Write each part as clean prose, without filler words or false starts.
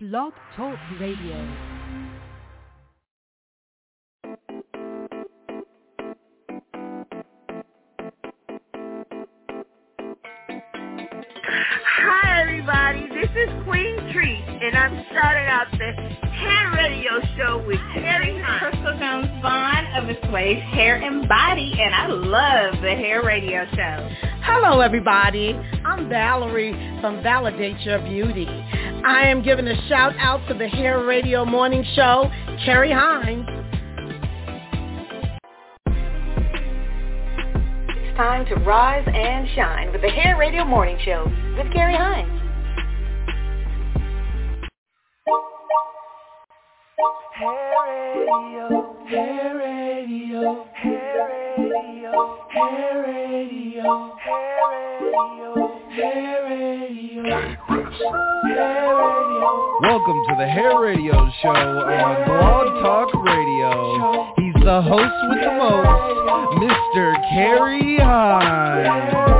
Blog Talk Radio. Hi everybody, this is Queen Treat, and I'm starting out the Hair Radio Show with Carrie Hines. Crystal Jones Vaughn of Assuage Hair and Body, and I love the Hair Radio Show. Hello everybody, I'm Valerie from Validate Your Beauty. I am giving a shout out to the Hair Radio Morning Show, Carrie Hines. It's time to rise and shine with the Hair Radio Morning Show with Carrie Hines. Hair Radio, Hair Radio, Hair Radio, Hair Radio, Hair Radio, Hair Radio, Hair Radio. Welcome to the Hair Radio Show on Blog Talk Radio. He's the host with the most, Mr. Carrie Hines.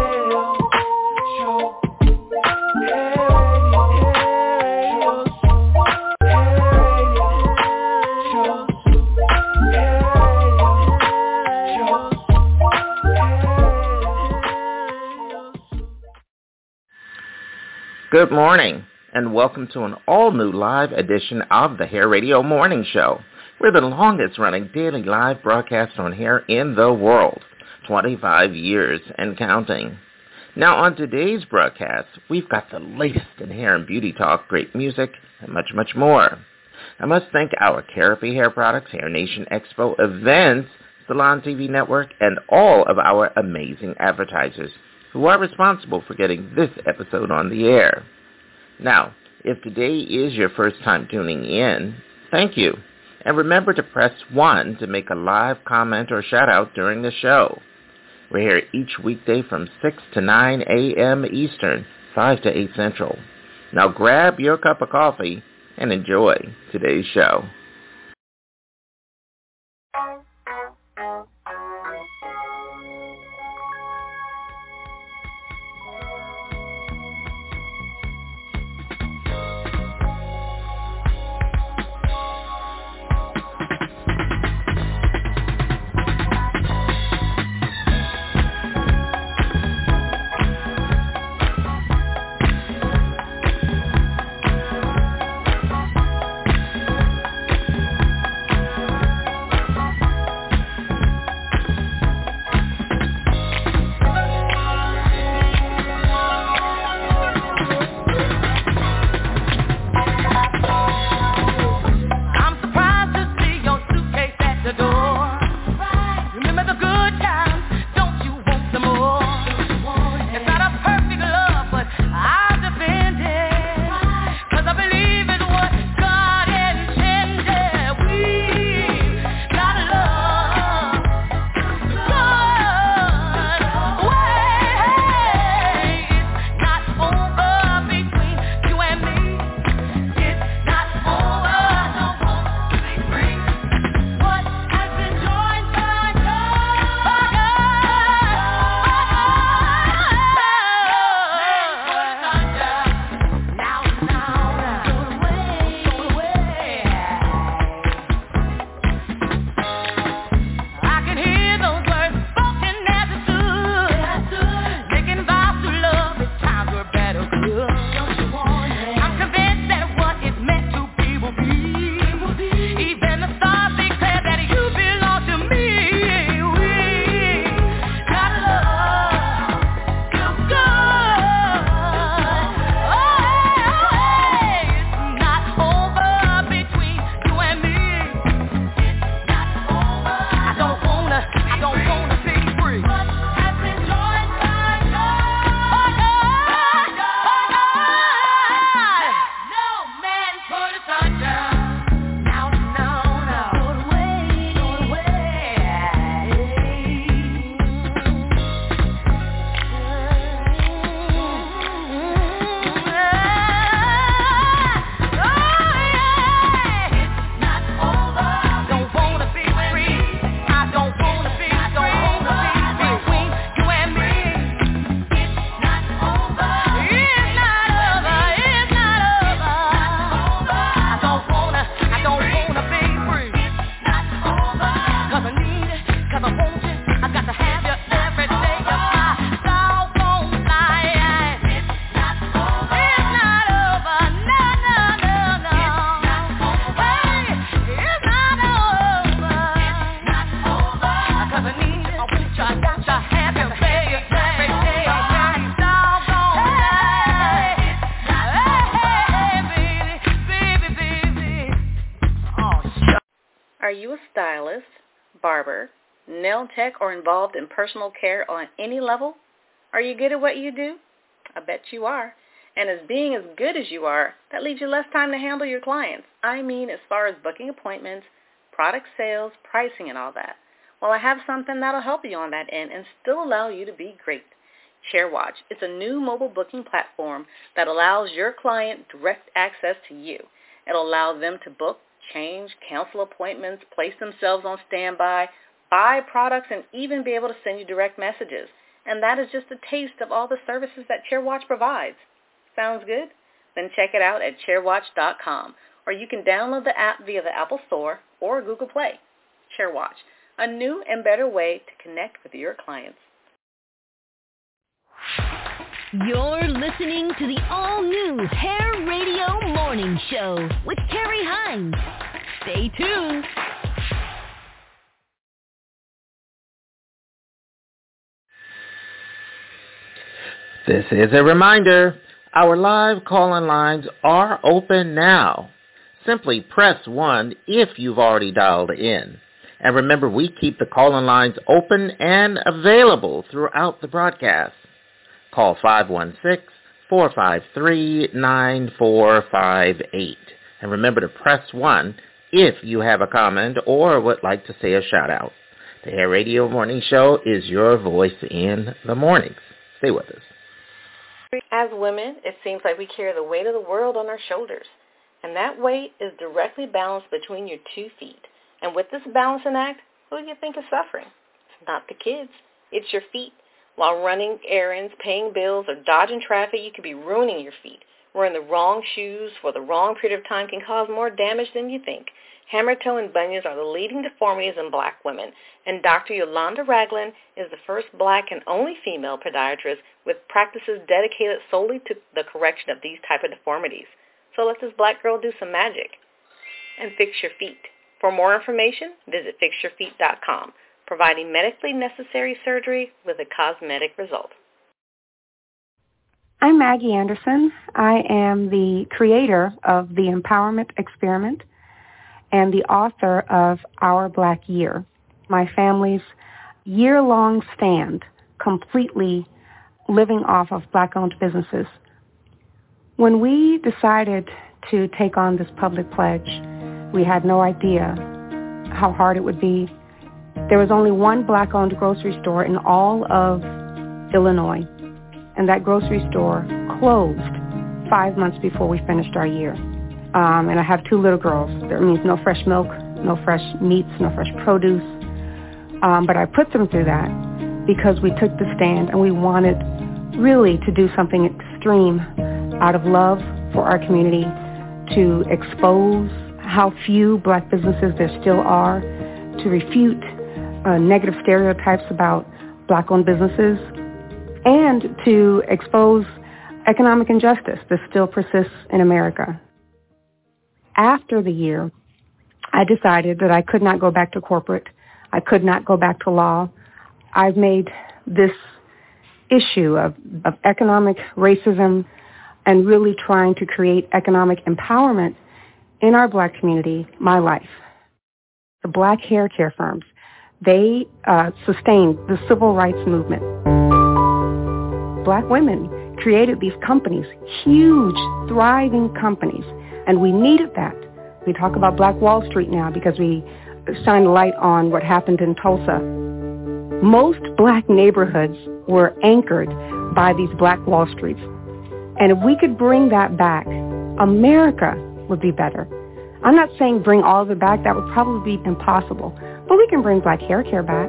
Good morning, and welcome to an all-new live edition of the Hair Radio Morning Show. We're the longest-running daily live broadcast on hair in the world, 25 years and counting. Now, on today's broadcast, we've got the latest in hair and beauty talk, great music, and much, much more. I must thank our Carapy Hair Products, Hair Nation Expo events, Salon TV Network, and all of our amazing advertisers who are responsible for getting this episode on the air. Now, if today is your first time tuning in, thank you. And remember to press 1 to make a live comment or shout-out during the show. We're here each weekday from 6 to 9 a.m. Eastern, 5 to 8 Central. Now grab your cup of coffee and enjoy today's show. you a stylist, barber, nail tech, or involved in personal care on any level? Are you good at what you do? I bet you are. And as being as good as you are, that leaves you less time to handle your clients. I mean, as far as booking appointments, product sales, pricing, and all that. Well, I have something that'll help you on that end and still allow you to be great. ChairWatch. It's a new mobile booking platform that allows your client direct access to you. It'll allow them to book, change, cancel appointments, place themselves on standby, buy products, and even be able to send you direct messages. And that is just a taste of all the services that ChairWatch provides. Sounds good? Then check it out at chairwatch.com, or you can download the app via the Apple Store or Google Play. ChairWatch, a new and better way to connect with your clients. You're listening to the all-new Hair Radio Morning Show with Carrie Hines. Stay tuned. This is a reminder. Our live call-in lines are open now. Simply press 1 if you've already dialed in. And remember, we keep the call-in lines open and available throughout the broadcast. Call 516-453-9458. And remember to press 1 if you have a comment or would like to say a shout-out. The Hair Radio Morning Show is your voice in the mornings. Stay with us. As women, it seems like we carry the weight of the world on our shoulders. And that weight is directly balanced between your 2 feet. And with this balancing act, who do you think is suffering? It's not the kids. It's your feet. While running errands, paying bills, or dodging traffic, you could be ruining your feet. Wearing the wrong shoes for the wrong period of time can cause more damage than you think. Hammer toe and bunions are the leading deformities in black women, and Dr. Yolanda Ragland is the first black and only female podiatrist with practices dedicated solely to the correction of these type of deformities. So let this black girl do some magic and fix your feet. For more information, visit fixyourfeet.com, providing medically necessary surgery with a cosmetic result. I'm Maggie Anderson. I am the creator of the Empowerment Experiment and the author of Our Black Year, my family's year-long stand completely living off of black-owned businesses. When we decided to take on this public pledge, we had no idea how hard it would be. There was only one black-owned grocery store in all of Illinois, and that grocery store closed 5 months before we finished our year. And I have 2 little girls. That means no fresh milk, no fresh meats, no fresh produce. But I put them through that because we took the stand and we wanted really to do something extreme out of love for our community, to expose how few black businesses there still are, to refute negative stereotypes about black-owned businesses, and to expose economic injustice that still persists in America. After the year, I decided that I could not go back to corporate. I could not go back to law. I've made this issue of economic racism and really trying to create economic empowerment in our black community my life. The black hair care firms, they sustained the civil rights movement. Black women created these companies, huge, thriving companies, and we needed that. We talk about Black Wall Street now because we shine a light on what happened in Tulsa. Most black neighborhoods were anchored by these Black Wall Streets. And if we could bring that back, America would be better. I'm not saying bring all of it back. That would probably be impossible. But we can bring black hair care back.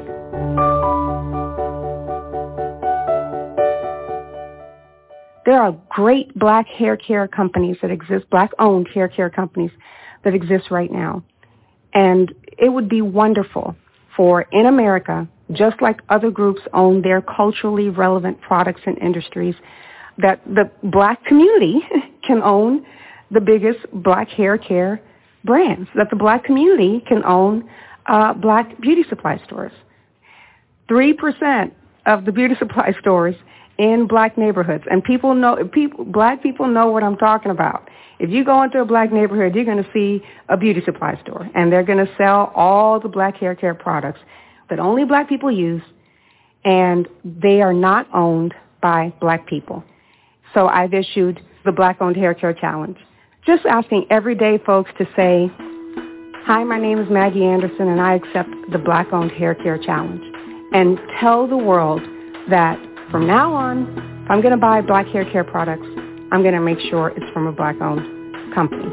There are great black hair care companies that exist, black-owned hair care companies that exist right now. And it would be wonderful for, in America, just like other groups own their culturally relevant products and industries, that the black community can own the biggest black hair care brands, that the black community can own black beauty supply stores. 3% of the beauty supply stores in black neighborhoods. And black people know what I'm talking about. If you go into a black neighborhood, you're going to see a beauty supply store, and they're going to sell all the black hair care products that only black people use, and they are not owned by black people. So I've issued the Black-Owned Hair Care Challenge, just asking everyday folks to say, "Hi, my name is Maggie Anderson, and I accept the Black-Owned Hair Care Challenge," and tell the world that from now on, if I'm going to buy black hair care products, I'm going to make sure it's from a black-owned company.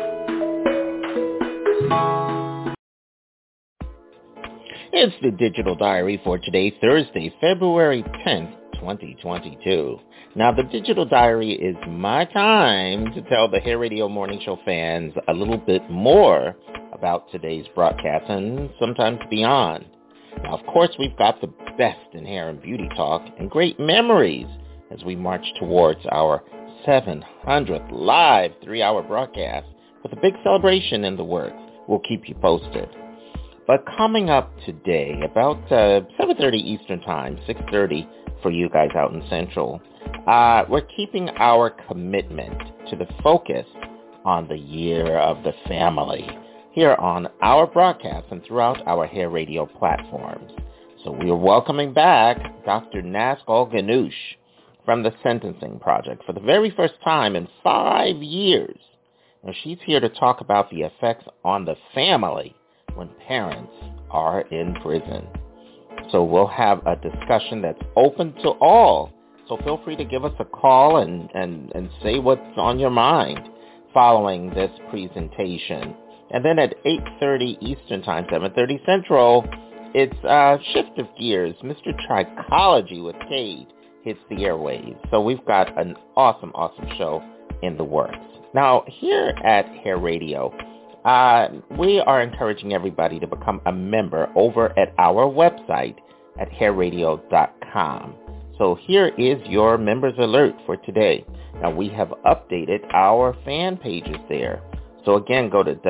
It's the Digital Diary for today, Thursday, February 10th, 2022. Now, the Digital Diary is my time to tell the Hair Radio Morning Show fans a little bit more about today's broadcast and sometimes beyond. Now, of course, we've got the best in hair and beauty talk and great memories as we march towards our 700th live 3-hour broadcast with a big celebration in the works. We'll keep you posted. But coming up today, about 7:30 Eastern Time, 6:30 for you guys out in Central, we're keeping our commitment to the focus on the Year of the Family here on our broadcast and throughout our Hair Radio platforms. So we are welcoming back Dr. Nazgul Ganoush from the Sentencing Project for the very first time in 5 years. Now, she's here to talk about the effects on the family when parents are in prison. So we'll have a discussion that's open to all. So feel free to give us a call and say what's on your mind following this presentation. And then at 8:30 Eastern Time, 7:30 Central, it's a shift of gears. Mr. Trichology with Cade hits the airwaves. So we've got an awesome show in the works. Now, here at Hair Radio, we are encouraging everybody to become a member over at our website at hairradio.com. So here is your members alert for today. Now, we have updated our fan pages there. So again, go to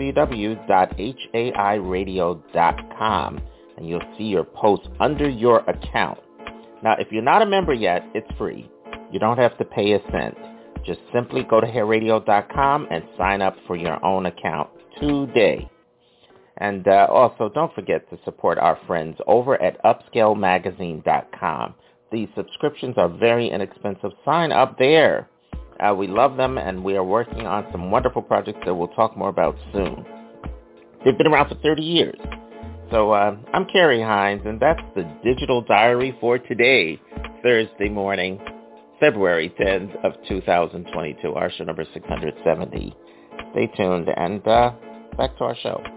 www.hairadio.com and you'll see your posts under your account. Now, if you're not a member yet, it's free. You don't have to pay a cent. Just simply go to hairradio.com and sign up for your own account today. And also, don't forget to support our friends over at upscalemagazine.com. These subscriptions are very inexpensive. Sign up there. We love them, and we are working on some wonderful projects that we'll talk more about soon. They've been around for 30 years. So I'm Kerry Hines, and that's the Digital Diary for today, Thursday morning, February 10th of 2022, our show number 670. Stay tuned, and back to our show.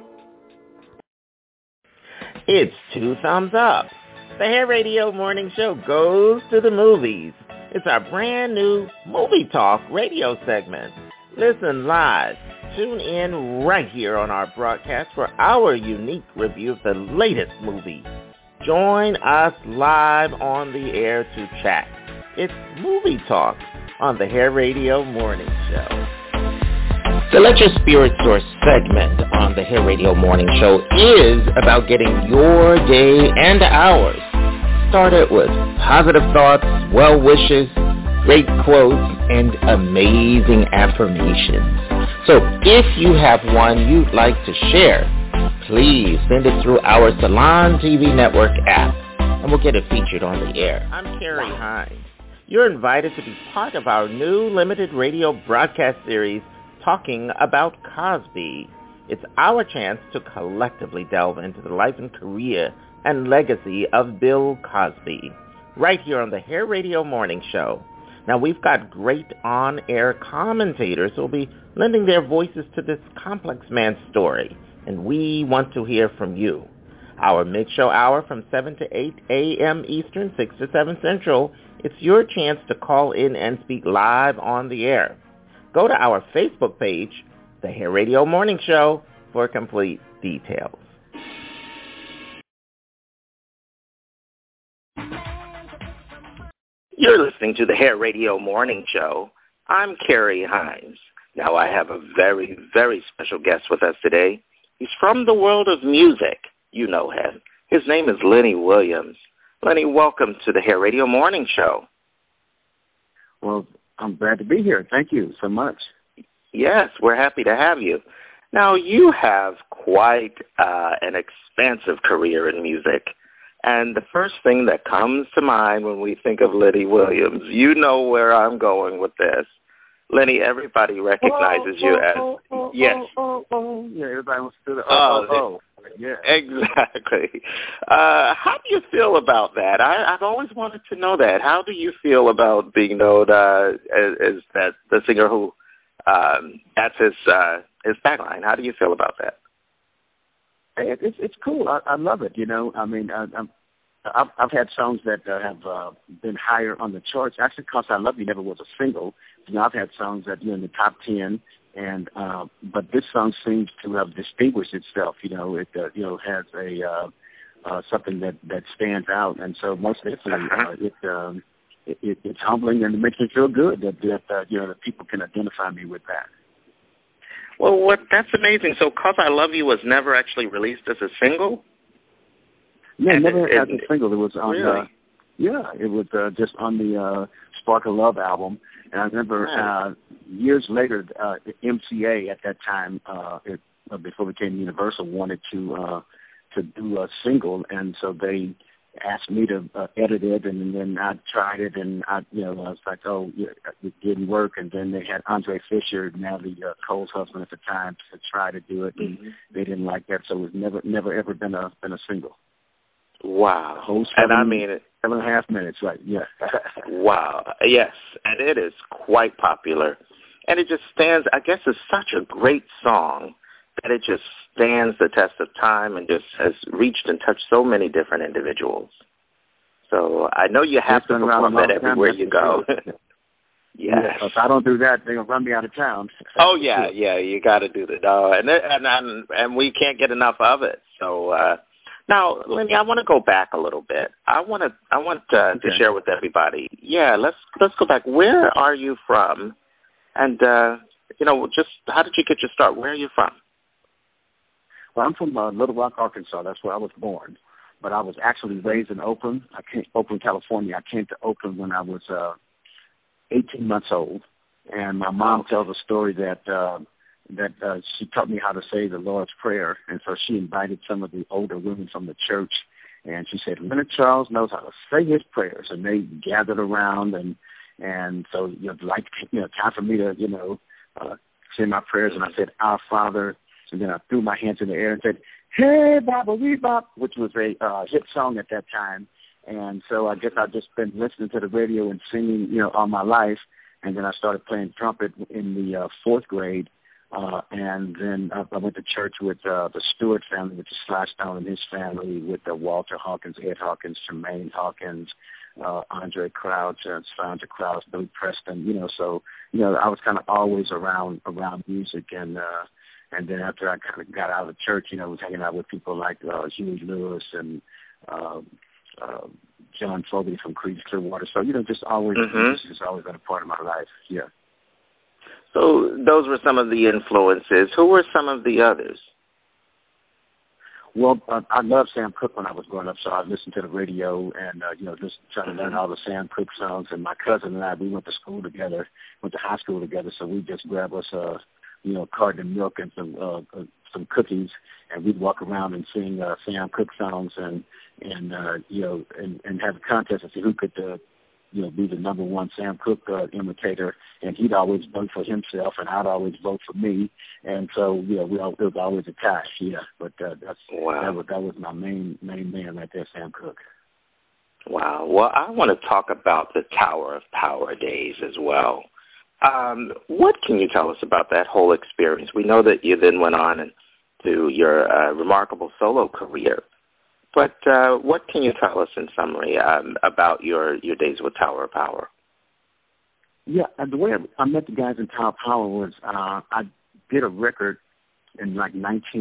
It's 2 thumbs up. The Hair Radio Morning Show goes to the movies. It's our brand new Movie Talk radio segment. Listen live. Tune in right here on our broadcast for our unique review of the latest movie. Join us live on the air to chat. It's Movie Talk on the Hair Radio Morning Show. The Let Your Spirit Soar segment on the Hair Radio Morning Show is about getting your day and ours started with positive thoughts, well wishes, great quotes, and amazing affirmations. So if you have one you'd like to share, please send it through our Salon TV Network app, and we'll get it featured on the air. I'm Kerry Hines. You're invited to be part of our new limited radio broadcast series, Talking About Cosby. It's our chance to collectively delve into the life and career and legacy of Bill Cosby, right here on the Hair Radio Morning Show. Now, we've got great on-air commentators who will be lending their voices to this complex man's story, and we want to hear from you. Our mid-show hour from 7 to 8 a.m. Eastern, 6 to 7 Central, it's your chance to call in and speak live on the air. Go to our Facebook page, The Hair Radio Morning Show, for complete details. You're listening to the Hair Radio Morning Show. I'm Kerry Hines. Now I have a very, very special guest with us today. He's from the world of music. You know him. His name is Lenny Williams. Lenny, welcome to the Hair Radio Morning Show. Well, I'm glad to be here. Thank you so much. Yes, we're happy to have you. Now, you have quite an expansive career in music. And the first thing that comes to mind when we think of Lenny Williams, you know where I'm going with this. Lenny, everybody recognizes you as, yes. Yeah, everybody wants to do the yeah. Exactly. How do you feel about that? I've always wanted to know that. How do you feel about being known as that the singer who, that's his tagline? How do you feel about that? It's cool. I love it. You know, I mean, I've had songs that have been higher on the charts. Actually, "Cause I Love You" never was a single. You know, I've had songs that in the top 10, and but this song seems to have distinguished itself. You know, it has a something that stands out, and so most definitely it's humbling and it makes me feel good that that people can identify me with that. Well, that's amazing. So "Cause I Love You" was never actually released as a single? Yeah, never as a single. It was on really? It was just on the Spark of Love album. And I remember years later, MCA at that time, before it became Universal, wanted to do a single, and so they asked me to edit it, and then I tried it, and I was like, it didn't work. And then they had Andre Fisher, Natalie Cole's husband at the time, to try to do it, and they didn't like that, so it was never ever been a single. Wow. Whole and I mean it. 7.5 minutes, right? Yeah. Wow. Yes, and it is quite popular, and it just stands. I guess it's such a great song that it just stands the test of time and just has reached and touched so many different individuals. So I know you have to perform that everywhere you go. Yes. Yeah, if I don't do that, they're going to run me out of town. Oh, yeah, you got to do that. And we can't get enough of it. So now, Lenny, I want to go back a little bit. I want to share with everybody. Yeah, let's go back. Where are you from? And, just how did you get your start? Where are you from? Well, I'm from Little Rock, Arkansas. That's where I was born. But I was actually raised in Oakland, California. I came to Oakland when I was 18 months old. And my mom tells a story that she taught me how to say the Lord's Prayer. And so she invited some of the older women from the church. And she said, Leonard Charles knows how to say his prayers. And they gathered around. And so, time for me to, say my prayers. And I said, Our Father. And then I threw my hands in the air and said, Hey, Baba Wee Bop, which was a hit song at that time. And so I guess I've just been listening to the radio and singing, all my life. And then I started playing trumpet in the fourth grade. And then I went to church with the Stewart family, which is Sly Stone and his family, with Walter Hawkins, Ed Hawkins, Tremaine Hawkins, Andre Crouch, Sandra Krause, Billy Preston, So, I was kind of always around music. And then after I kind of got out of church, was hanging out with people like Huey Lewis and John Fogerty from Creedence Clearwater. So, just always, music has always been a part of my life. Yeah. So those were some of the influences. Who were some of the others? Well, I loved Sam Cooke when I was growing up, so I listened to the radio and, just trying to learn all the Sam Cooke songs. And my cousin and I, we went to school together, went to high school together, so we just grabbed us carton of milk and some cookies, and we'd walk around and sing Sam Cooke songs and have a contest to see who could be the number one Sam Cooke imitator. And he'd always vote for himself, and I'd always vote for me. And so it was always a tie. Yeah, but that was my main man right there, Sam Cooke. Wow. Well, I want to talk about the Tower of Power days as well. What can you tell us about that whole experience? We know that you then went on to your remarkable solo career, but what can you tell us in summary about your days with Tower of Power? Yeah, the way I met the guys in Tower of Power was I did a record in like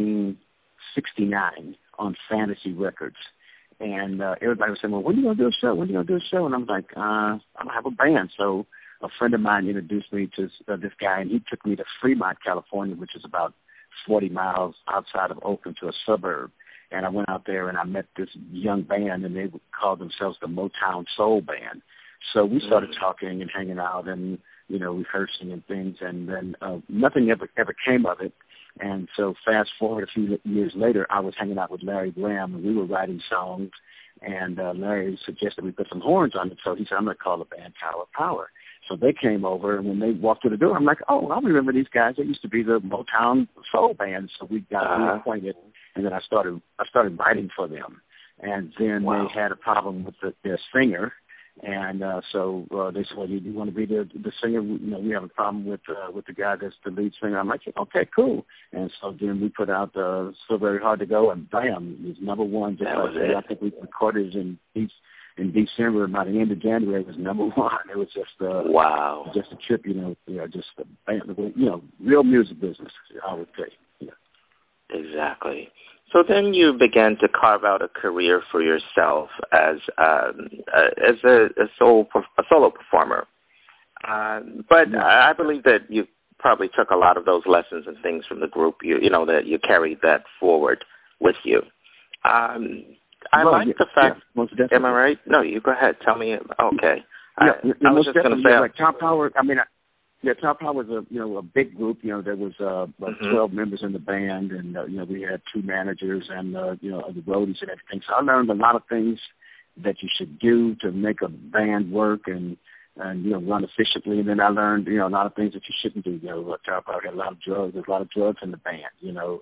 1969 on Fantasy Records. And everybody was saying, well, when are you going to do a show? When are you going to do a show? And I'm like, I don't have a band. So a friend of mine introduced me to this guy, and he took me to Fremont, California, which is about 40 miles outside of Oakland to a suburb. And I went out there, and I met this young band, and they called themselves the Motown Soul Band. So we started talking and hanging out and, rehearsing and things, and then nothing ever came of it. And so fast forward a few years later, I was hanging out with Larry Graham, and we were writing songs, and Larry suggested we put some horns on it. So he said, I'm going to call the band Tower of Power. So they came over, and when they walked through the door, I'm like, oh, I remember these guys. They used to be the Motown soul band. So we got reacquainted, and then I started writing for them. And then they had a problem with their singer. And so they said, well, you want to be the singer? We have a problem with the guy that's the lead singer. I'm like, okay, cool. And so then we put out Still Very Hard to Go, and bam, it was number one. Just like that. I think we recorded it in December. By the end of January, it was number one. It was just just a trip, just a band, real music business, I would say. Yeah. Exactly. So then you began to carve out a career for yourself as a solo performer. But I believe that you probably took a lot of those lessons and things from the group. That you carried that forward with you. I like the fact. Yeah, am I right? No, you go ahead. Tell me. Okay. Yeah, I was just going to say. Like Top Power. Top Power was a big group. There was about 12 members in the band, and we had 2 managers and the roadies and everything. So I learned a lot of things that you should do to make a band work and run efficiently. And then I learned a lot of things that you shouldn't do. Top Power had a lot of drugs. There's a lot of drugs in the band.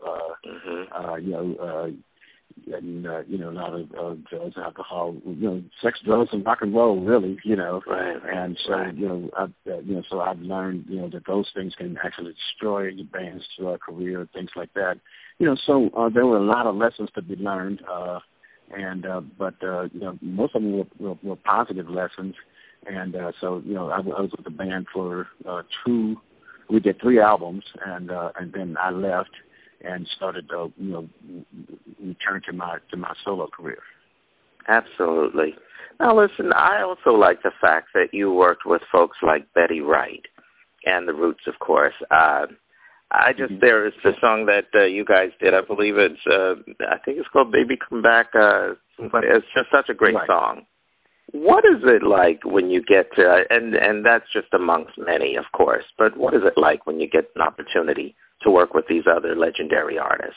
And a lot of drugs, alcohol, sex, drugs, and rock and roll, really, Right. And so, so I've learned, that those things can actually destroy your band's career, things like that. So there were a lot of lessons to be learned, but most of them were positive lessons. And so, I was with the band for we did 3 albums, and then I left and started to, return to my solo career. Absolutely. Now, listen, I also like the fact that you worked with folks like Betty Wright and the Roots, of course. There is the song that you guys did. I believe I think it's called Baby Come Back. It's just such a great song. What is it like when you get to, and that's just amongst many, of course, but what is it like when you get an opportunity to work with these other legendary artists?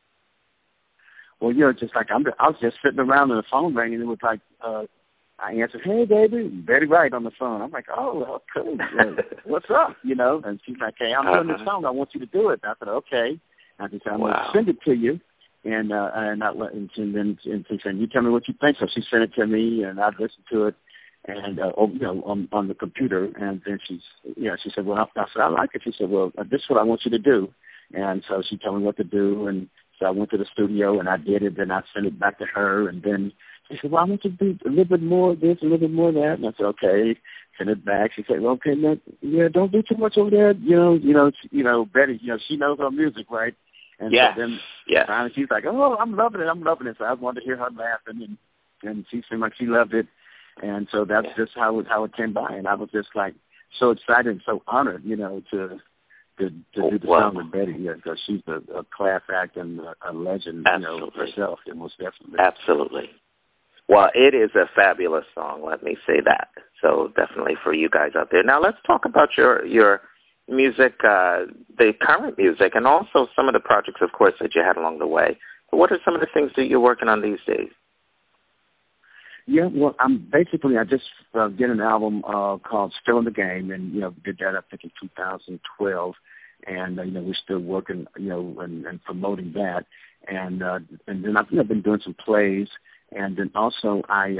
Well, just like I was just sitting around and the phone rang, and it was like, I answered, hey, baby, Betty Wright on the phone. I'm like, oh, cool. What's up? And she's like, hey, I'm doing this song. I want you to do it. And I said, okay. And she said, I'm going to send it to you. And then she said, you tell me what you think. So she sent it to me, and I listened to it, and on the computer. And then she said, well, I said, I like it. She said, well, this is what I want you to do. And so she told me what to do, and so I went to the studio and I did it. Then I sent it back to her, and then she said, well, I want you to do a little bit more of this, a little bit more of that. And I said, okay. Send it back. She said, well, okay, don't do too much over there. Betty, she knows her music, right? And so then finally she's like, oh, I'm loving it. So I wanted to hear her laughing, and she seemed like she loved it. And so that's just how it came by. And I was just like so excited and so honored, to do the song with Betty, because she's a class act and a legend, herself, most definitely. Absolutely. Well, it is a fabulous song, let me say that. So definitely for you guys out there. Now let's talk about your music, the current music, and also some of the projects, of course, that you had along the way. So what are some of the things that you're working on these days? Yeah, well, I just did an album called Still in the Game, and, did that, I think, in 2012. And, we're still working, and promoting that. And then I've been doing some plays. And then also I,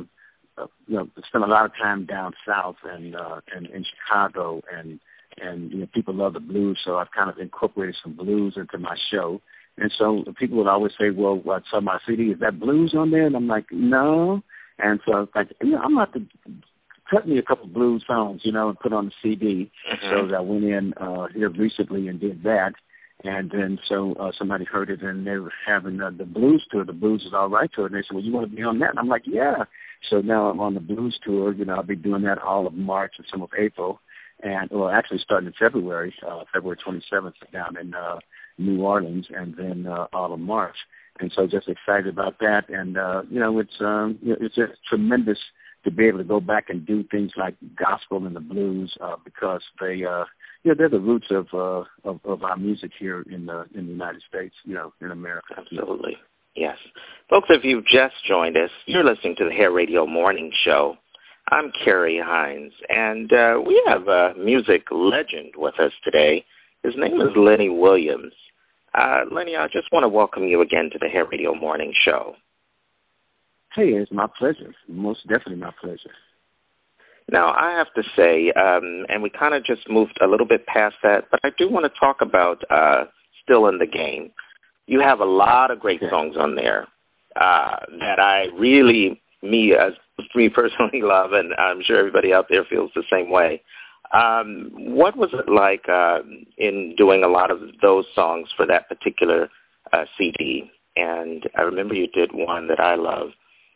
spent a lot of time down south and in Chicago, and people love the blues, so I've kind of incorporated some blues into my show. And so people would always say, well, what's on my CD? Is that blues on there? And I'm like, no. And so I was like, I'm going to have to cut me a couple blues songs, and put on the CD. So I went in here recently and did that. And then so somebody heard it, and they were having the blues tour. The blues is all right tour. And they said, well, you want to be on that? And I'm like, yeah. So now I'm on the blues tour. I'll be doing that all of March and some of April. And, well, actually starting in February 27th down in New Orleans, and then all of March. And so just excited about that. And, it's just tremendous to be able to go back and do things like gospel and the blues because they, they're the roots of our music here in the United States, in America. Absolutely. Yes. Folks, if you've just joined us, you're listening to the Hair Radio Morning Show. I'm Carrie Hines, and we have a music legend with us today. His name is Lenny Williams. Lenny, I just want to welcome you again to the Hair Radio Morning Show. Hey, it's my pleasure. Most definitely my pleasure. Now, I have to say, and we kind of just moved a little bit past that, but I do want to talk about Still in the Game. You have a lot of great songs on there that I really, me personally love, and I'm sure everybody out there feels the same way. What was it like in doing a lot of those songs for that particular CD? And I remember you did one that I love,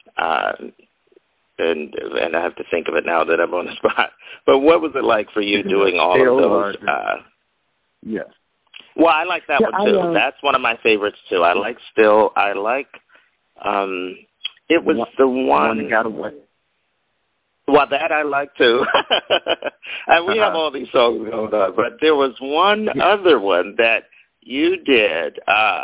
and I have to think of it now that I'm on the spot. But what was it like for you doing all of those? Yeah. Well, I like that one too. That's one of my favorites too. I like Still. I like. It was the one that got away. Well, that I like too. And we have all these songs going on, but there was one other one that you did,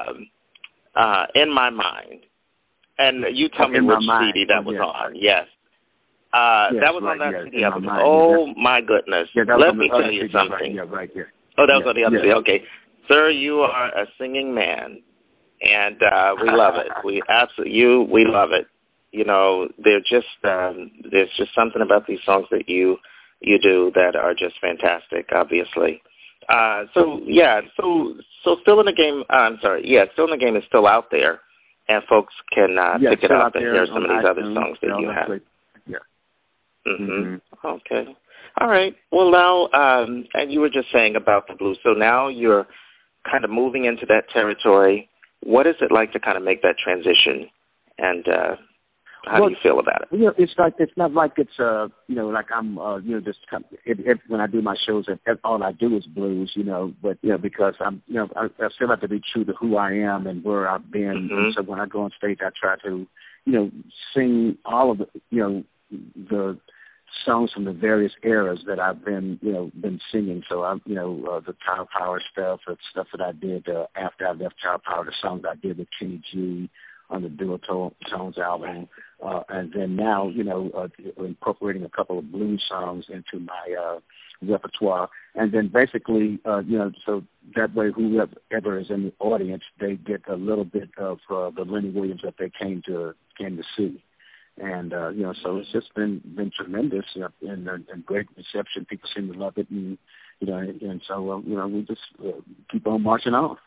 In My Mind. And you tell me which CD that was on. Yes. That was on that CD. Oh, my goodness. Let me tell you something. Oh, that was on the other CD. Okay. Sir, you are a singing man, and we love it. We love it. They're just there's just something about these songs that you do that are just fantastic, obviously. So Still in the Game. Still in the Game is still out there, and folks can pick it up and hear some of these other songs that you have. Yeah. Mm-hmm. Okay. All right. Well, now, and you were just saying about the blues. So now you're kind of moving into that territory. What is it like to kind of make that transition, and how do you feel about it? It's not like it's like I'm just when I do my shows, all I do is blues, but because I'm I still have to be true to who I am and where I've been. Mm-hmm. And so when I go on stage, I try to sing all of the songs from the various eras that I've been singing. So the Child Power stuff, the stuff that I did after I left Child Power, the songs I did with Kenny G on the Dual Tones album, and then now incorporating a couple of blues songs into my repertoire, and then basically so that way whoever is in the audience, they get a little bit of the Lenny Williams that they came to see. And so it's just been tremendous and great reception. People seem to love it, and and so we just keep on marching on.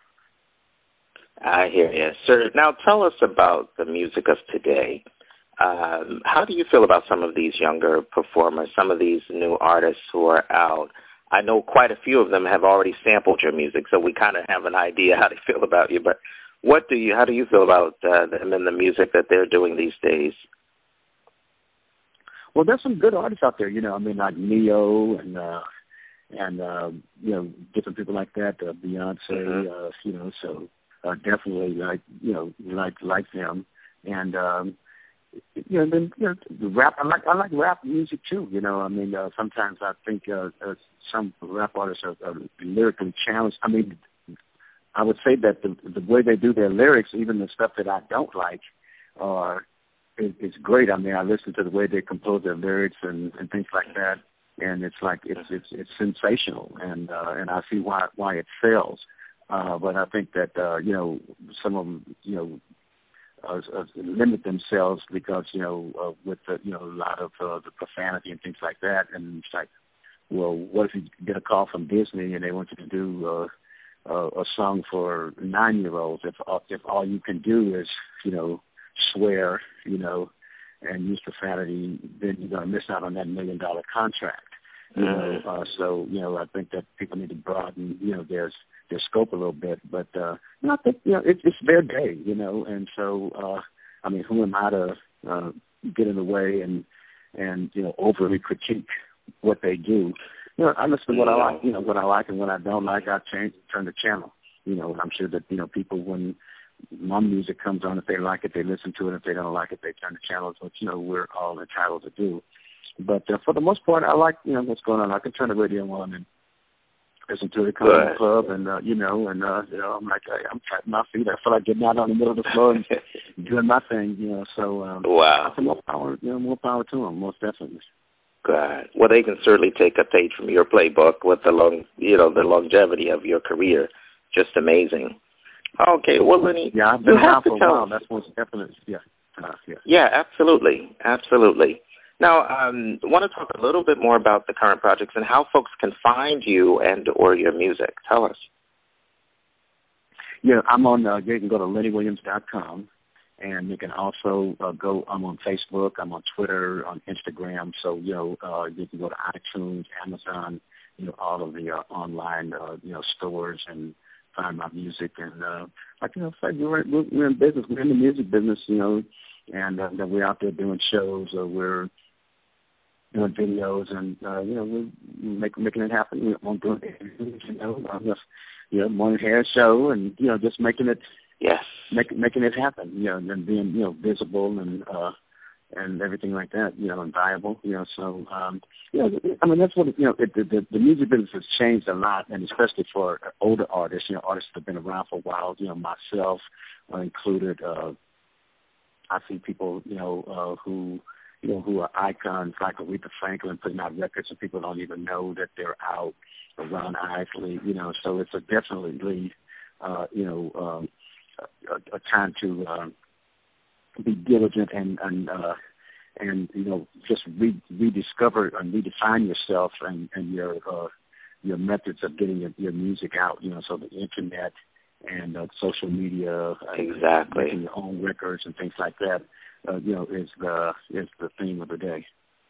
I hear you, sir. Now tell us about the music of today. How do you feel about some of these younger performers, some of these new artists who are out? I know quite a few of them have already sampled your music, so we kind of have an idea how they feel about you. But how do you feel about them and the music that they're doing these days? Well, there's some good artists out there, like Neo and different people like that, Beyonce, so definitely like them. And then the rap. I like rap music too. Sometimes I think some rap artists are lyrically challenged. I would say that the way they do their lyrics, even the stuff that I don't like, it's great. I listen to the way they compose their lyrics and things like that, and it's like it's sensational, and I see why it sells. But I think that some of them limit themselves because with the a lot of the profanity and things like that, and it's like, well, what if you get a call from Disney and they want you to do a song for 9-year-olds? If all you can do is swear, and use profanity, then you're going to miss out on that $1 million contract. So I think that people need to broaden their scope a little bit. But I think it's their day, and so who am I to get in the way and overly critique what they do? I listen to what I like, what I like and what I don't like. I turn the channel. I'm sure that people when my music comes on. If they like it, they listen to it. If they don't like it, they turn the channels, which, we're all entitled to do. But for the most part, I like, what's going on. I can turn the radio on and listen to it, come to the club, and, I'm like, I'm tapping my feet. I feel like getting out on the middle of the floor and doing my thing, so wow. More power to them, most definitely. Good. Well, they can certainly take a page from your playbook with the longevity of your career. Just amazing. Okay, well, Lenny, yeah, I've been around for a while. That's most definitely, yeah. Yeah, absolutely. Now, I want to talk a little bit more about the current projects and how folks can find you and or your music. Tell us. Yeah, I'm on, you can go to LennyWilliams.com, and you can also I'm on Facebook, I'm on Twitter, on Instagram, so, you can go to iTunes, Amazon, all of the online, stores and find my music. And, we're in business. We're in the music business, and we're out there doing shows, or we're doing videos, and we're making it happen. We're doing morning hair show, and just making it making it happen. And being visible and everything like that. And viable. So that's what the music business has changed a lot, and especially for older artists. Artists that have been around for a while. Myself included. I see people who are icons like Aretha Franklin putting out records and people don't even know that they're out. Ron Isley, so it's definitely, a time to be diligent and just rediscover and redefine yourself and your methods of getting your music out. So the internet and social media, exactly, making your own records and things like that. Is the theme of the day.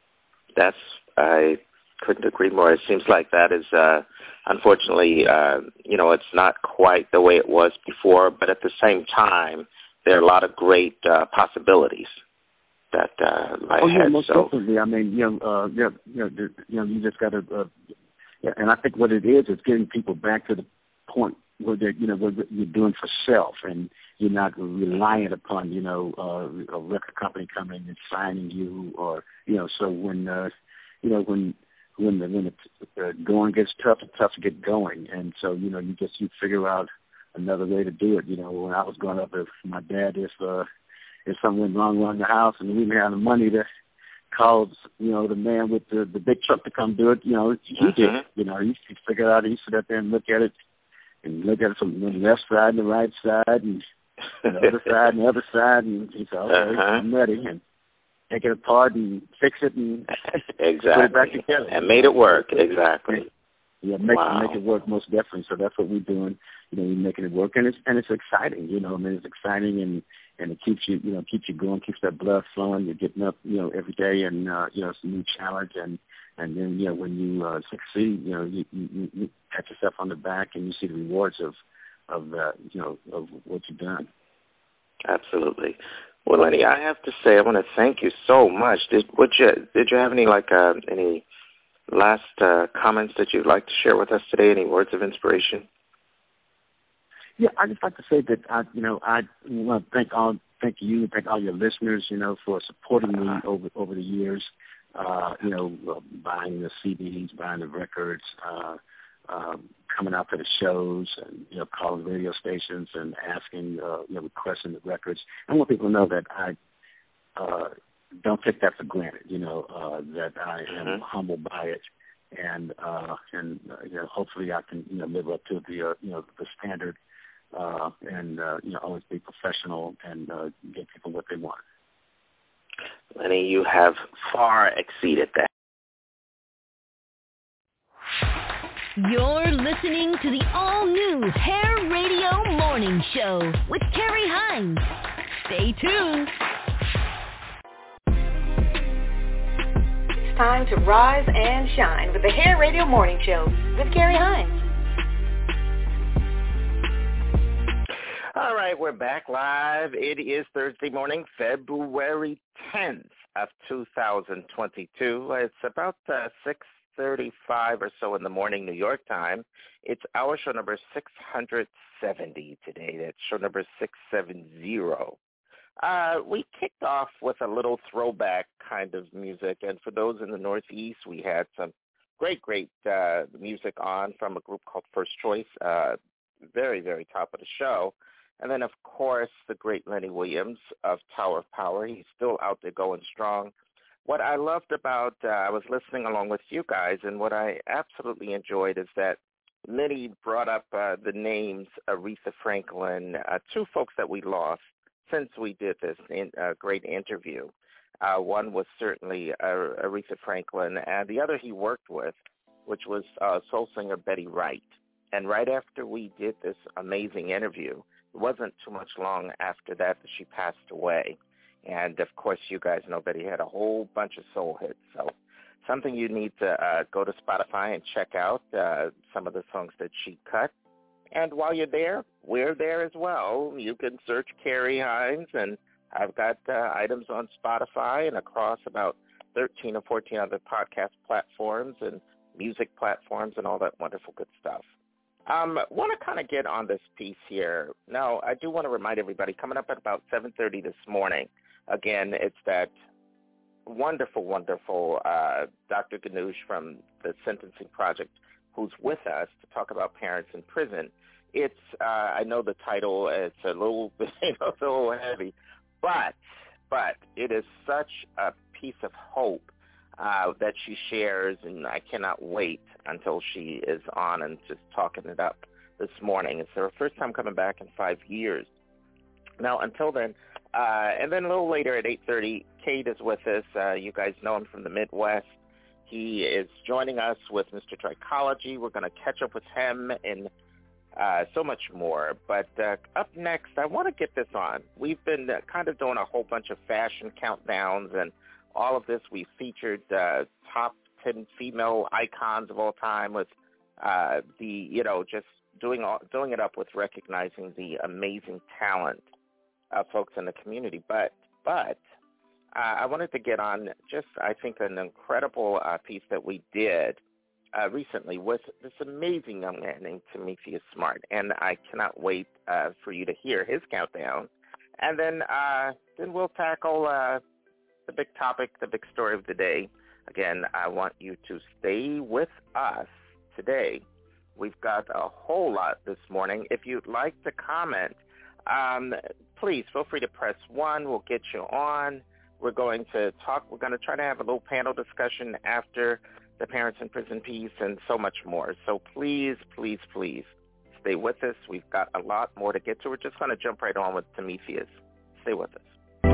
I couldn't agree more. It seems like that is, unfortunately, it's not quite the way it was before, but at the same time, there are a lot of great possibilities that lie ahead. Most definitely. I mean, you just got to, and I think what it is getting people back to the point where they're, what you're doing for self, and you're not reliant upon, a record company coming and signing you, or, so when the going gets tough, it's tough to get going. And so, you figure out another way to do it. When I was growing up, if my dad, if something went wrong around the house and we didn't have the money to call, the man with the big truck to come do it, he did. He figured out, he sit up there and look at it from the left side and the right side and the other side and the other side, and he said, okay, I'm ready, and take it apart and fix it and exactly. put it back together. And made it work, exactly. Yeah, make it work, most definitely. So that's what we're doing. We're making it work, and it's exciting. It's exciting, and it keeps you going, keeps that blood flowing. You're getting up, every day, and it's a new challenge, and then when you succeed, you pat yourself on the back, and you see the rewards of what you've done. Absolutely. Well, Lenny, I have to say, I want to thank you so much. Did you have any any last comments that you'd like to share with us today? Any words of inspiration? Yeah, I just like to say that I want to thank all your listeners, for supporting me over the years. Buying the CDs, buying the records, coming out to the shows, and calling radio stations and asking, requesting the records. I want people to know that I don't take that for granted. That I am humbled by it, and hopefully I can live up to the the standard, and always be professional and get people what they want. Lenny, you have far exceeded that. You're listening to the all-new Hair Radio Morning Show with Carrie Hines. Stay tuned. It's time to rise and shine with the Hair Radio Morning Show with Carrie Hines. All right, we're back live. It is Thursday morning, February 10th of 2022. It's about 6:35 or so in the morning New York time. It's our show number 670 today. That's show number 670. We kicked off with a little throwback kind of music, and for those in the Northeast, we had some great music on from a group called First Choice, very, very top of the show. And then, of course, the great Lenny Williams of Tower of Power. He's still out there going strong. What I loved about, I was listening along with you guys, and what I absolutely enjoyed is that Lenny brought up the names Aretha Franklin, two folks that we lost since we did this great interview. One was certainly Aretha Franklin, and the other he worked with, which was soul singer Betty Wright. And right after we did this amazing interview, it wasn't too much long after that she passed away. And, of course, you guys know Betty had a whole bunch of soul hits. So something you need to go to Spotify and check out some of the songs that she cut. And while you're there, we're there as well. You can search Carrie Hines, and I've got items on Spotify and across about 13 or 14 other podcast platforms and music platforms and all that wonderful good stuff. Want to kind of get on this piece here. Now, I do want to remind everybody, coming up at about 7:30 this morning, again, it's that wonderful Dr. Ganoush from the Sentencing Project who's with us to talk about parents in prison. It's, I know the title, it's a little, it's a little heavy, but it is such a piece of hope that she shares, and I cannot wait until she is on and just talking it up this morning. It's her first time coming back in 5 years. Now, until then, and then a little later at 8:30, Cade is with us. You guys know him from the Midwest. He is joining us with Mr. Trichology. We're going to catch up with him and so much more. But up next, I want to get this on. We've been kind of doing a whole bunch of fashion countdowns and all of this. We featured top 10 female icons of all time with just doing it up with recognizing the amazing talent of folks in the community. But I wanted to get on just, I think, an incredible piece that we did recently with this amazing young man named Timotheus Smart, and I cannot wait for you to hear his countdown. And then we'll tackle the big topic, the big story of the day. Again, I want you to stay with us today. We've got a whole lot this morning. If you'd like to comment, please feel free to press 1. We'll get you on. We're going to talk. We're going to try to have a little panel discussion after the Parents in Prison piece and so much more. So please, please, please stay with us. We've got a lot more to get to. We're just going to jump right on with Timotheus. Stay with us.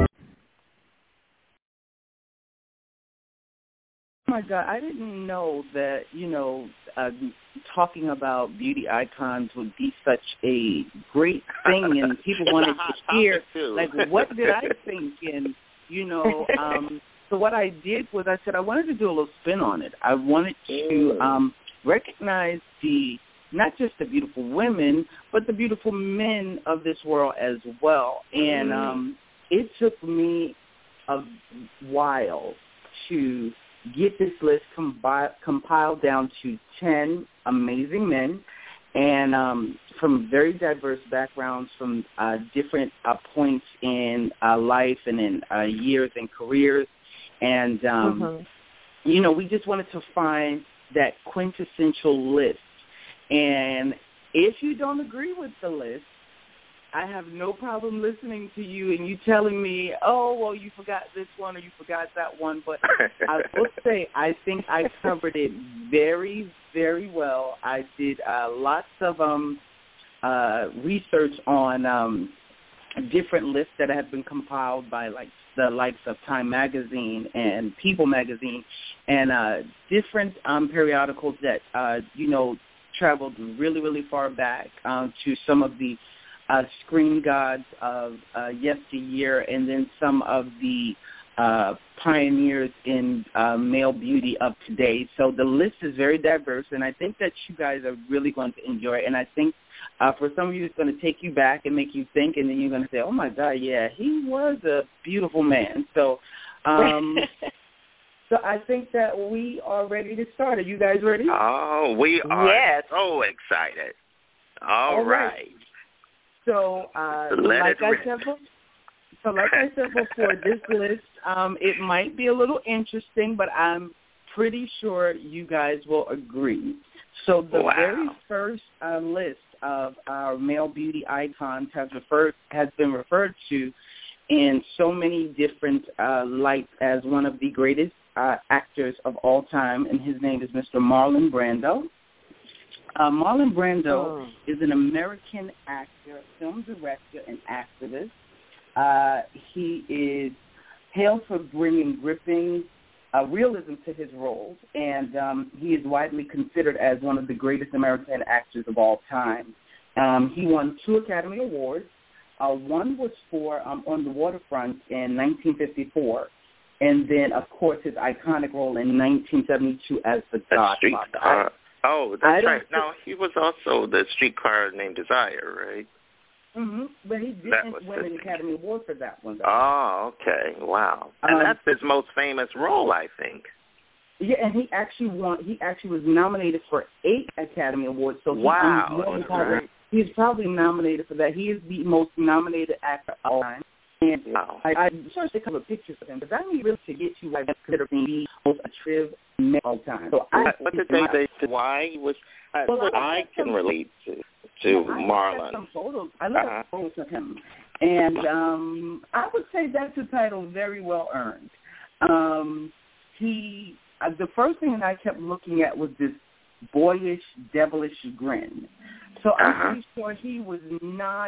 Oh my God, I didn't know that, talking about beauty icons would be such a great thing, and people wanted to hear, like, what did I think? And, so what I did was I said I wanted to do a little spin on it. I wanted to recognize not just the beautiful women, but the beautiful men of this world as well. And it took me a while to get this list compiled down to 10 amazing men, and from very diverse backgrounds, from different points in life and in years and careers. And, we just wanted to find that quintessential list. And if you don't agree with the list, I have no problem listening to you and you telling me, oh, well, you forgot this one or you forgot that one. But I will say I think I covered it very, very well. I did lots of research on different lists that have been compiled by the likes of Time Magazine and People Magazine and different periodicals that, traveled really, really far back to some of the screen gods of yesteryear, and then some of the pioneers in male beauty of today. So the list is very diverse, and I think that you guys are really going to enjoy it. And I think for some of you, it's going to take you back and make you think, and then you're going to say, oh, my God, yeah, he was a beautiful man. So So I think that we are ready to start. Are you guys ready? Oh, we are so excited. All right. So, like I said before, this list, it might be a little interesting, but I'm pretty sure you guys will agree. So the very first list of our male beauty icons has been referred to in so many different lights as one of the greatest actors of all time, and his name is Mr. Marlon Brando. Marlon Brando is an American actor, film director, and activist. He is hailed for bringing gripping realism to his roles, and he is widely considered as one of the greatest American actors of all time. He won 2 Academy Awards. One was for On the Waterfront in 1954, and then, of course, his iconic role in 1972 as the Godfather. Oh, that's right. Now, he was also the Streetcar Named Desire, right? Mm-hmm. But he didn't win an Academy Award for that one, though. Oh, okay. Wow. And that's his most famous role, I think. Yeah, and he actually was nominated for 8 Academy Awards. So he's probably nominated for that. He is the most nominated actor of all time. And I searched a couple of pictures of him, because I need really to get you like consider being the most attractive man of all time. So what did they say? Why he was? I can relate to Marlon. I looked at photos of him, and I would say that's a title very well earned. The first thing that I kept looking at was this boyish, devilish grin. So I'm pretty sure he was not.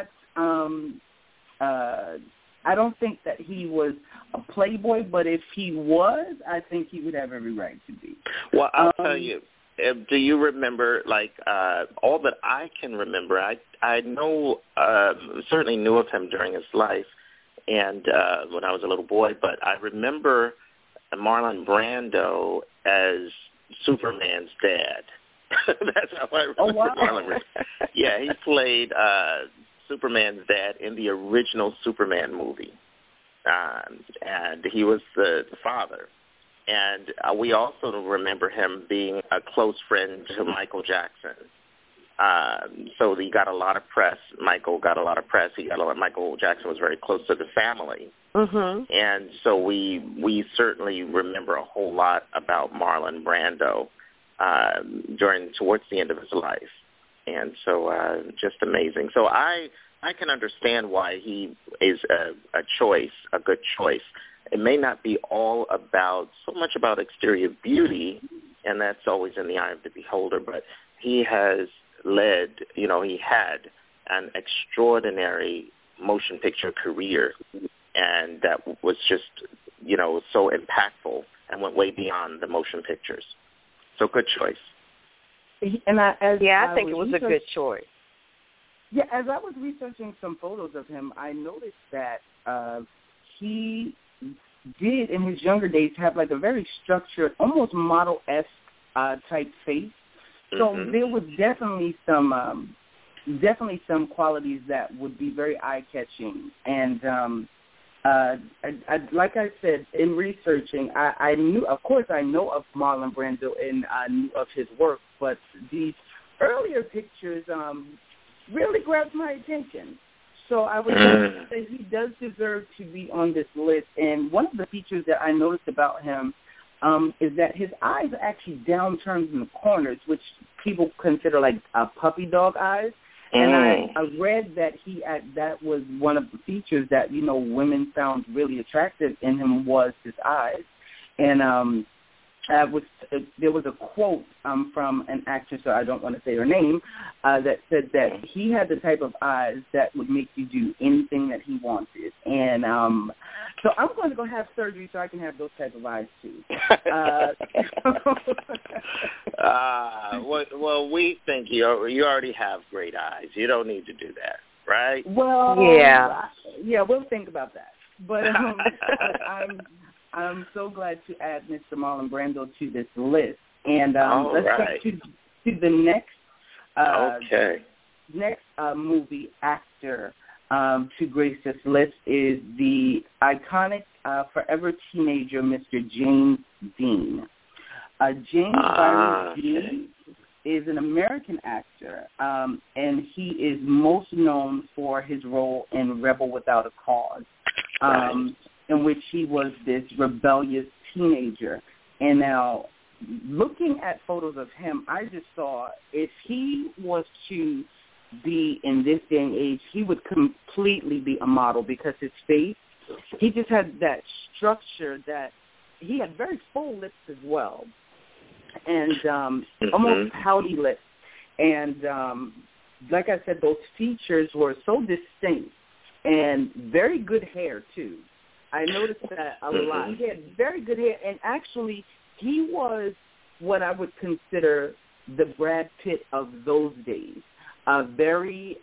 I don't think that he was a playboy, but if he was, I think he would have every right to be. Well, I'll tell you. Do you remember, all that I can remember? I know, certainly knew of him during his life, and when I was a little boy. But I remember Marlon Brando as Superman's dad. That's how I remember Marlon Brando. Yeah, he played Superman's dad in the original Superman movie, and he was the father. And we also remember him being a close friend to Michael Jackson. So he got a lot of press. Michael Jackson was very close to the family. Mm-hmm. And so we certainly remember a whole lot about Marlon Brando towards the end of his life. And so just amazing. So I can understand why he is a good choice. It may not be so much about exterior beauty, and that's always in the eye of the beholder, but he has he had an extraordinary motion picture career, and that was just, so impactful and went way beyond the motion pictures. So good choice. And I think it was a good choice. Yeah, as I was researching some photos of him, I noticed that he did in his younger days have like a very structured, almost model-esque type face. So there was definitely some qualities that would be very eye-catching. And like I said, in researching, I knew, of course, I know of Marlon Brando and I knew of his work, but these earlier pictures really grabbed my attention. So I would say he does deserve to be on this list. And one of the features that I noticed about him is that his eyes are actually downturned in the corners, which people consider like puppy dog eyes. And I read that that was one of the features that, women found really attractive in him was his eyes. And there was a quote from an actress, so I don't want to say her name, that said that he had the type of eyes that would make you do anything that he wanted. And so I'm going to go have surgery so I can have those type of eyes too. Well, we think you already have great eyes. You don't need to do that, right? Well, yeah, we'll think about that. But I'm so glad to add Mr. Marlon Brando to this list. And let's go to the next movie actor to grace this list is the iconic forever teenager, Mr. James Dean. James Byron Dean is an American actor, and he is most known for his role in Rebel Without a Cause, in which he was this rebellious teenager. And now, looking at photos of him, I just saw if he was to be in this day and age, he would completely be a model because his face, he just had that structure that he had very full lips as well, and almost pouty lips. And like I said, those features were so distinct and very good hair, too. I noticed that a lot. He had very good hair, and actually he was what I would consider the Brad Pitt of those days. Very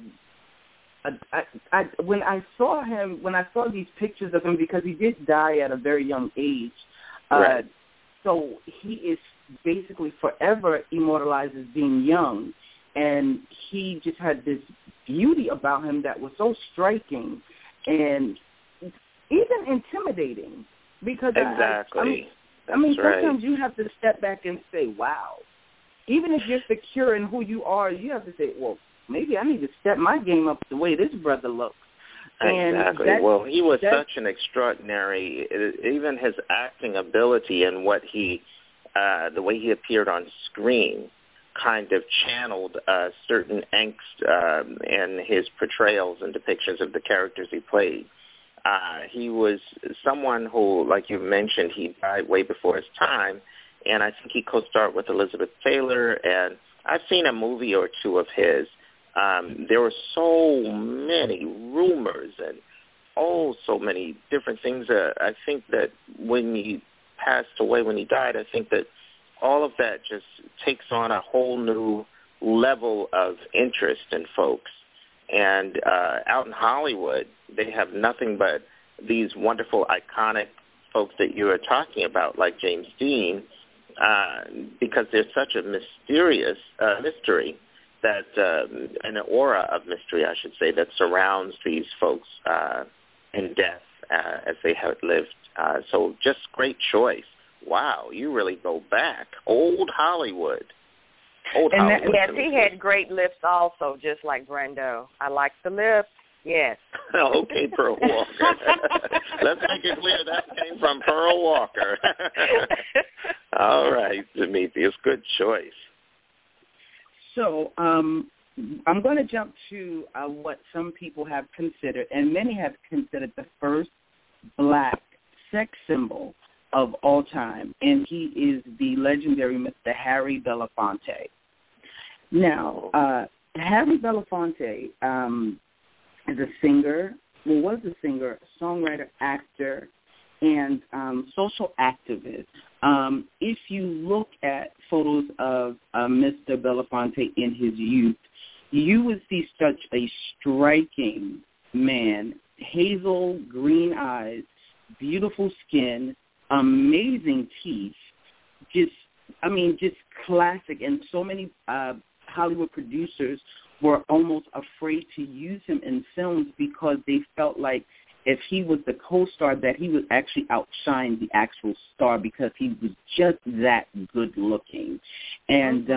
when I saw him, when I saw these pictures of him, because he did die at a very young age, so he is basically forever immortalized as being young, and he just had this beauty about him that was so striking and even intimidating, because exactly. I mean sometimes you have to step back and say, wow. Even if you're secure in who you are, you have to say, well, maybe I need to step my game up the way this brother looks. Exactly. Well, he was such an extraordinary, even his acting ability and what he, the way he appeared on screen kind of channeled certain angst in his portrayals and depictions of the characters he played. He was someone who, like you mentioned, he died way before his time, and I think he co-starred with Elizabeth Taylor, and I've seen a movie or two of his. There were so many rumors and so many different things. I think that when he passed away, when he died, I think that all of that just takes on a whole new level of interest in folks. And out in Hollywood, they have nothing but these wonderful, iconic folks that you are talking about, like James Dean, because there's such a mysterious mystery that an aura of mystery, I should say, that surrounds these folks in death as they have lived. So just great choice. Wow, you really go back. Old Hollywood. Yes, he had great lips also, just like Brando. I like the lips. Yes. Okay, Pearl Walker. Let's make it clear that came from Pearl Walker. All right, Demetrius, good choice. So I'm going to jump to what some people have considered, and many have considered the first black sex symbol of all time, and he is the legendary Mr. Harry Belafonte. Now, Harry Belafonte is a singer, was a singer, songwriter, actor, and social activist. If you look at photos of Mr. Belafonte in his youth, you would see such a striking man, hazel green eyes, beautiful skin, amazing teeth, just classic. And so many Hollywood producers were almost afraid to use him in films because they felt like if he was the co-star that he would actually outshine the actual star because he was just that good looking. And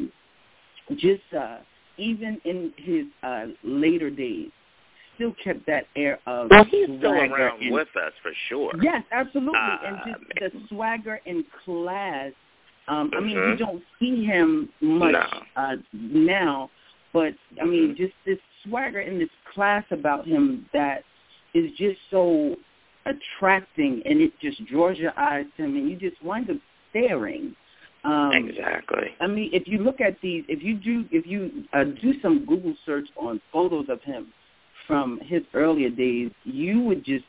even in his later days, still kept that air of he's still around with us for sure. Yes, absolutely. And just the swagger and class. I mean, you don't see him much now, but, I mean, just this swagger and this class about him that is just so attracting, and it just draws your eyes to him, and you just wind up staring. Exactly. I mean, if you look at these, if you do some Google search on photos of him from his earlier days, you would just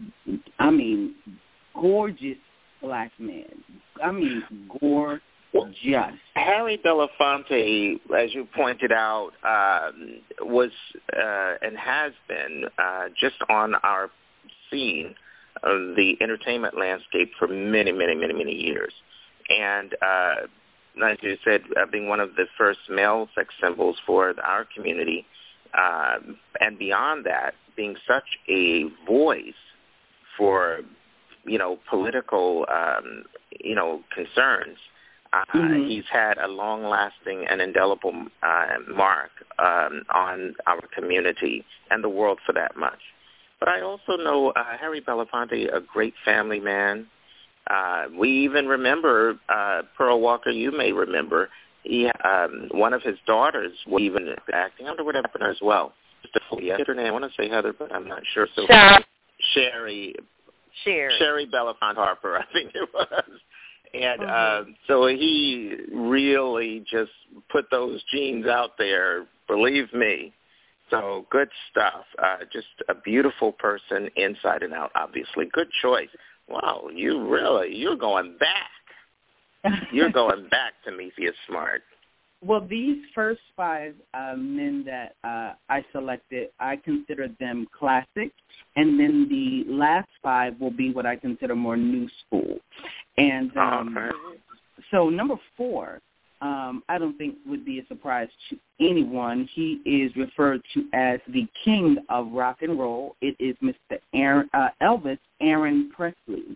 gorgeous black man. I mean, gorgeous. Harry Belafonte, as you pointed out, was and has been just on our scene of the entertainment landscape for many, many, many, many years. And as you said, being one of the first male sex symbols for our community, and beyond that, being such a voice for, political, concerns. He's had a long-lasting and indelible mark on our community and the world for that much. But I also know Harry Belafonte, a great family man. We even remember Pearl Walker. You may remember one of his daughters was even acting. I wonder what happened as well. I get her name. I want to say Heather, but I'm not sure. So Sherry Belafonte Harper, I think it was. And so he really just put those genes out there, believe me. So good stuff. Just a beautiful person inside and out, obviously. Good choice. Wow, you're going back. You're going back to Prometheus Smart. Well, these first 5 men that I selected, I consider them classic. And then the last 5 will be what I consider more new school. And so number 4, I don't think would be a surprise to anyone. He is referred to as the king of rock and roll. It is Mr. Elvis Aaron Presley.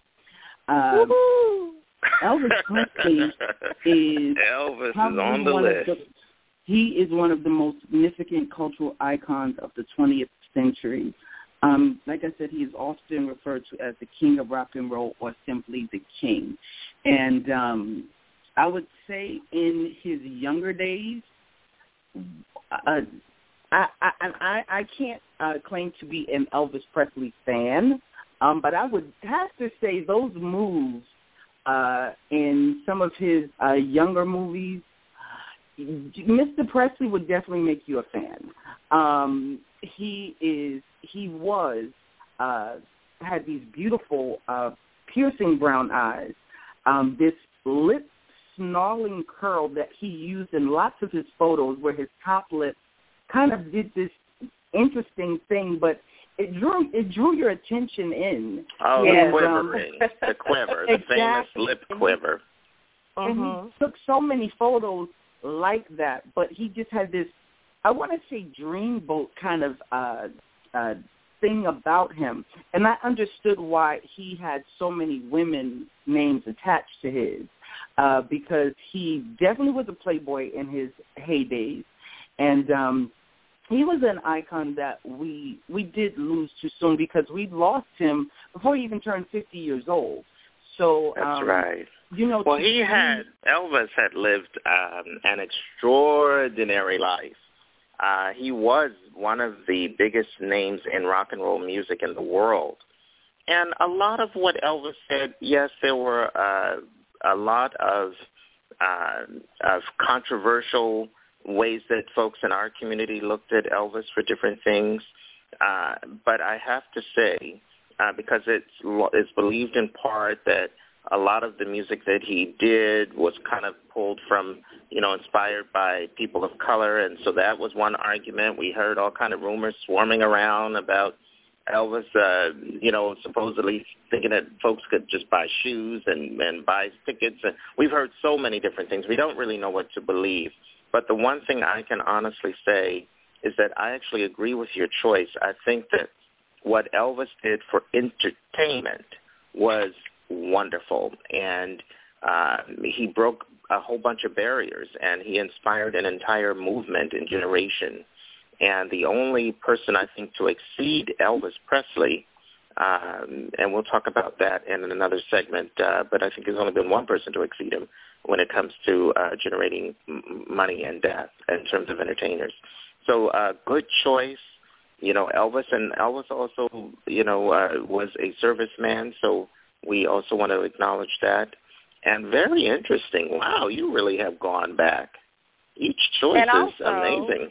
Elvis Presley is on the list. He is one of the most significant cultural icons of the 20th century. Like I said, he is often referred to as the king of rock and roll or simply the king. And I would say in his younger days, I can't claim to be an Elvis Presley fan, but I would have to say those moves in some of his younger movies, Mr. Presley would definitely make you a fan. Had these beautiful, piercing brown eyes, this lip snarling curl that he used in lots of his photos where his top lip kind of did this interesting thing, but it drew your attention in. Oh, the quivering, the quiver, the famous lip quiver. And he took so many photos like that, but he just had this, I want to say, dreamboat kind of thing about him. And I understood why he had so many women names attached to his, because he definitely was a playboy in his heydays. And he was an icon that we did lose too soon because we lost him before he even turned 50 years old. So that's right. Well, Elvis had lived an extraordinary life. He was one of the biggest names in rock and roll music in the world. And a lot of what Elvis said, yes, there were a lot of controversial ways that folks in our community looked at Elvis for different things. But I have to say, because it's believed in part that a lot of the music that he did was kind of pulled from, inspired by people of color. And so that was one argument. We heard all kind of rumors swarming around about Elvis, supposedly thinking that folks could just buy shoes and buy tickets. And we've heard so many different things. We don't really know what to believe. But the one thing I can honestly say is that I actually agree with your choice. I think that what Elvis did for entertainment was wonderful, and he broke a whole bunch of barriers, and he inspired an entire movement and generation. And the only person I think to exceed Elvis Presley, and we'll talk about that in another segment, but I think there's only been one person to exceed him when it comes to generating money and death in terms of entertainers. So good choice. Elvis also, was a serviceman, so we also want to acknowledge that. And very interesting. Wow, you really have gone back. Each choice is amazing.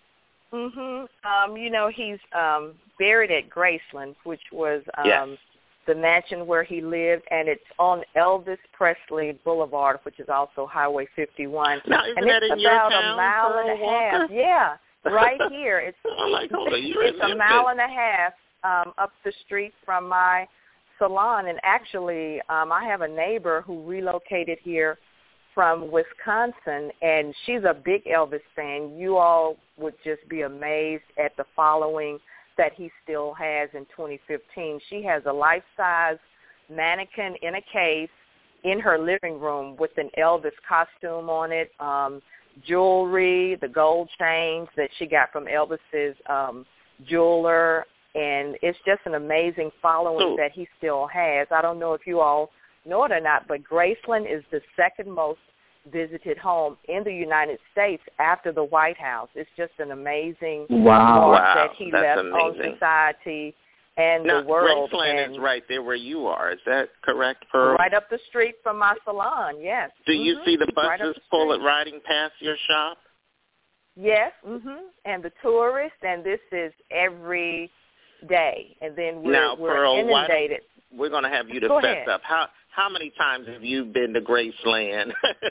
He's buried at Graceland, which was the mansion where he lived, and it's on Elvis Presley Boulevard, which is also Highway 51. Now, and it's about a mile and a half. Yeah, right here. It's a mile and a half up the street from my salon. And actually, I have a neighbor who relocated here from Wisconsin, and she's a big Elvis fan. You all would just be amazed at the following that he still has in 2015. She has a life-size mannequin in a case in her living room with an Elvis costume on it, jewelry, the gold chains that she got from Elvis's jeweler, and it's just an amazing following that he still has. I don't know if you all know it or not, but Graceland is the second most visited home in the United States after the White House. It's just an amazing mark that he left on society and the world. Graceland is right there where you are. Is that correct, Pearl? Right up the street from my salon, yes. Do you see the buses riding past your shop? Yes, and the tourists, and this is every day. And then we're Pearl, inundated. We're going to have you to fess up. How many times have you been to Graceland?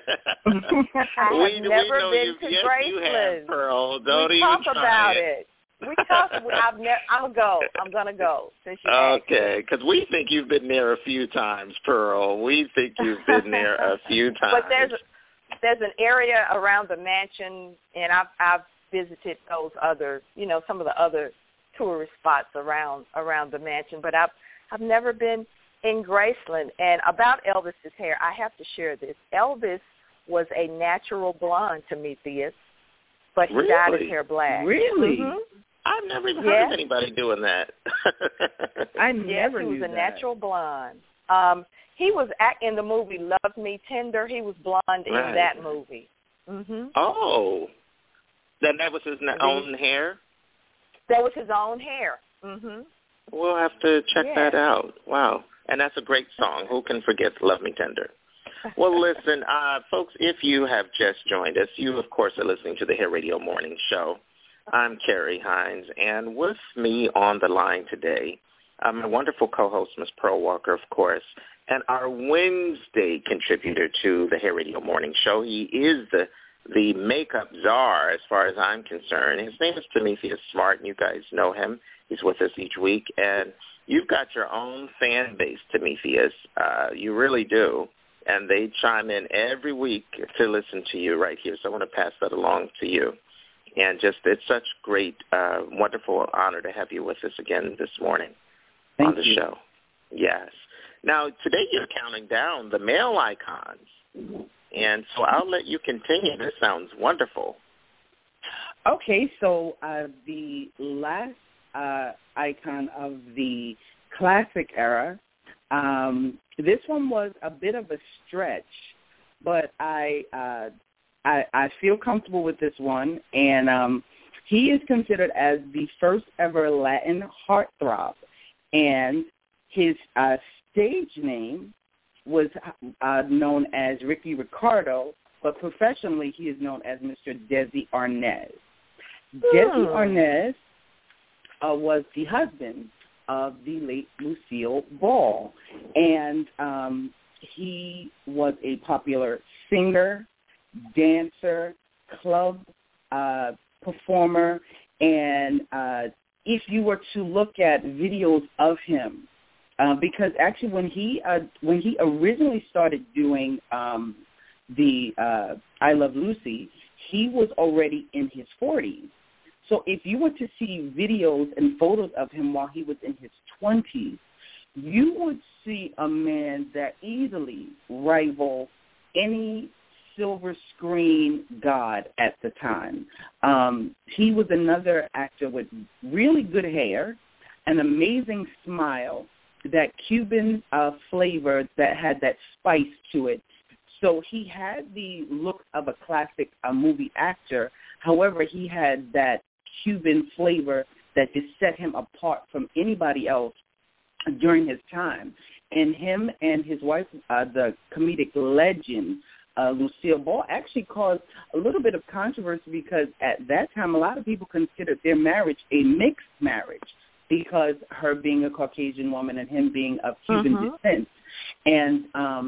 I've never been to Graceland. You have, Pearl. Don't we even talk try about it. We talk. I'll go. I'm gonna go. Since you okay, because we think you've been there a few times, Pearl. We think you've been there a few times. But there's an area around the mansion, and I've visited those other, some of the other tourist spots around the mansion. But I've never been in Graceland. And about Elvis's hair, I have to share this. Elvis was a natural blonde to Metheus, but he dyed his hair black. Really? Mm-hmm. I've never even heard of anybody doing that. I never knew he was that. a natural blonde. He was in the movie Love Me Tender. He was blonde in that movie. Mm-hmm. Oh. Then that was his own hair? That was his own hair. Mm-hmm. We'll have to check that out. Wow. And that's a great song. Who can forget Love Me Tender? Well, listen, folks, if you have just joined us, you, of course, are listening to the Hair Radio Morning Show. I'm Carrie Hines, and with me on the line today, my wonderful co-host, Ms. Pearl Walker, of course, and our Wednesday contributor to the Hair Radio Morning Show. He is the makeup czar as far as I'm concerned. His name is Timotheus Smart, and you guys know him. He's with us each week, and you've got your own fan base, Timotheus. You really do, and they chime in every week to listen to you right here, so I want to pass that along to you. And it's such great, wonderful honor to have you with us again this morning on the show. Yes. Now, today you're counting down the male icons, and so I'll let you continue. This sounds wonderful. Okay, so the last icon of the classic era, this one was a bit of a stretch, but I feel comfortable with this one, and he is considered as the first ever Latin heartthrob, and his stage name was known as Ricky Ricardo, but professionally he is known as Mr. Desi Arnaz. Desi Arnaz was the husband of the late Lucille Ball, and he was a popular singer, dancer, club performer, and if you were to look at videos of him, because actually when he originally started doing the I Love Lucy, he was already in his 40s. So if you were to see videos and photos of him while he was in his 20s, you would see a man that easily rivaled any silver screen god at the time. He was another actor with really good hair, an amazing smile, that Cuban flavor that had that spice to it. So he had the look of a classic movie actor. However, he had that Cuban flavor that just set him apart from anybody else during his time. And him and his wife, the comedic legend, Lucille Ball, actually caused a little bit of controversy because at that time a lot of people considered their marriage a mixed marriage because her being a Caucasian woman and him being of Cuban descent. And,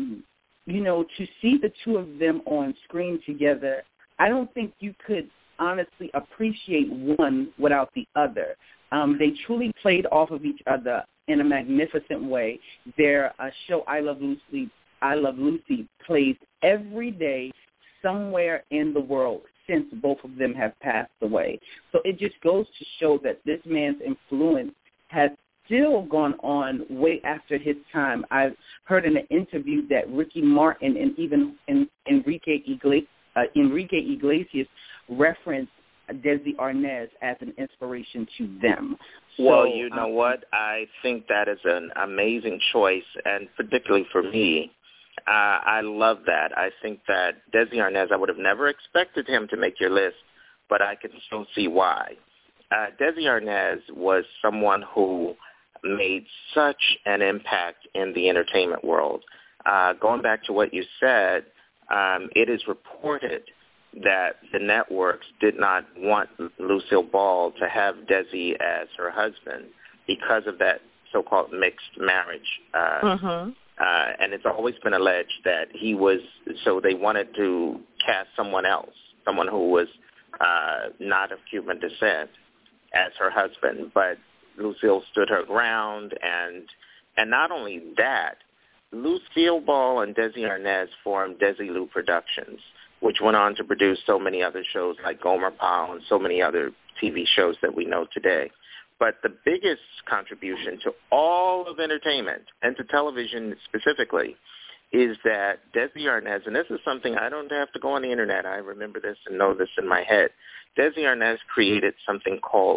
to see the two of them on screen together, I don't think you could honestly appreciate one without the other. They truly played off of each other in a magnificent way. Their show, I Love Lucy, plays every day somewhere in the world. since both of them have passed away. So it just goes to show that this man's influence has still gone on way after his time. I've heard in an interview that Ricky Martin and even Enrique Iglesias referenced Desi Arnaz as an inspiration to them. Well, you know what? I think that is an amazing choice, and particularly for me, I love that. I think that Desi Arnaz, I would have never expected him to make your list, but I can still see why. Desi Arnaz was someone who made such an impact in the entertainment world. Going back to what you said, it is reported that the networks did not want Lucille Ball to have Desi as her husband because of that so-called mixed marriage. And it's always been alleged that so they wanted to cast someone else, someone who was not of Cuban descent, as her husband. But Lucille stood her ground, and not only that, Lucille Ball and Desi Arnaz formed Desilu Productions, which went on to produce so many other shows like Gomer Pyle and so many other TV shows that we know today. But the biggest contribution to all of entertainment, and to television specifically, is that Desi Arnaz, and this is something I don't have to go on the Internet, I remember this and know this in my head. Desi Arnaz created something called,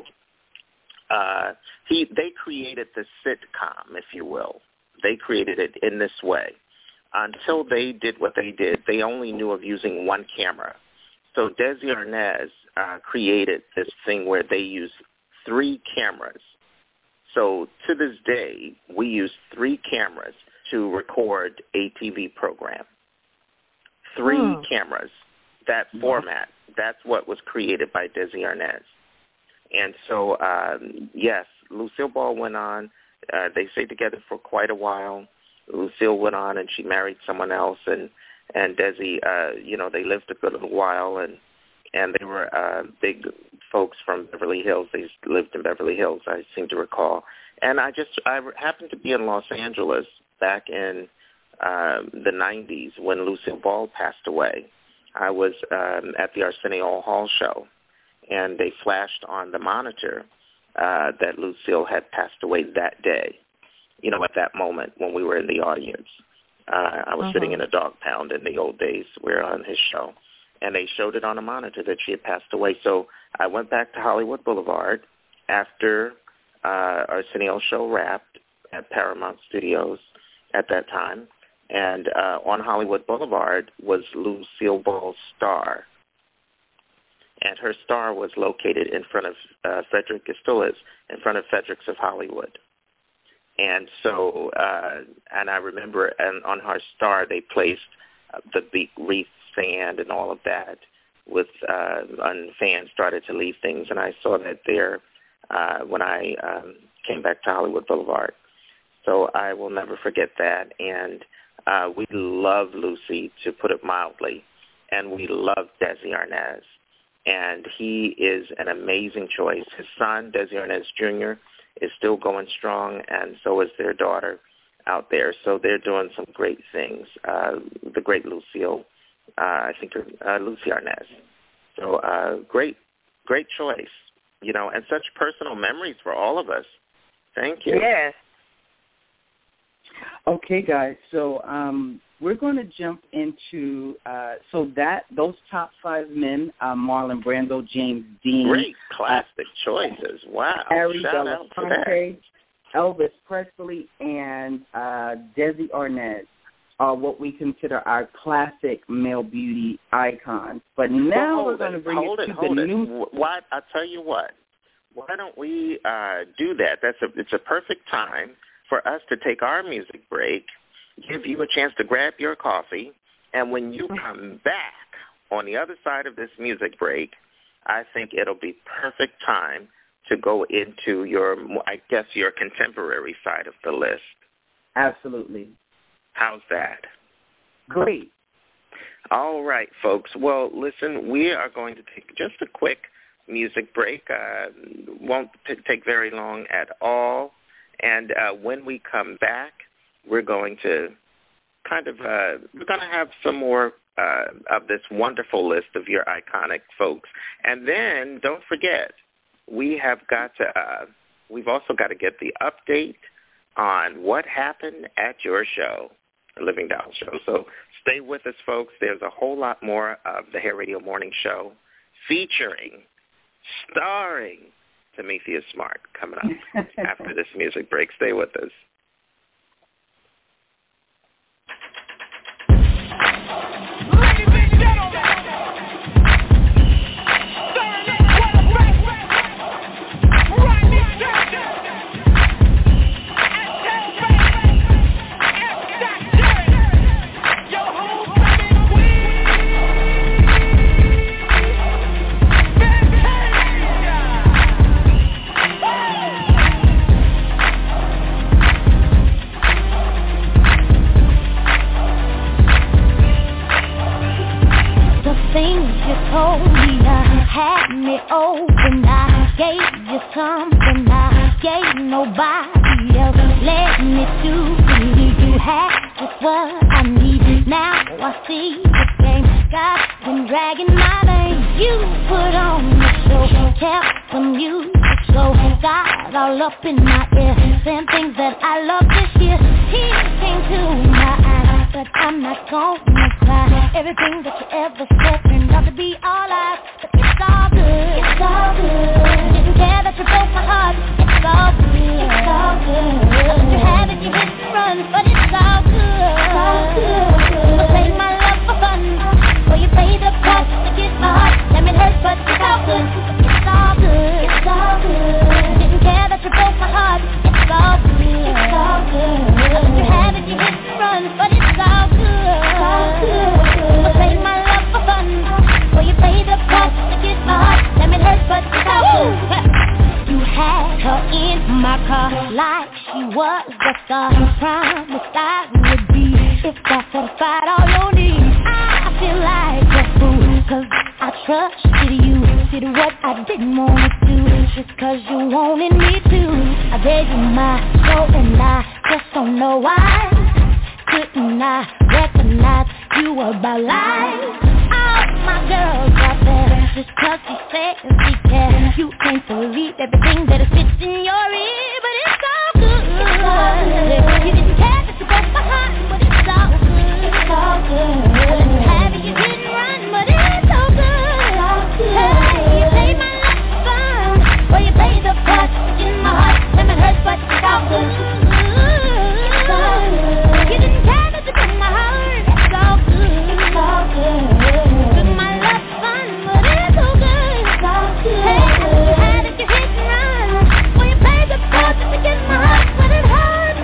they created the sitcom, if you will. They created it in this way. Until they did what they did, they only knew of using one camera. So Desi Arnaz created this thing where they used 3 cameras. So to this day, we use 3 cameras to record a TV program. 3 cameras, that format, that's what was created by Desi Arnaz. And so, yes, Lucille Ball went on. They stayed together for quite a while. Lucille went on and she married someone else, and Desi, they lived a good little while, and they were big folks from Beverly Hills. They lived in Beverly Hills, I seem to recall. And I happened to be in Los Angeles back in the 90s when Lucille Ball passed away. I was at the Arsenio Hall show, and they flashed on the monitor that Lucille had passed away that day. At that moment when we were in the audience. I was sitting in a dog pound in the old days. We were on his show. And they showed it on a monitor that she had passed away. So I went back to Hollywood Boulevard after Arsenio's show wrapped at Paramount Studios at that time. And on Hollywood Boulevard was Lucille Ball's star. And her star was located in front of Frederick Gistoulas, in front of Fredericks of Hollywood. And so, and I remember on her star they placed the big wreath sand and all of that with, and fans started to leave things. And I saw that there when I came back to Hollywood Boulevard. So I will never forget that. And we love Lucy, to put it mildly, and we love Desi Arnaz. And he is an amazing choice. His son, Desi Arnaz Jr., is still going strong, and so is their daughter out there. So they're doing some great things. The great Lucille, I think Lucy Arnaz. So great choice, and such personal memories for all of us. Thank you. Yes. Okay, guys. So we're going to jump into those top 5 men: Marlon Brando, James Dean, great classic choices. Wow. Harry Belafonte, Elvis Presley, and Desi Arnaz are what we consider our classic male beauty icons. But now we're going to bring it to the new. Why? I'll tell you what. Why don't we do that? It's a perfect time for us to take our music break, give you a chance to grab your coffee, and when you come back on the other side of this music break, I think it'll be perfect time to go into your contemporary side of the list. Absolutely. How's that? Great. All right, folks. Well, listen, we are going to take just a quick music break. Won't take very long at all. And when we come back, we're going to we're going to have some more of this wonderful list of your iconic folks. And then don't forget, we've also got to get the update on what happened at your show, the Living Doll Show. So stay with us, folks. There's a whole lot more of the Hair Radio Morning Show starring Tamethia Smart coming up after this music break. Stay with us. Open, I gave you something I gave nobody else. Let me do you have just what I need. Now I see the game. God's been dragging my name. You put on the show, kept the music slow. Got all up in my ear, saying things that I love this year. Tears came to my eyes, but I'm not gonna cry. Everything that you ever said turned out to be all lies. It's all good, it's all good. Didn't care that you broke my heart. It's all good, it's all good. I let you have it, you hit and run, but it's all good, it's all good. So play my love for fun, or you pay the price to get my heart. Damn, it hurts, but it's all good. It's all good, it's all good. Didn't care that you broke my heart. It's all good, it's all good. I let you have it, you hit and run, but it's all good, it's all good. So play my love for fun, or you pay the price to get my heart. Damn, it hurts, but it's all good. You had her in my car like she was the star. Promised I would be if that satisfied all your needs. I feel like a fool, cause I trusted you. Did what I didn't want to do, just cause you wanted me to. I gave you my soul and I just don't know why. Couldn't I recognize you were by life? All my girls out there, just cause he says he cares. You can't believe everything that it fits in your ear, but it's all good. It's all good. You didn't care that you broke my heart, but it's all good. It's all good. I let you have it, you didn't run, but it's all good. It's all good. Hey, you play my life for fun, or you pay the price in my heart. Damn, it hurts, but it's all good. It's all good. You didn't care that you broke my heart. It's all good. It's all good. Took my love for fun, but it's all good. It's all good. Hey, you had it, you hit and run, or you pay the price to get my heart. But it hurts,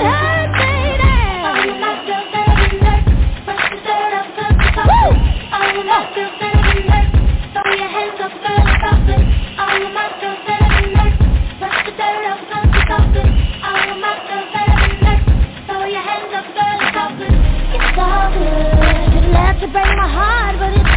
baby. All of my girls that have been hurt, push the dirt up, cause it's all good. All of my girls that have been hurt, throw your hands up, girl, it's all good. All of my girls that have been hurt, push the dirt up, cause it's all good. All of my girls that have been hurt, throw your hands up, girl, it's all good. It's all good. Didn't have to break my heart, but it's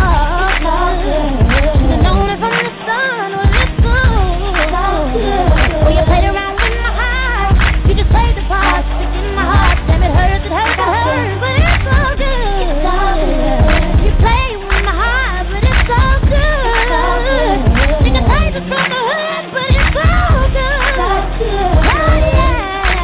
all good. Should've known it from the sun, well, it's good. It's all good. Well, you played around with my heart, you just played the part, stick in my heart. Damn, it hurts, it hurts, it hurts, but it's all good. It's all good. You play with my heart, but it's all good. It's all good. You can play the brotherhood, but it's all good. It's all good. Oh, yeah.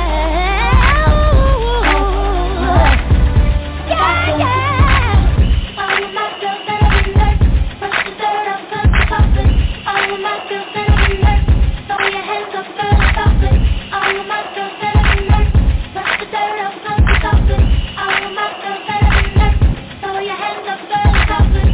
Yeah, yeah. All of my girls that have been hurt, push the dirt up, cause it's all good. All of my girls that have been hurt, throw your hands up, girl, it's all good. All of my girls that have been hurt, push the dirt up, cause it's all good. All of my girls that have been hurt, throw your hands up, girl, it's all good.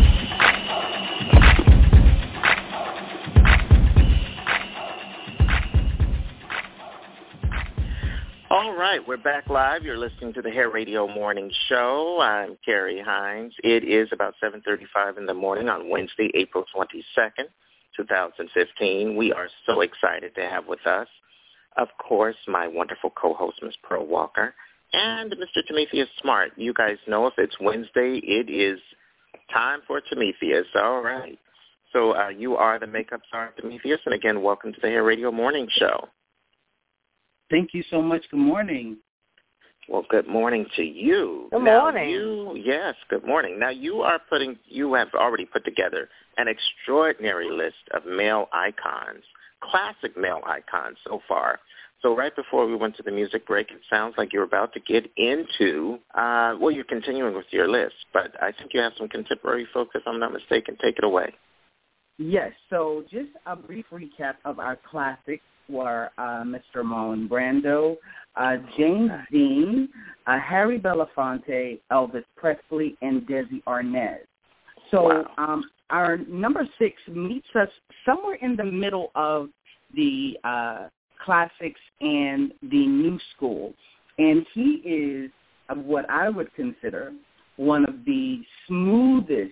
All right, we're back live. You're listening to the Hair Radio Morning Show. I'm Carrie Hines. It is about 7:35 in the morning on Wednesday, April 22nd, 2015. We are so excited to have with us, of course, my wonderful co-host, Ms. Pearl Walker, and Mr. Tamethia Smart. You guys know if it's Wednesday, it is time for Tamethia. All right. So you are the makeup star, Tamethia, and again, welcome to the Hair Radio Morning Show. Thank you so much. Good morning. Well, good morning to you. Good morning. Yes, good morning. Now, you have already put together an extraordinary list of male icons, classic male icons so far. So right before we went to the music break, it sounds like you're about to get into, you're continuing with your list, but I think you have some contemporary folks, if I'm not mistaken. Take it away. Yes, so just a brief recap of our classics were Mr. Marlon Brando, James Dean, Harry Belafonte, Elvis Presley, and Desi Arnaz. So our number 6 meets us somewhere in the middle of the classics and the new school. And he is what I would consider one of the smoothest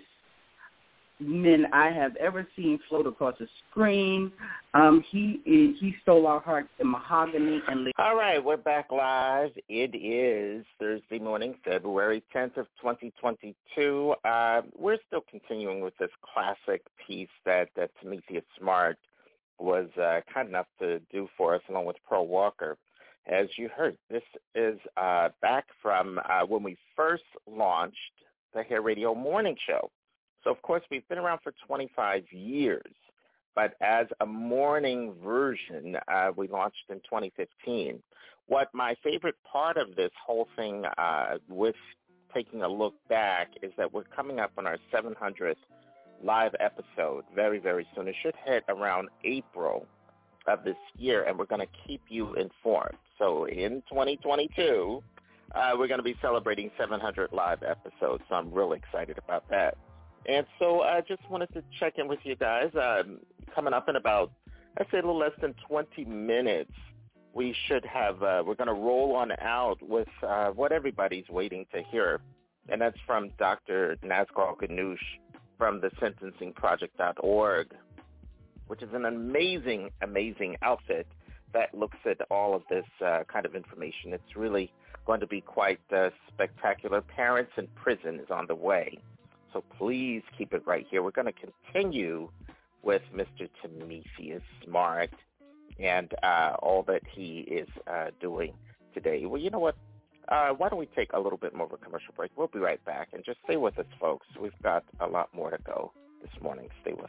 men I have ever seen float across a screen. He stole our hearts in Mahogany and All right, we're back live. It is Thursday morning, February 10th of 2022. We're still continuing with this classic piece that Tamithia Smart was kind enough to do for us along with Pearl Walker. As you heard, this is back from when we first launched the Hair Radio Morning Show. So, of course, we've been around for 25 years, but as a morning version, we launched in 2015. What my favorite part of this whole thing with taking a look back is that we're coming up on our 700th live episode very, very soon. It should hit around April of this year, and we're going to keep you informed. So in 2022, we're going to be celebrating 700 live episodes, so I'm really excited about that. And so I just wanted to check in with you guys. Coming up in about, I'd say a little less than 20 minutes, we should have, we're going to roll on out with what everybody's waiting to hear, and that's from Dr. Nazgul Ganoush from the sentencingproject.org, which is an amazing, amazing outfit that looks at all of this kind of information. It's really going to be quite spectacular. Parents in Prison is on the way. So please keep it right here. We're going to continue with Mr. Tamithia Smart and all that he is doing today. Well, you know what? Why don't we take a little bit more of a commercial break? We'll be right back. And just stay with us, folks. We've got a lot more to go this morning. Stay with us.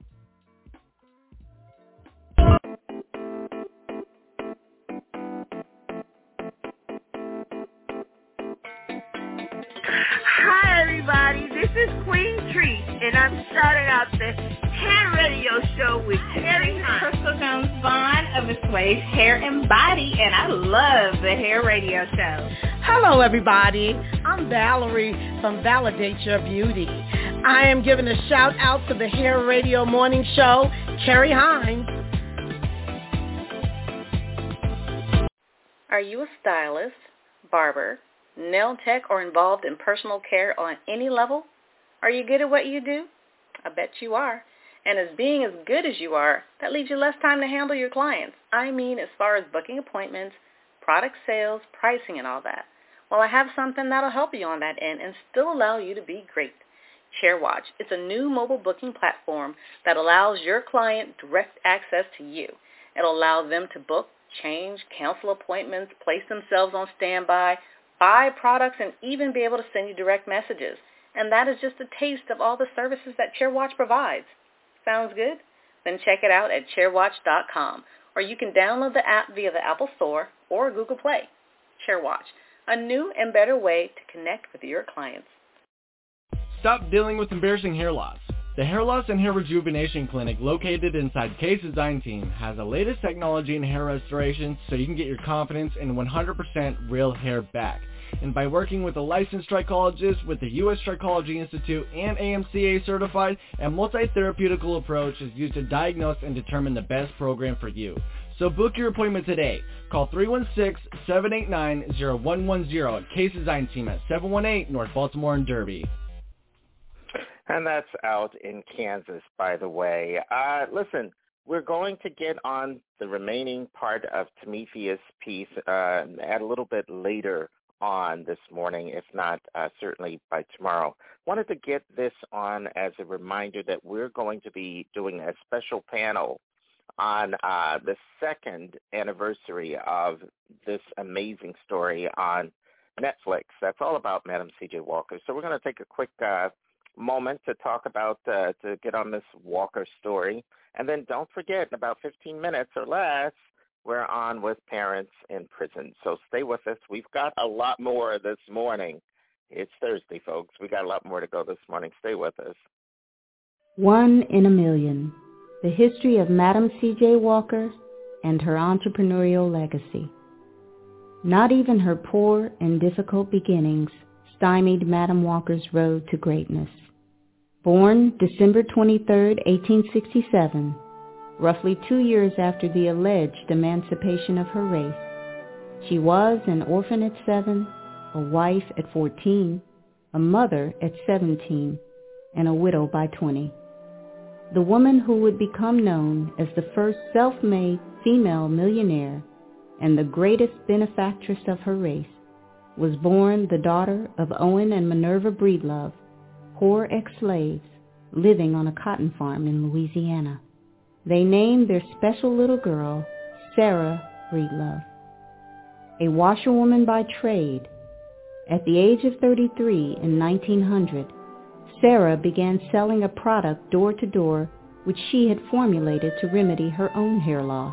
Hi, everybody. This is Queen Treat, and I'm starting out the Hair Radio Show with Terry Hunt. Crystal Jones Vaughn of Assuage Hair and Body, and I love the Hair Radio Show. Hello, everybody. I'm Valerie from Validate Your Beauty. I am giving a shout out to the Hair Radio Morning Show, Carrie Hines. Are you a stylist, barber, nail tech, or involved in personal care on any level? Are you good at what you do? I bet you are. And as being as good as you are, that leaves you less time to handle your clients. I mean, as far as booking appointments, product sales, pricing, and all that. Well, I have something that'll help you on that end and still allow you to be great. ChairWatch. It's a new mobile booking platform that allows your client direct access to you. It'll allow them to book, change, cancel appointments, place themselves on standby, buy products, and even be able to send you direct messages. And that is just a taste of all the services that ChairWatch provides. Sounds good? Then check it out at chairwatch.com, or you can download the app via the Apple Store or Google Play. ChairWatch, a new and better way to connect with your clients. Stop dealing with embarrassing hair loss. The Hair Loss and Hair Rejuvenation Clinic located inside Case Design Team has the latest technology in hair restoration so you can get your confidence in 100% real hair back. And by working with a licensed trichologist with the U.S. Trichology Institute and AMCA certified, a multi-therapeutical approach is used to diagnose and determine the best program for you. So book your appointment today. Call 316-789-0110 at Case Design Team at 718 North Baltimore and Derby. And that's out in Kansas, by the way. Listen, we're going to get on the remaining part of Tamithia's piece at a little bit later on this morning, if not certainly by tomorrow. Wanted to get this on as a reminder that we're going to be doing a special panel on the second anniversary of this amazing story on Netflix. That's all about Madam C.J. Walker. So we're going to take a quick moment to talk about, to get on this Walker story. And then don't forget, in about 15 minutes or less, we're on with parents in prison. So stay with us. We've got a lot more this morning. It's Thursday, folks. We got a lot more to go this morning. Stay with us. 1 in a Million, the history of Madam C.J. Walker and her entrepreneurial legacy. Not even her poor and difficult beginnings stymied Madam Walker's road to greatness. Born December 23, 1867, roughly 2 years after the alleged emancipation of her race, she was an orphan at 7, a wife at 14, a mother at 17, and a widow by 20. The woman who would become known as the first self-made female millionaire and the greatest benefactress of her race was born the daughter of Owen and Minerva Breedlove, poor ex-slaves living on a cotton farm in Louisiana. They named their special little girl Sarah Breedlove. A washerwoman by trade, at the age of 33 in 1900, Sarah began selling a product door to door which she had formulated to remedy her own hair loss.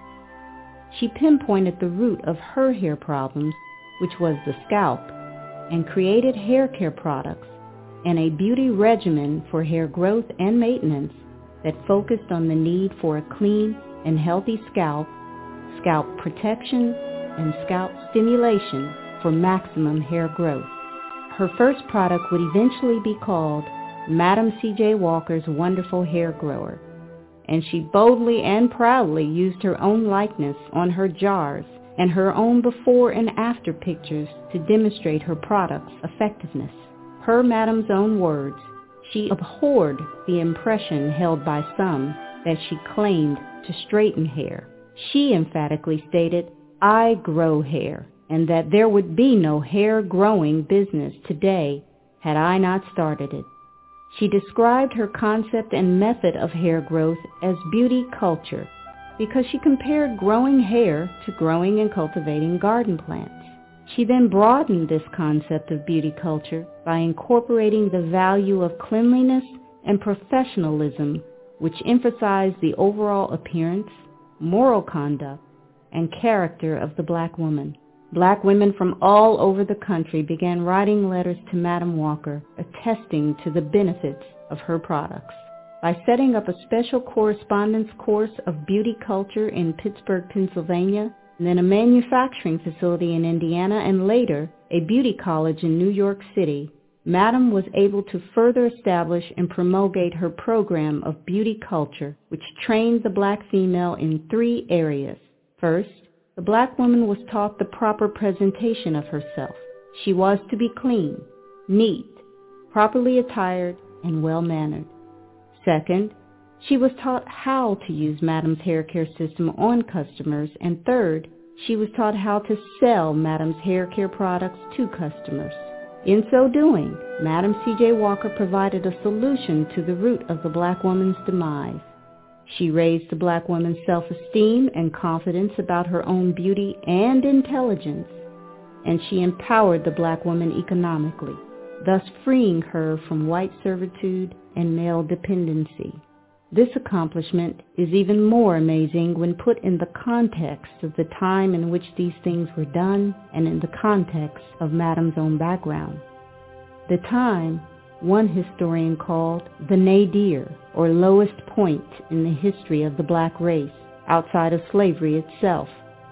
She pinpointed the root of her hair problems, which was the scalp, and created hair care products and a beauty regimen for hair growth and maintenance that focused on the need for a clean and healthy scalp, scalp protection, and scalp stimulation for maximum hair growth. Her first product would eventually be called Madam C.J. Walker's Wonderful Hair Grower, and she boldly and proudly used her own likeness on her jars and her own before and after pictures to demonstrate her product's effectiveness. Per Madam's own words, she abhorred the impression held by some that she claimed to straighten hair. She emphatically stated, "I grow hair," and that there would be no hair-growing business today had I not started it. She described her concept and method of hair growth as beauty culture because she compared growing hair to growing and cultivating garden plants. She then broadened this concept of beauty culture by incorporating the value of cleanliness and professionalism, which emphasized the overall appearance, moral conduct, and character of the black woman. Black women from all over the country began writing letters to Madam Walker attesting to the benefits of her products. By setting up a special correspondence course of beauty culture in Pittsburgh, Pennsylvania, and then a manufacturing facility in Indiana, and later a beauty college in New York City, Madam was able to further establish and promulgate her program of beauty culture, which trained the black female in 3 areas. First, the black woman was taught the proper presentation of herself. She was to be clean, neat, properly attired, and well-mannered. Second, she was taught how to use Madam's hair care system on customers. And third, she was taught how to sell Madam's hair care products to customers. In so doing, Madam C.J. Walker provided a solution to the root of the black woman's demise. She raised the black woman's self-esteem and confidence about her own beauty and intelligence, and she empowered the black woman economically, thus freeing her from white servitude and male dependency. This accomplishment is even more amazing when put in the context of the time in which these things were done and in the context of Madam's own background. The time, one historian called the nadir, or lowest point in the history of the black race, outside of slavery itself.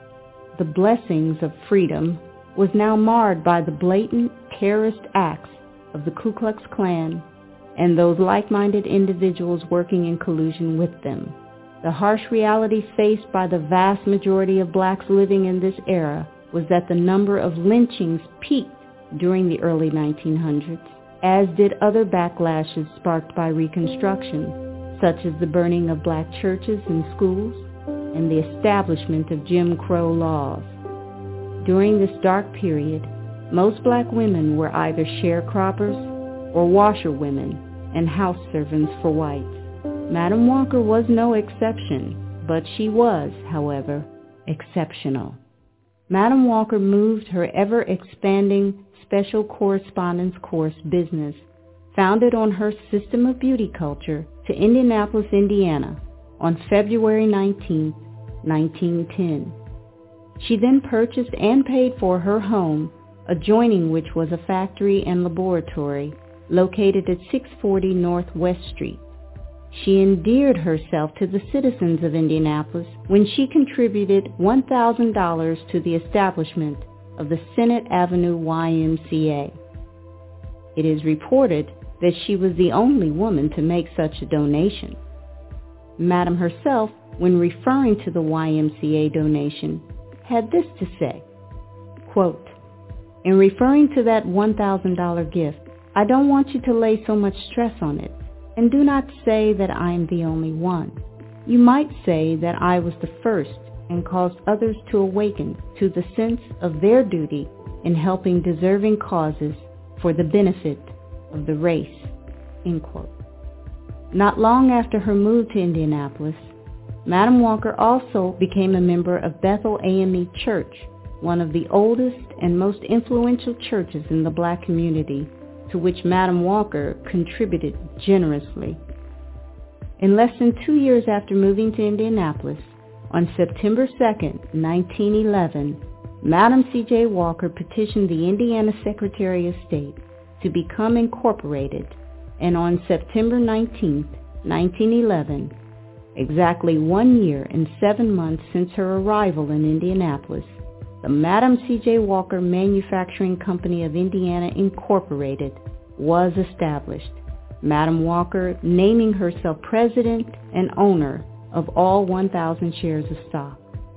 The blessings of freedom was now marred by the blatant terrorist acts of the Ku Klux Klan and those like-minded individuals working in collusion with them. The harsh reality faced by the vast majority of blacks living in this era was that the number of lynchings peaked during the early 1900s, as did other backlashes sparked by Reconstruction, such as the burning of black churches and schools and the establishment of Jim Crow laws. During this dark period, most black women were either sharecroppers or washerwomen and house servants for whites. Madam Walker was no exception, but she was, however, exceptional. Madam Walker moved her ever-expanding special correspondence course business, founded on her system of beauty culture, to Indianapolis, Indiana, on February 19, 1910. She then purchased and paid for her home, adjoining which was a factory and laboratory located at 640 North West Street. She endeared herself to the citizens of Indianapolis when she contributed $1,000 to the establishment of the Senate Avenue YMCA. It is reported that she was the only woman to make such a donation. Madam herself, when referring to the YMCA donation, had this to say, quote, "In referring to that $1,000 gift, I don't want you to lay so much stress on it, and do not say that I am the only one. You might say that I was the first and caused others to awaken to the sense of their duty in helping deserving causes for the benefit of the race." End quote. Not long after her move to Indianapolis, Madam Walker also became a member of Bethel AME Church, one of the oldest and most influential churches in the black community, to which Madam Walker contributed generously. In less than 2 years after moving to Indianapolis, on September 2, 1911, Madam C.J. Walker petitioned the Indiana Secretary of State to become incorporated, and on September 19, 1911, exactly 1 year and 7 months since her arrival in Indianapolis, the Madam C.J. Walker Manufacturing Company of Indiana Incorporated was established, Madam Walker naming herself president and owner of all 1,000 shares of stock.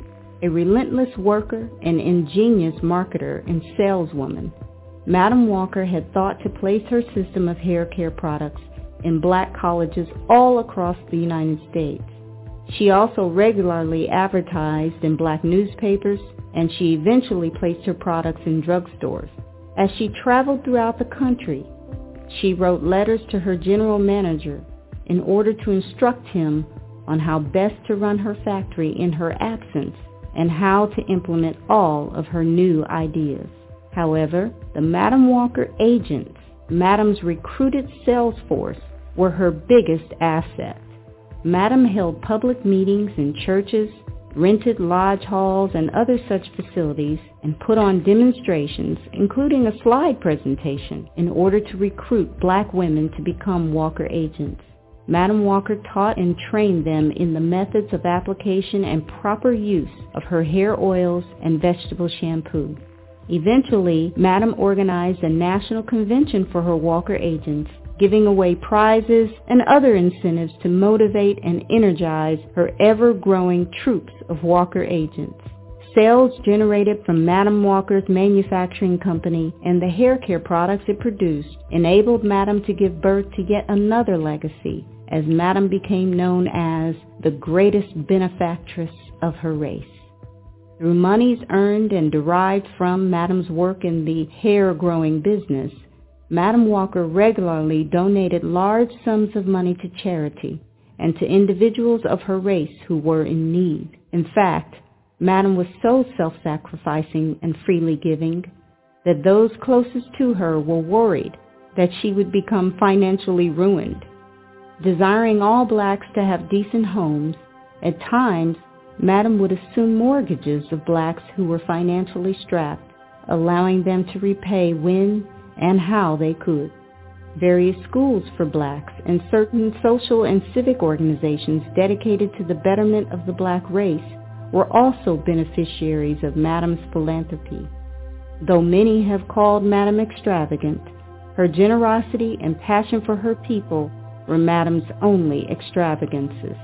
A relentless worker and ingenious marketer and saleswoman, Madam Walker had thought to place her system of hair care products in black colleges all across the United States. She also regularly advertised in black newspapers, and she eventually placed her products in drugstores. As she traveled throughout the country, she wrote letters to her general manager in order to instruct him on how best to run her factory in her absence and how to implement all of her new ideas. However, the Madam Walker agents, Madam's recruited sales force, were her biggest asset. Madam held public meetings in churches, rented lodge halls and other such facilities, and put on demonstrations, including a slide presentation, in order to recruit black women to become Walker agents. Madam Walker taught and trained them in the methods of application and proper use of her hair oils and vegetable shampoo. Eventually, Madam organized a national convention for her Walker agents, giving away prizes and other incentives to motivate and energize her ever-growing troops of Walker agents. Sales generated from Madam Walker's manufacturing company and the hair care products it produced enabled Madam to give birth to yet another legacy, as Madam became known as the greatest benefactress of her race. Through monies earned and derived from Madam's work in the hair-growing business, Madam Walker regularly donated large sums of money to charity and to individuals of her race who were in need. In fact, Madam was so self-sacrificing and freely giving that those closest to her were worried that she would become financially ruined. Desiring all blacks to have decent homes, at times, Madam would assume mortgages of blacks who were financially strapped, allowing them to repay when and how they could. Various schools for blacks and certain social and civic organizations dedicated to the betterment of the black race were also beneficiaries of Madam's philanthropy. Though many have called Madam extravagant, her generosity and passion for her people were Madam's only extravagances.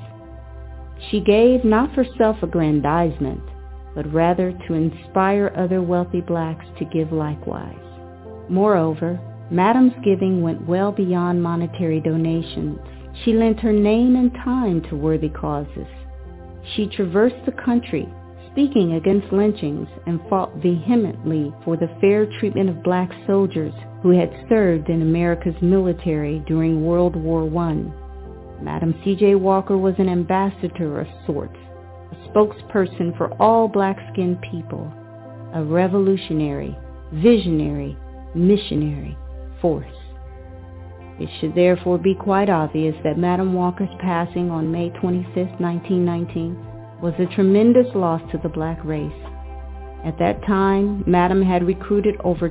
She gave not for self-aggrandizement, but rather to inspire other wealthy blacks to give likewise. Moreover, Madam's giving went well beyond monetary donations. She lent her name and time to worthy causes. She traversed the country, speaking against lynchings, and fought vehemently for the fair treatment of black soldiers who had served in America's military during World War I. Madam C.J. Walker was an ambassador of sorts, a spokesperson for all black-skinned people. a revolutionary, visionary, missionary force. It should therefore be quite obvious that Madam Walker's passing on May 25, 1919, was a tremendous loss to the black race. At that time, Madam had recruited over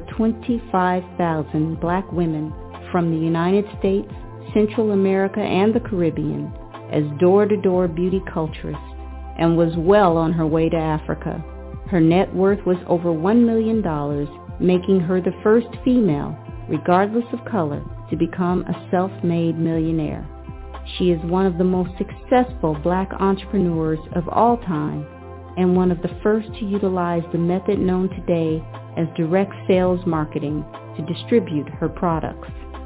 25,000 black women from the United States, Central America, and the Caribbean as door-to-door beauty culturists, and was well on her way to Africa. Her net worth was over $1 million, making her the first female, regardless of color, to become a self-made millionaire. She is one of the most successful black entrepreneurs of all time, and one of the first to utilize the method known today as direct sales marketing to distribute her products.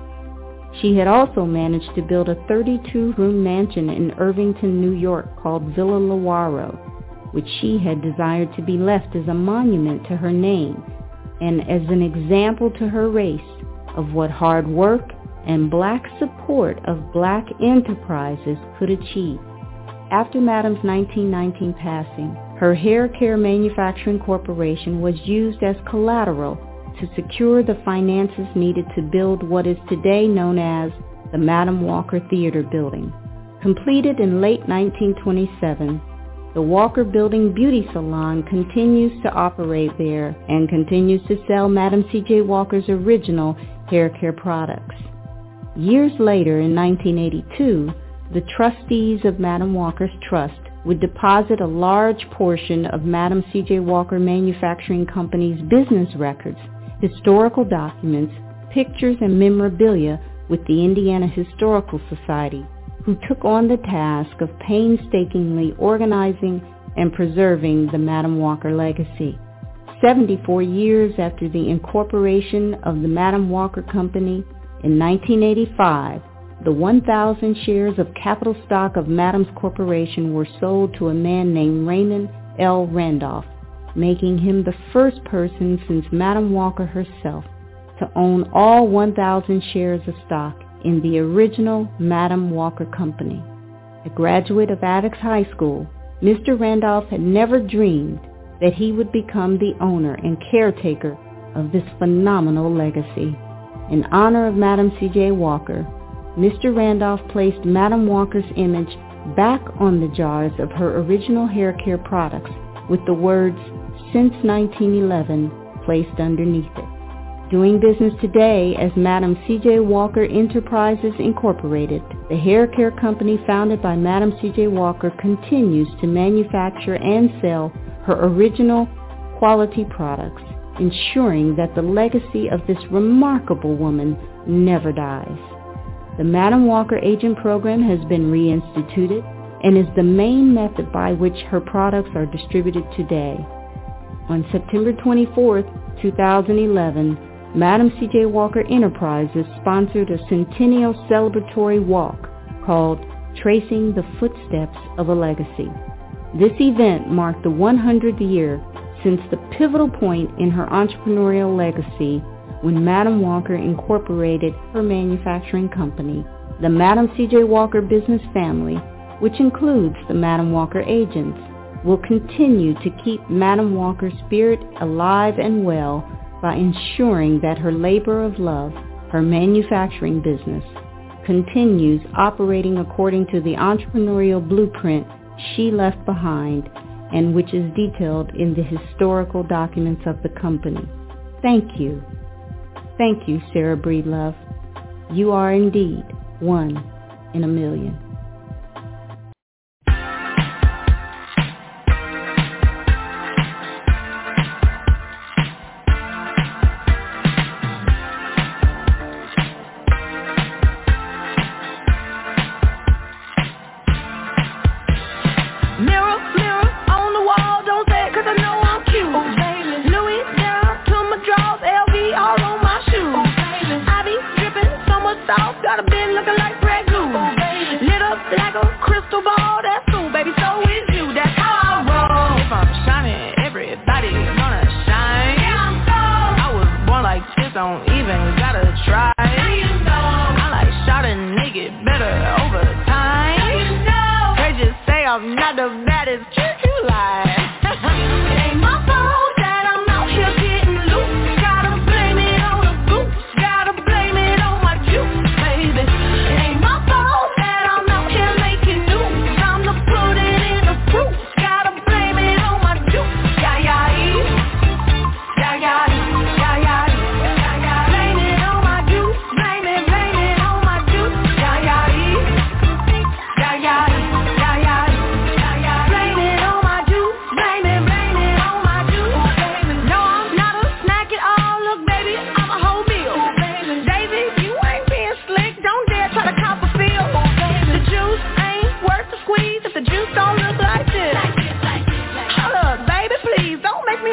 She had also managed to build a 32-room mansion in Irvington, New York called Villa Lawaro, which she had desired to be left as a monument to her name and as an example to her race of what hard work and black support of black enterprises could achieve. After Madam's 1919 passing, her hair care manufacturing corporation was used as collateral to secure the finances needed to build what is today known as the Madam Walker Theater Building. Completed in late 1927, the Walker Building Beauty Salon continues to operate there and continues to sell Madam C.J. Walker's original hair care products. Years later, in 1982, the trustees of Madam Walker's Trust would deposit a large portion of Madam C.J. Walker Manufacturing Company's business records, historical documents, pictures, and memorabilia with the Indiana Historical Society, who took on the task of painstakingly organizing and preserving the Madam Walker legacy. 74 years after the incorporation of the Madam Walker Company, in 1985, the 1,000 shares of capital stock of Madam's Corporation were sold to a man named Raymond L. Randolph, making him the first person since Madam Walker herself to own all 1,000 shares of stock in the original Madam Walker Company. A graduate of Attucks High School, Mr. Randolph had never dreamed that he would become the owner and caretaker of this phenomenal legacy. In honor of Madam C.J. Walker, Mr. Randolph placed Madam Walker's image back on the jars of her original hair care products with the words, "Since 1911, placed underneath it. Doing business today as Madam C.J. Walker Enterprises Incorporated, the hair care company founded by Madam C.J. Walker continues to manufacture and sell her original quality products, ensuring that the legacy of this remarkable woman never dies. The Madam Walker Agent Program has been reinstituted and is the main method by which her products are distributed today. On September 24, 2011, Madam C.J. Walker Enterprises sponsored a centennial celebratory walk called Tracing the Footsteps of a Legacy. This event marked the 100th year since the pivotal point in her entrepreneurial legacy when Madam Walker incorporated her manufacturing company, the Madam C.J. Walker business family, which includes the Madam Walker agents, will continue to keep Madam Walker's spirit alive and well by ensuring that her labor of love, her manufacturing business, continues operating according to the entrepreneurial blueprint she left behind and which is detailed in the historical documents of the company. Thank you. Thank you, Sarah Breedlove. You are indeed one in a million. Don't even gotta try. I like shot a nigga better over time. They just say I'm not the baddest, you lie. It ain't my fault that I'm out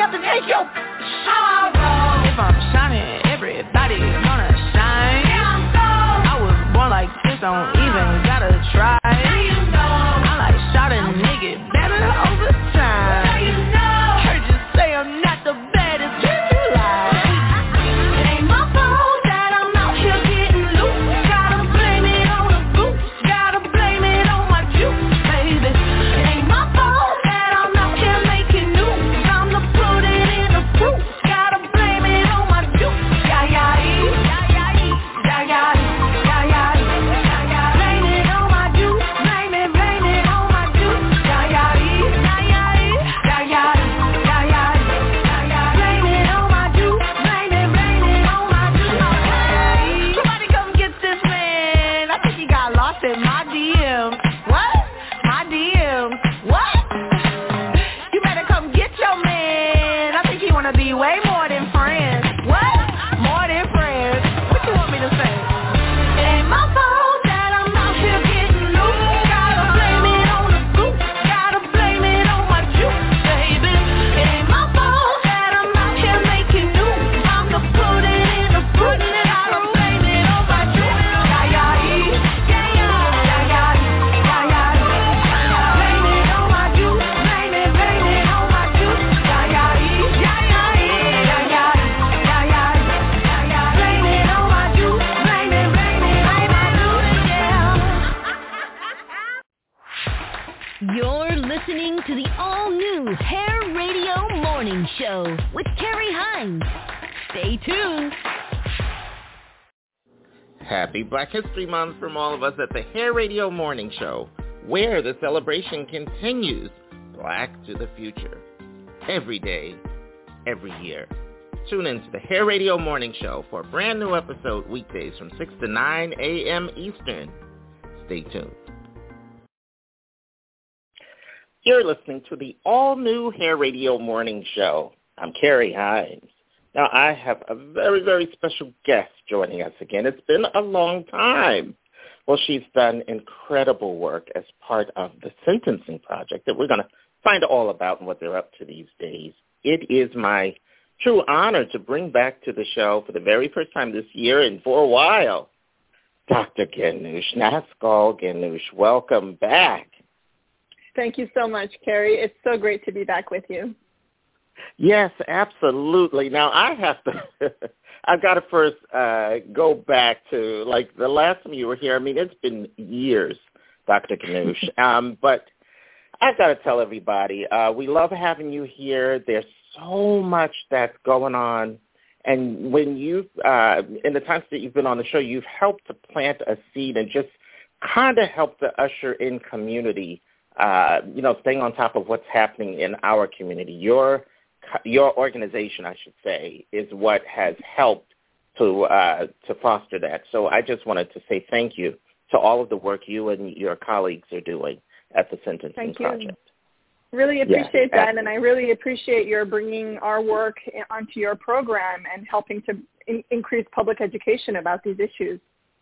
have to take your power. If I'm shining, everybody gonna shine. I was born like this, don't even gotta try. I like shot a nigga better over time. Heard you say I'm not the baddest, you lie. It ain't my fault that I'm out here getting loose. Gotta blame it on the boots, gotta blame it on my juice, baby. It ain't my fault that I'm out here making news. I'm the put it in the fruit, gotta blame it on my juice. Yeah, yeah, yeah, yeah, yeah, yeah, yeah, yeah, yeah. Blame it on my juice, blame it on my juice. Yeah, yeah, yeah, yeah, yeah, yeah, yeah, yeah. Blame it on my juice, blame it on my juice. Somebody come get this man. I think he got lost in my DMs. What? My DMs. What? You better come get your man. I think he wanna be way more than friends. What? More than friends. What you want me to say? It ain't my fault that I'm out here getting loose. Gotta blame it on the boots. Gotta blame it on my juice, baby. It ain't my fault that I'm out here making news. I'm the put it in the fruit. Gotta blame it on my juice. Yeah, yeah, yeah, yeah, yeah, yeah, yeah, yeah. Blame it on my juice. Blame it on my juice. Yeah, yeah, yeah, yeah, yeah, yeah, yeah, yeah, yeah. Blame it on my juice. Blame it on my juice. Yeah. You're listening to the all-new Hair Radio Morning Show with Carrie Hines. Stay tuned. Happy Black History Month from all of us at the Hair Radio Morning Show, where the celebration continues. Black to the future. Every day, every year. Tune in to the Hair Radio Morning Show for a brand new episode weekdays from 6 to 9 a.m. Eastern. Stay tuned. You're listening to the all-new Hair Radio Morning Show. I'm Carrie Hines. Now, I have a very, very special guest joining us again. It's been a long time. Well, she's done incredible work as part of the Sentencing Project that we're going to find all about and what they're up to these days. It is my true honor to bring back to the show for the very first time this year and for a while, Dr. Ghannouch, Naskal Ghannouch. Welcome back. Thank you so much, Carrie. It's so great to be back with you. Yes, absolutely. Now, I have to, I've got to first go back to, like, the last time you were here. I mean, it's been years, Dr. Ghannouch. But I've got to tell everybody, we love having you here. There's so much that's going on. And when you've, in the times that you've been on the show, you've helped to plant a seed and just kind of helped to usher in community, staying on top of what's happening in our community. Your organization, I should say, is what has helped to foster that. So I just wanted to say thank you to all of the work you and your colleagues are doing at the Sentencing Project. Really appreciate that, and I really appreciate your bringing our work onto your program and helping to increase public education about these issues.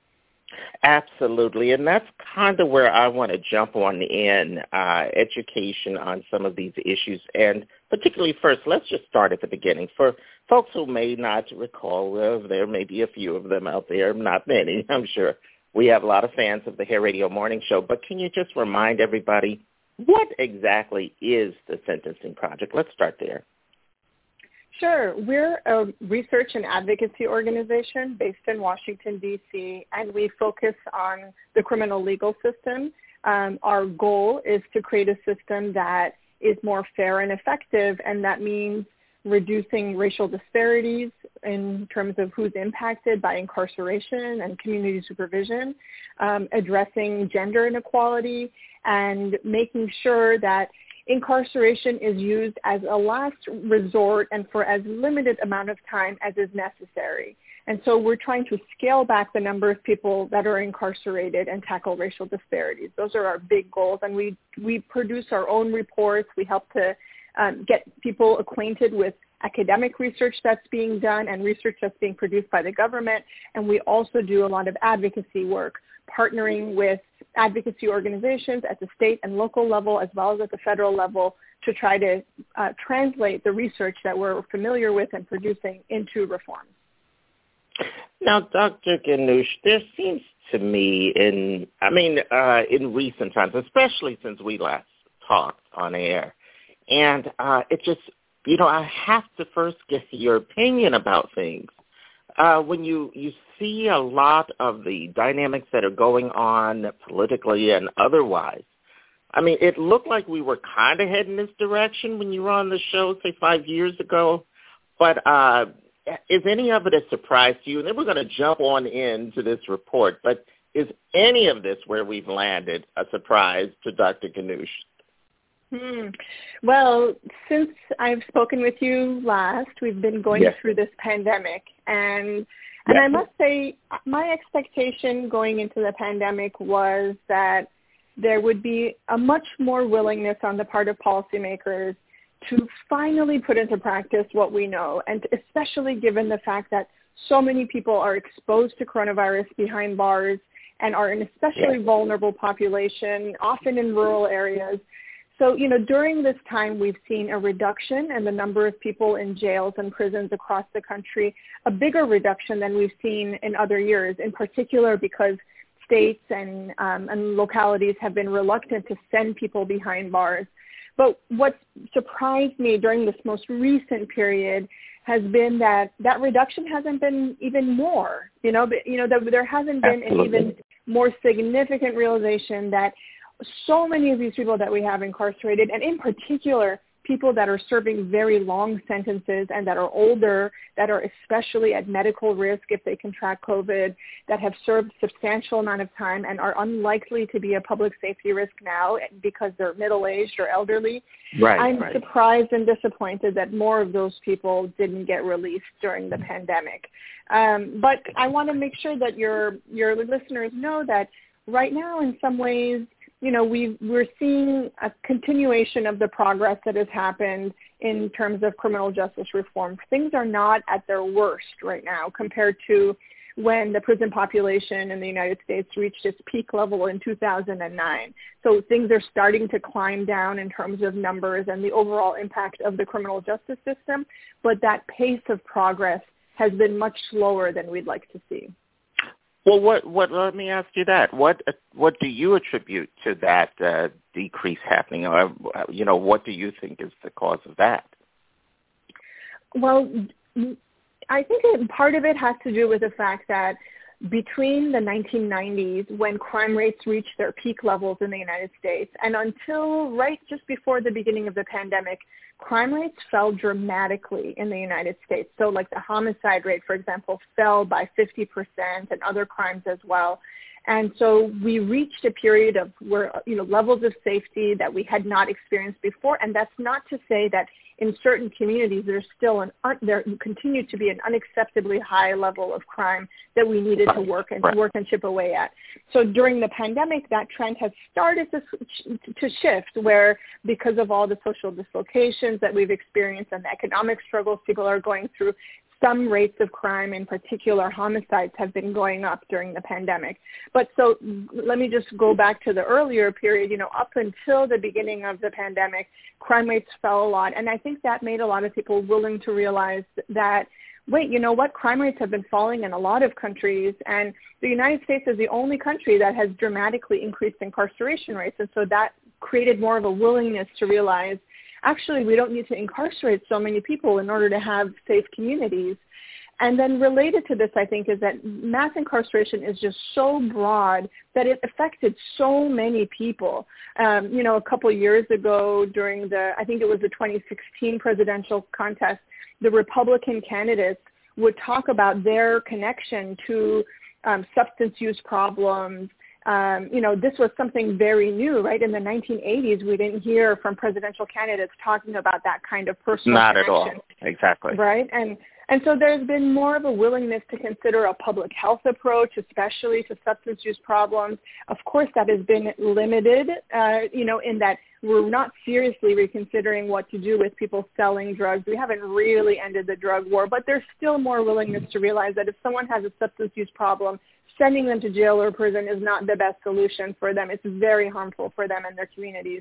Absolutely, and that's kind of where I want to jump on in, education on some of these issues. And particularly first, let's just start at the beginning. For folks who may not recall, there may be a few of them out there, not many, I'm sure. We have a lot of fans of the Hair Radio Morning Show, but can you just remind everybody, what exactly is the Sentencing Project? Let's start there. Sure. We're a research and advocacy organization based in Washington, D.C., and we focus on the criminal legal system. Our goal is to create a system that is more fair and effective, and that means reducing racial disparities in terms of who's impacted by incarceration and community supervision, addressing gender inequality, and making sure that incarceration is used as a last resort and for as limited amount of time as is necessary. And so we're trying to scale back the number of people that are incarcerated and tackle racial disparities. Those are our big goals, and we produce our own reports. We help to get people acquainted with academic research that's being done and research that's being produced by the government. And we also do a lot of advocacy work, partnering with advocacy organizations at the state and local level as well as at the federal level to try to translate the research that we're familiar with and producing into reforms. Now, Dr. Ghannouch, there seems to me in recent times, especially since we last talked on air, and it just, I have to first get your opinion about things. When you see a lot of the dynamics that are going on politically and otherwise, it looked like we were kind of heading this direction when you were on the show, say, 5 years ago. But is any of it a surprise to you? And then we're going to jump on into this report. But is any of this where we've landed a surprise to Dr. Ghannouch? Well, since I've spoken with you last, we've been going through this pandemic. And I must say, my expectation going into the pandemic was that there would be a much more willingness on the part of policymakers to finally put into practice what we know, and especially given the fact that so many people are exposed to coronavirus behind bars and are an especially vulnerable population, often in rural areas. So, during this time, we've seen a reduction in the number of people in jails and prisons across the country, a bigger reduction than we've seen in other years, in particular because states and localities have been reluctant to send people behind bars. But what surprised me during this most recent period has been that reduction hasn't been even more, that there hasn't been an even more significant realization that so many of these people that we have incarcerated, and in particular, people that are serving very long sentences and that are older, that are especially at medical risk if they contract COVID, that have served substantial amount of time and are unlikely to be a public safety risk now because they're middle-aged or elderly. I'm surprised and disappointed that more of those people didn't get released during the pandemic. But I want to make sure that your listeners know that right now, in some ways, we're seeing a continuation of the progress that has happened in terms of criminal justice reform. Things are not at their worst right now compared to when the prison population in the United States reached its peak level in 2009. So things are starting to climb down in terms of numbers and the overall impact of the criminal justice system, but that pace of progress has been much slower than we'd like to see. Well, what? Let me ask you that. What do you attribute to that decrease happening? Or, what do you think is the cause of that? Well, I think part of it has to do with the fact that between the 1990s, when crime rates reached their peak levels in the United States, and until right just before the beginning of the pandemic, crime rates fell dramatically in the United States. So like the homicide rate, for example, fell by 50% and other crimes as well. And so we reached a period of where, levels of safety that we had not experienced before. And that's not to say that in certain communities there continued to be an unacceptably high level of crime that we needed to work and chip away at. So during the pandemic, that trend has started to shift, where because of all the social dislocations that we've experienced and the economic struggles people are going through, some rates of crime, in particular homicides, have been going up during the pandemic. But so let me just go back to the earlier period. Up until the beginning of the pandemic, crime rates fell a lot. And I think that made a lot of people willing to realize that, wait, crime rates have been falling in a lot of countries. And the United States is the only country that has dramatically increased incarceration rates. And so that created more of a willingness to realize, actually, we don't need to incarcerate so many people in order to have safe communities. And then related to this, I think, is that mass incarceration is just so broad that it affected so many people. A couple years ago during I think it was the 2016 presidential contest, the Republican candidates would talk about their connection to substance use problems. This was something very new, right? In the 1980s, we didn't hear from presidential candidates talking about that kind of personal connection. Not at all. Exactly. Right? And so there's been more of a willingness to consider a public health approach, especially to substance use problems. Of course, that has been limited, in that we're not seriously reconsidering what to do with people selling drugs. We haven't really ended the drug war, but there's still more willingness to realize that if someone has a substance use problem, sending them to jail or prison is not the best solution for them. It's very harmful for them and their communities.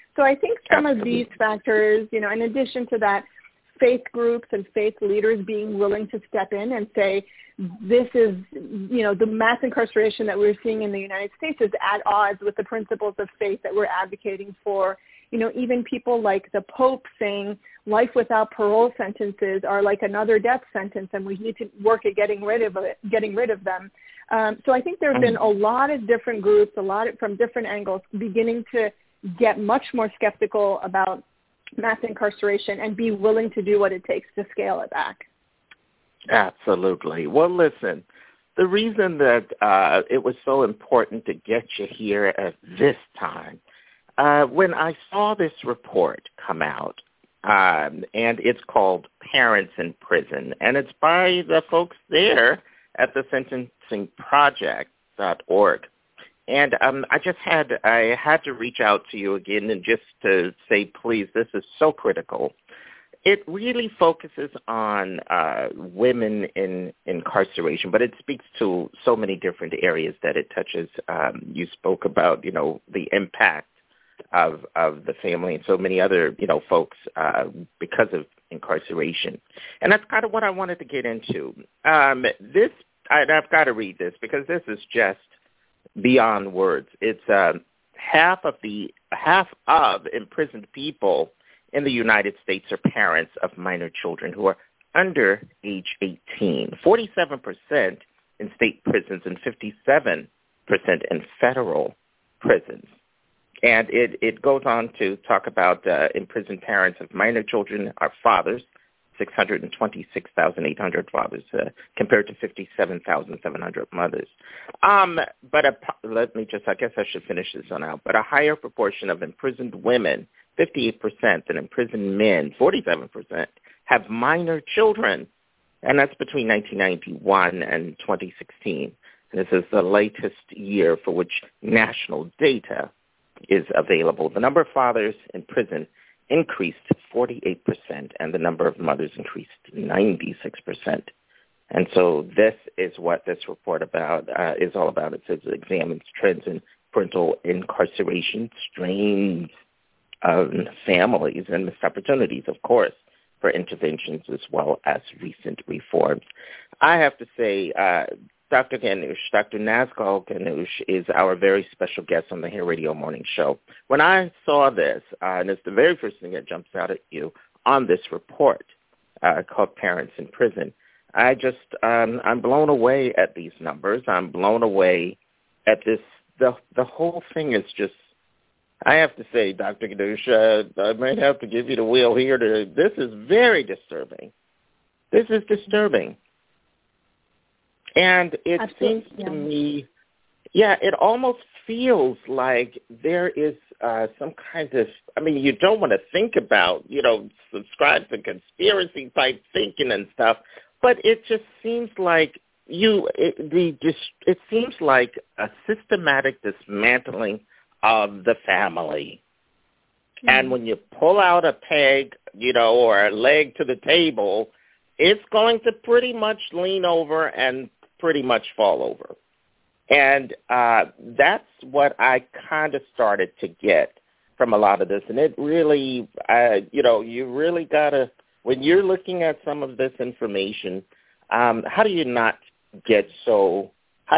So I think some of these factors, in addition to that, faith groups and faith leaders being willing to step in and say, this is, the mass incarceration that we're seeing in the United States is at odds with the principles of faith that we're advocating for. Even people like the Pope saying life without parole sentences are like another death sentence, and we need to work at getting rid of them. So I think there have been a lot of different groups, from different angles, beginning to get much more skeptical about mass incarceration and be willing to do what it takes to scale it back. Absolutely. Well, listen, the reason that it was so important to get you here at this time, when I saw this report come out, and it's called Parents in Prison, and it's by the folks there at the sentencingproject.org. And I had to reach out to you again and just to say, please, this is so critical. It really focuses on women in incarceration, but it speaks to so many different areas that it touches. You spoke about, the impact of the family and so many other, folks because of incarceration. And that's kind of what I wanted to get into. I've got to read this because this is just beyond words. It's half of imprisoned people in the United States are parents of minor children who are under age 18. 47% in state prisons and 57% in federal prisons. And it goes on to talk about imprisoned parents of minor children are fathers, 626,800 fathers compared to 57,700 mothers. But let me I guess I should finish this one out. But a higher proportion of imprisoned women, 58%, and imprisoned men, 47%, have minor children. And that's between 1991 and 2016. And this is the latest year for which national data is available. The number of fathers in prison increased 48%, and the number of mothers increased 96%. And so this is what this report is all about. It says it examines trends in parental incarceration, strains on families, and missed opportunities, of course, for interventions as well as recent reforms. I have to say, Dr. Nazgul Ganoush is our very special guest on the Hair Radio Morning Show. When I saw this, and it's the very first thing that jumps out at you on this report called Parents in Prison, I'm blown away at these numbers. I'm blown away at this. The whole thing is just, I have to say, Dr. Ganoush, I might have to give you the wheel here. This is very disturbing. This is disturbing. And it seems to me, it almost feels like there is some kind of, you don't want to think about, subscribe to conspiracy type thinking and stuff, but it just seems like it seems like a systematic dismantling of the family. Mm-hmm. And when you pull out a peg, or a leg to the table, it's going to pretty much lean over and pretty much fall over. And that's what I kind of started to get from a lot of this. And it really, you really got to, when you're looking at some of this information, how do you not get, for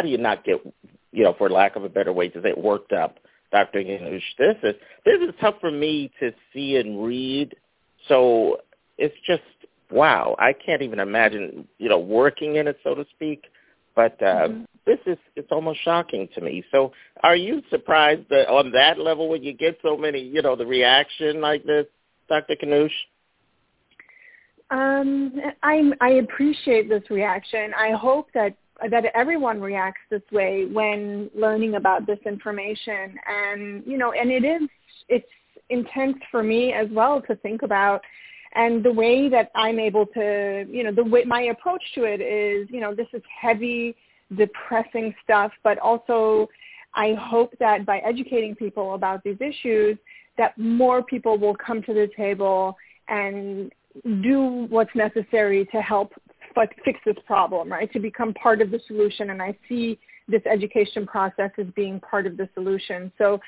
lack of a better way to say it, worked up, Dr. Ganoush? This is tough for me to see and read. So it's just, wow, I can't even imagine, working in it, so to speak. But it's almost shocking to me. So are you surprised that on that level when you get so many, the reaction like this, Dr. Ganoush? I appreciate this reaction. I hope that everyone reacts this way when learning about this information. And, and it's intense for me as well to think about. And the way that I'm able to, my approach to it is, this is heavy, depressing stuff, but also I hope that by educating people about these issues, that more people will come to the table and do what's necessary to help fix this problem, right, to become part of the solution. And I see this education process as being part of the solution. So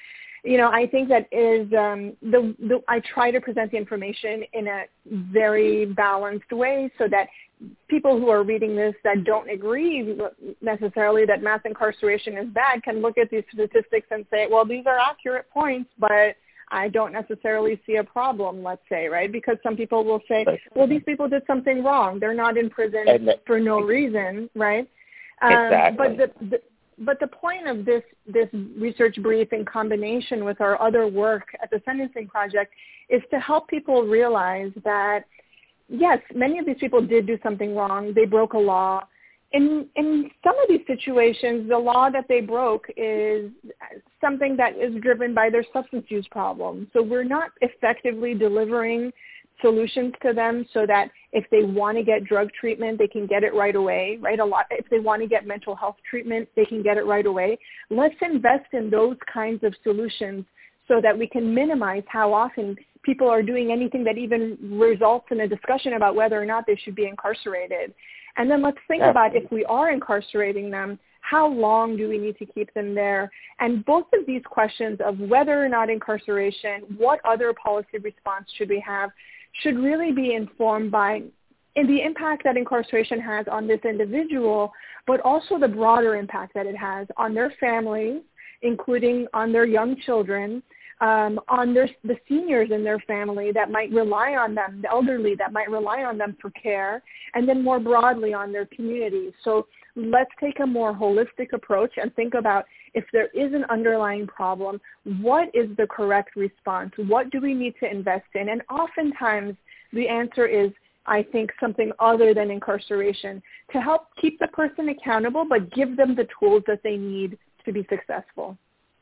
I think that is I try to present the information in a very balanced way so that people who are reading this that don't agree necessarily that mass incarceration is bad can look at these statistics and say, well, these are accurate points, but I don't necessarily see a problem, let's say, right? Because some people will say, well, these people did something wrong. They're not in prison for no reason, right? Exactly. But the point of this research brief in combination with our other work at the Sentencing Project is to help people realize that, yes, many of these people did do something wrong. They broke a law. In some of these situations, the law that they broke is something that is driven by their substance use problem. So we're not effectively delivering solutions to them so that if they want to get drug treatment, they can get it right away, right? If they want to get mental health treatment, they can get it right away. Let's invest in those kinds of solutions so that we can minimize how often people are doing anything that even results in a discussion about whether or not they should be incarcerated. And then let's think about if we are incarcerating them, how long do we need to keep them there? And both of these questions of whether or not incarceration, what other policy response should we have, should really be informed by the impact that incarceration has on this individual, but also the broader impact that it has on their families, including on their young children, on the seniors in their family that might rely on them, the elderly that might rely on them for care, and then more broadly on their communities. So let's take a more holistic approach and think about if there is an underlying problem, what is the correct response? What do we need to invest in? And oftentimes the answer is, I think, something other than incarceration to help keep the person accountable, but give them the tools that they need to be successful.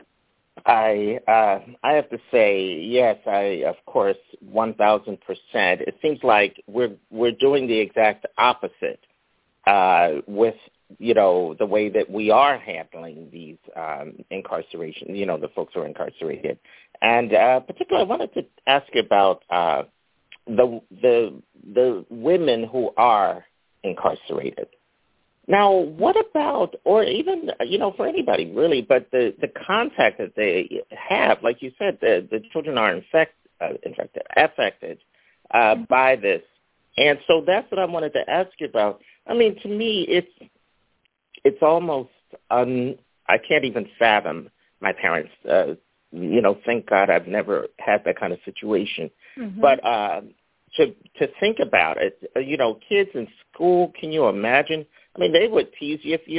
I have to say, yes, I, of course, 1,000%. It seems like we're doing the exact opposite with, the way that we are handling these incarceration, the folks who are incarcerated. And particularly, I wanted to ask you about the women who are incarcerated. Now, what about, or even, for anybody really, but the contact that they have, like you said, the children are affected by this. And so that's what I wanted to ask you about. I mean, to me, it's almost, I can't even fathom my parents, thank God I've never had that kind of situation. Mm-hmm. But to think about it, kids in school, can you imagine? I mean, they would tease you if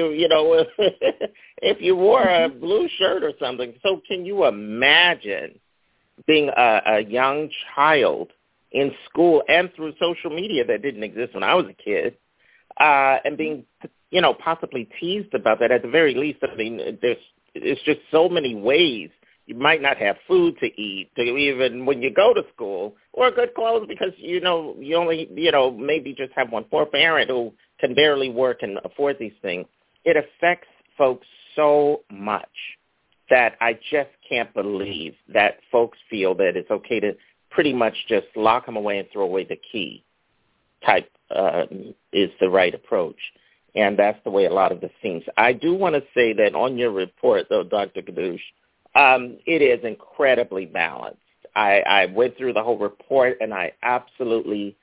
if you wore a blue shirt or something. So can you imagine being a young child in school and through social media that didn't exist when I was a kid, and being, possibly teased about that? At the very least, I mean, it's just so many ways. You might not have food to eat, even when you go to school, or good clothes because, you only, maybe just have one poor parent who can barely work and afford these things. It affects folks so much that I just can't believe that folks feel that it's okay to pretty much just lock them away and throw away the key type is the right approach. And that's the way a lot of this seems. I do want to say that on your report, though, Dr. Ganoush, it is incredibly balanced. I went through the whole report, and I absolutely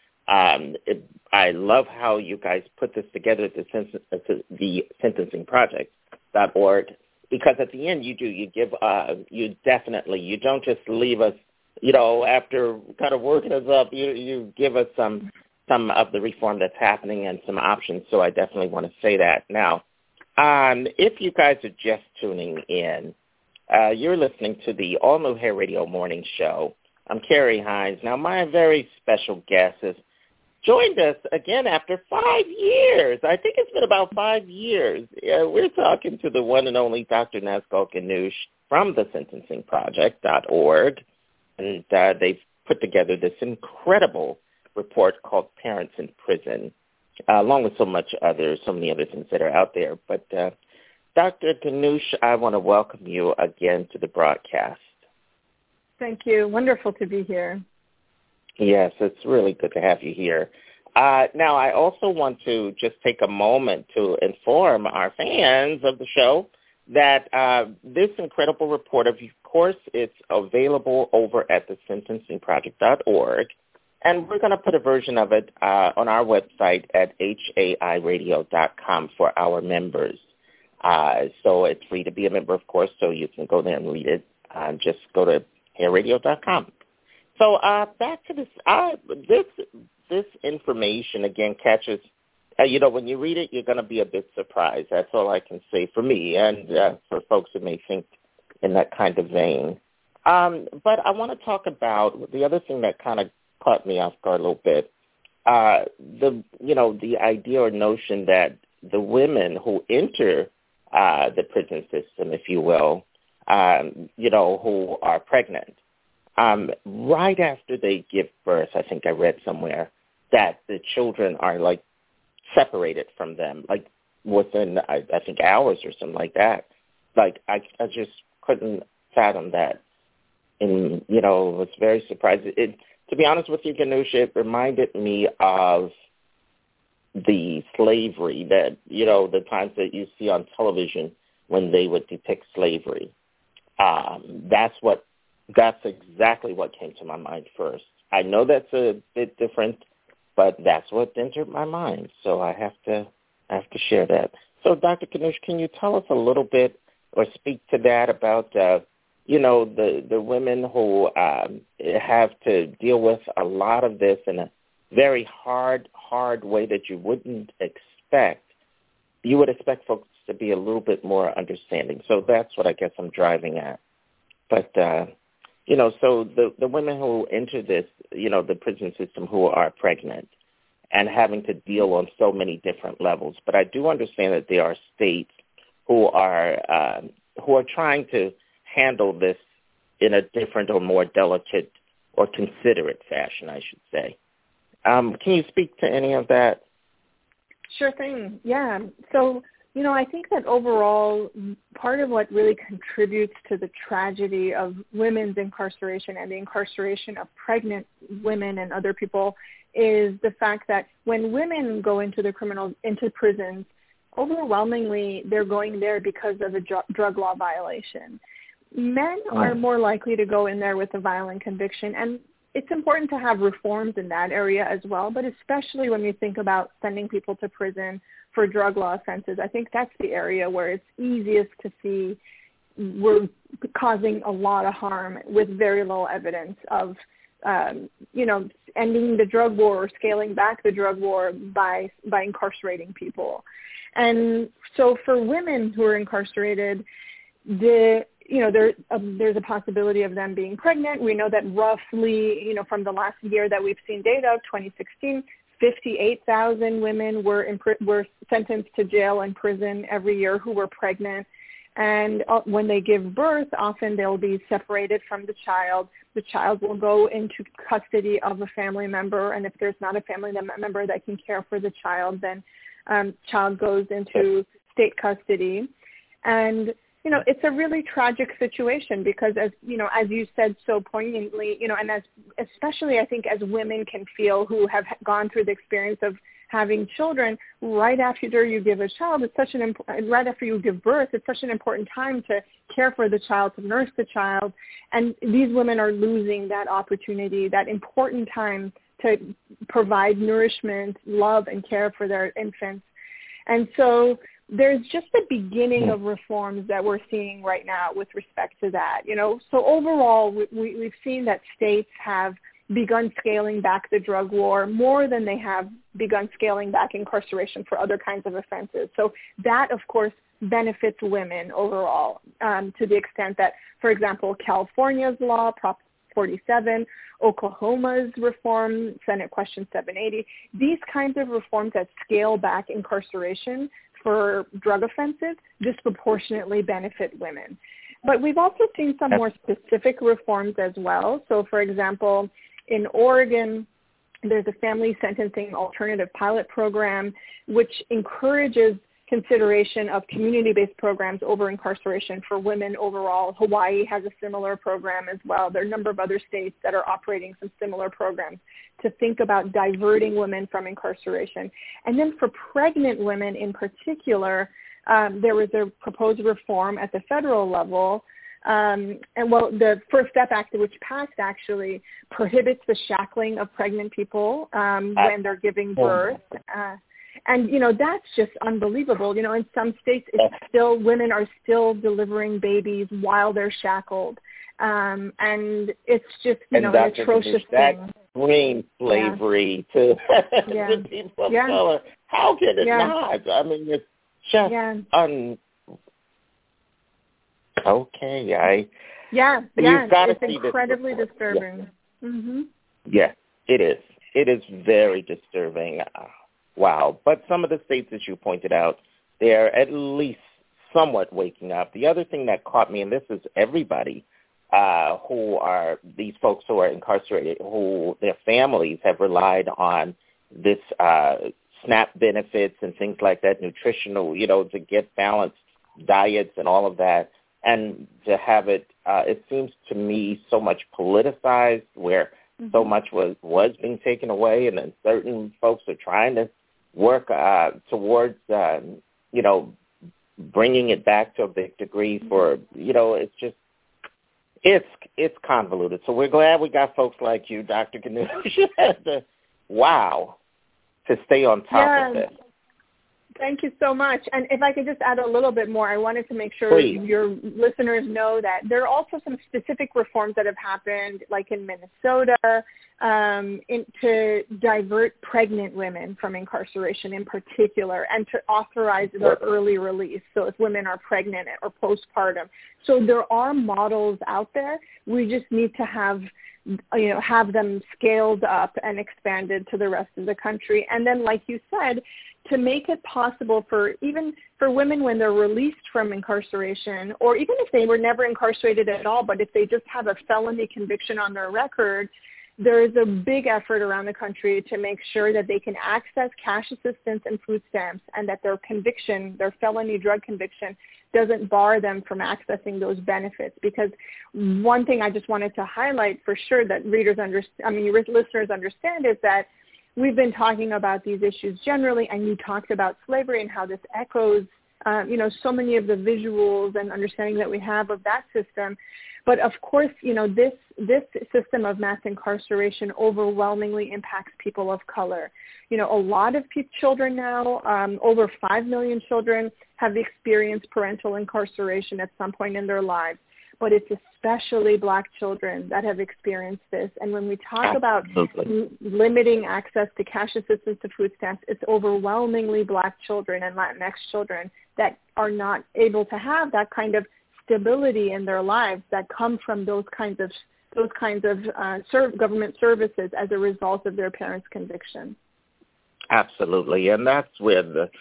I love how you guys put this together at the sentencingproject.org, because at the end you give you don't just leave us, after kind of working us up, you give us some of the reform that's happening and some options. So I definitely want to say that. Now, if you guys are just tuning in, you're listening to the all-new Hair Radio Morning Show. I'm Carrie Hines. Now, my very special guest has joined us again after 5 years. I think it's been about 5 years. We're talking to the one and only Dr. Nazgul Ganoush from the sentencingproject.org, and they've put together this incredible report called Parents in Prison, along with so many other things that are out there. But Dr. Ganoush, I want to welcome you again to the broadcast. Thank you. Wonderful to be here. Yes, it's really good to have you here. Now, I also want to just take a moment to inform our fans of the show that this incredible report, of course, it's available over at the sentencingproject.org, and we're going to put a version of it on our website at hairadio.com for our members. So it's free to be a member, of course, so you can go there and read it. Just go to hairadio.com. So back to this. This information, again, catches, when you read it, you're going to be a bit surprised. That's all I can say for me and for folks that may think in that kind of vein. But I want to talk about the other thing that kind of caught me off guard a little bit. The idea or notion that the women who enter the prison system, if you will, who are pregnant, right after they give birth, I think I read somewhere, that the children are, like, separated from them, like, within, I think, hours or something like that. Like, I just couldn't fathom that. And, was very surprised. To be honest with you, Ganesha, it reminded me of the slavery that, the times that you see on television when they would depict slavery. That's exactly what came to my mind first. I know that's a bit different, but that's what entered my mind. So I have to share that. So, Dr. Ganesha, can you tell us a little bit or speak to that about, the women who have to deal with a lot of this in a very hard way that you wouldn't expect. You would expect folks to be a little bit more understanding. So that's what I guess I'm driving at. But, so the women who enter this, the prison system who are pregnant and having to deal on so many different levels. But I do understand that there are states who are trying to handle this in a different or more delicate or considerate fashion, I should say. Can you speak to any of that? Sure thing. Yeah. So, I think that overall, part of what really contributes to the tragedy of women's incarceration and the incarceration of pregnant women and other people is the fact that when women go into prisons, overwhelmingly they're going there because of a drug law violation. Men are more likely to go in there with a violent conviction, and it's important to have reforms in that area as well, but especially when we think about sending people to prison for drug law offenses, I think that's the area where it's easiest to see we're causing a lot of harm with very little evidence of, ending the drug war or scaling back the drug war by incarcerating people. And so for women who are incarcerated, there's a possibility of them being pregnant. We know that roughly, from the last year that we've seen data of 2016, 58,000 women were sentenced to jail and prison every year who were pregnant. And when they give birth, often they'll be separated from the child. The child will go into custody of a family member, and if there's not a family member that can care for the child, then child goes into state custody. And it's a really tragic situation because, as you said so poignantly, and especially I think as women can feel who have gone through the experience of having children, right after you give a child, right after you give birth, it's such an important time to care for the child, to nurse the child, and these women are losing that opportunity, that important time to provide nourishment, love, and care for their infants. And so there's just the beginning of reforms that we're seeing right now with respect to that. So overall, we've seen that states have begun scaling back the drug war more than they have begun scaling back incarceration for other kinds of offenses. So that, of course, benefits women overall to the extent that, for example, California's law, Prop 47, Oklahoma's reform, Senate Question 780, these kinds of reforms that scale back incarceration for drug offenses disproportionately benefit women. But we've also seen some more specific reforms as well. So, for example, in Oregon, there's a family sentencing alternative pilot program which encourages consideration of community-based programs over incarceration for women overall. Hawaii has a similar program as well. There are a number of other states that are operating some similar programs to think about diverting women from incarceration. And then for pregnant women in particular, there was a proposed reform at the federal level. The First Step Act, which passed, actually prohibits the shackling of pregnant people when they're giving birth. And, that's just unbelievable. In some states, it's still, women are still delivering babies while they're shackled. And it's just, an atrocious thing. Green slavery to people of color. How can it not? I mean, it's just okay. It's incredibly disturbing. Yeah. Mm-hmm. Yeah, it is. It is very disturbing. Wow. But some of the states, as you pointed out, they're at least somewhat waking up. The other thing that caught me, and this is everybody, who are these folks who are incarcerated, who their families have relied on this SNAP benefits and things like that, nutritional, to get balanced diets and all of that, and to have it, it seems to me so much politicized, where so much was being taken away, and then certain folks are trying to work towards, bringing it back to a big degree for, it's just, it's convoluted. So we're glad we got folks like you, Dr. Knoosh, to stay on top of this. Thank you so much. And if I could just add a little bit more, I wanted to make sure your listeners know that there are also some specific reforms that have happened, like in Minnesota, to divert pregnant women from incarceration in particular, and to authorize their early release. So if women are pregnant or postpartum. So there are models out there. We just need to have them scaled up and expanded to the rest of the country. And then, like you said, to make it possible for women when they're released from incarceration, or even if they were never incarcerated at all, but if they just have a felony conviction on their record, there is a big effort around the country to make sure that they can access cash assistance and food stamps, and that their felony drug conviction, doesn't bar them from accessing those benefits. Because one thing I just wanted to highlight for sure that your listeners understand is that we've been talking about these issues generally, and you talked about slavery and how this echoes, so many of the visuals and understanding that we have of that system. But of course, this system of mass incarceration overwhelmingly impacts people of color. A lot of children now, over 5 million children, have experienced parental incarceration at some point in their lives. But it's especially Black children that have experienced this. And when we talk about limiting access to cash assistance to food stamps, it's overwhelmingly Black children and Latinx children that are not able to have that kind of stability in their lives that come from those kinds of government services as a result of their parents' conviction. Absolutely, and that's where the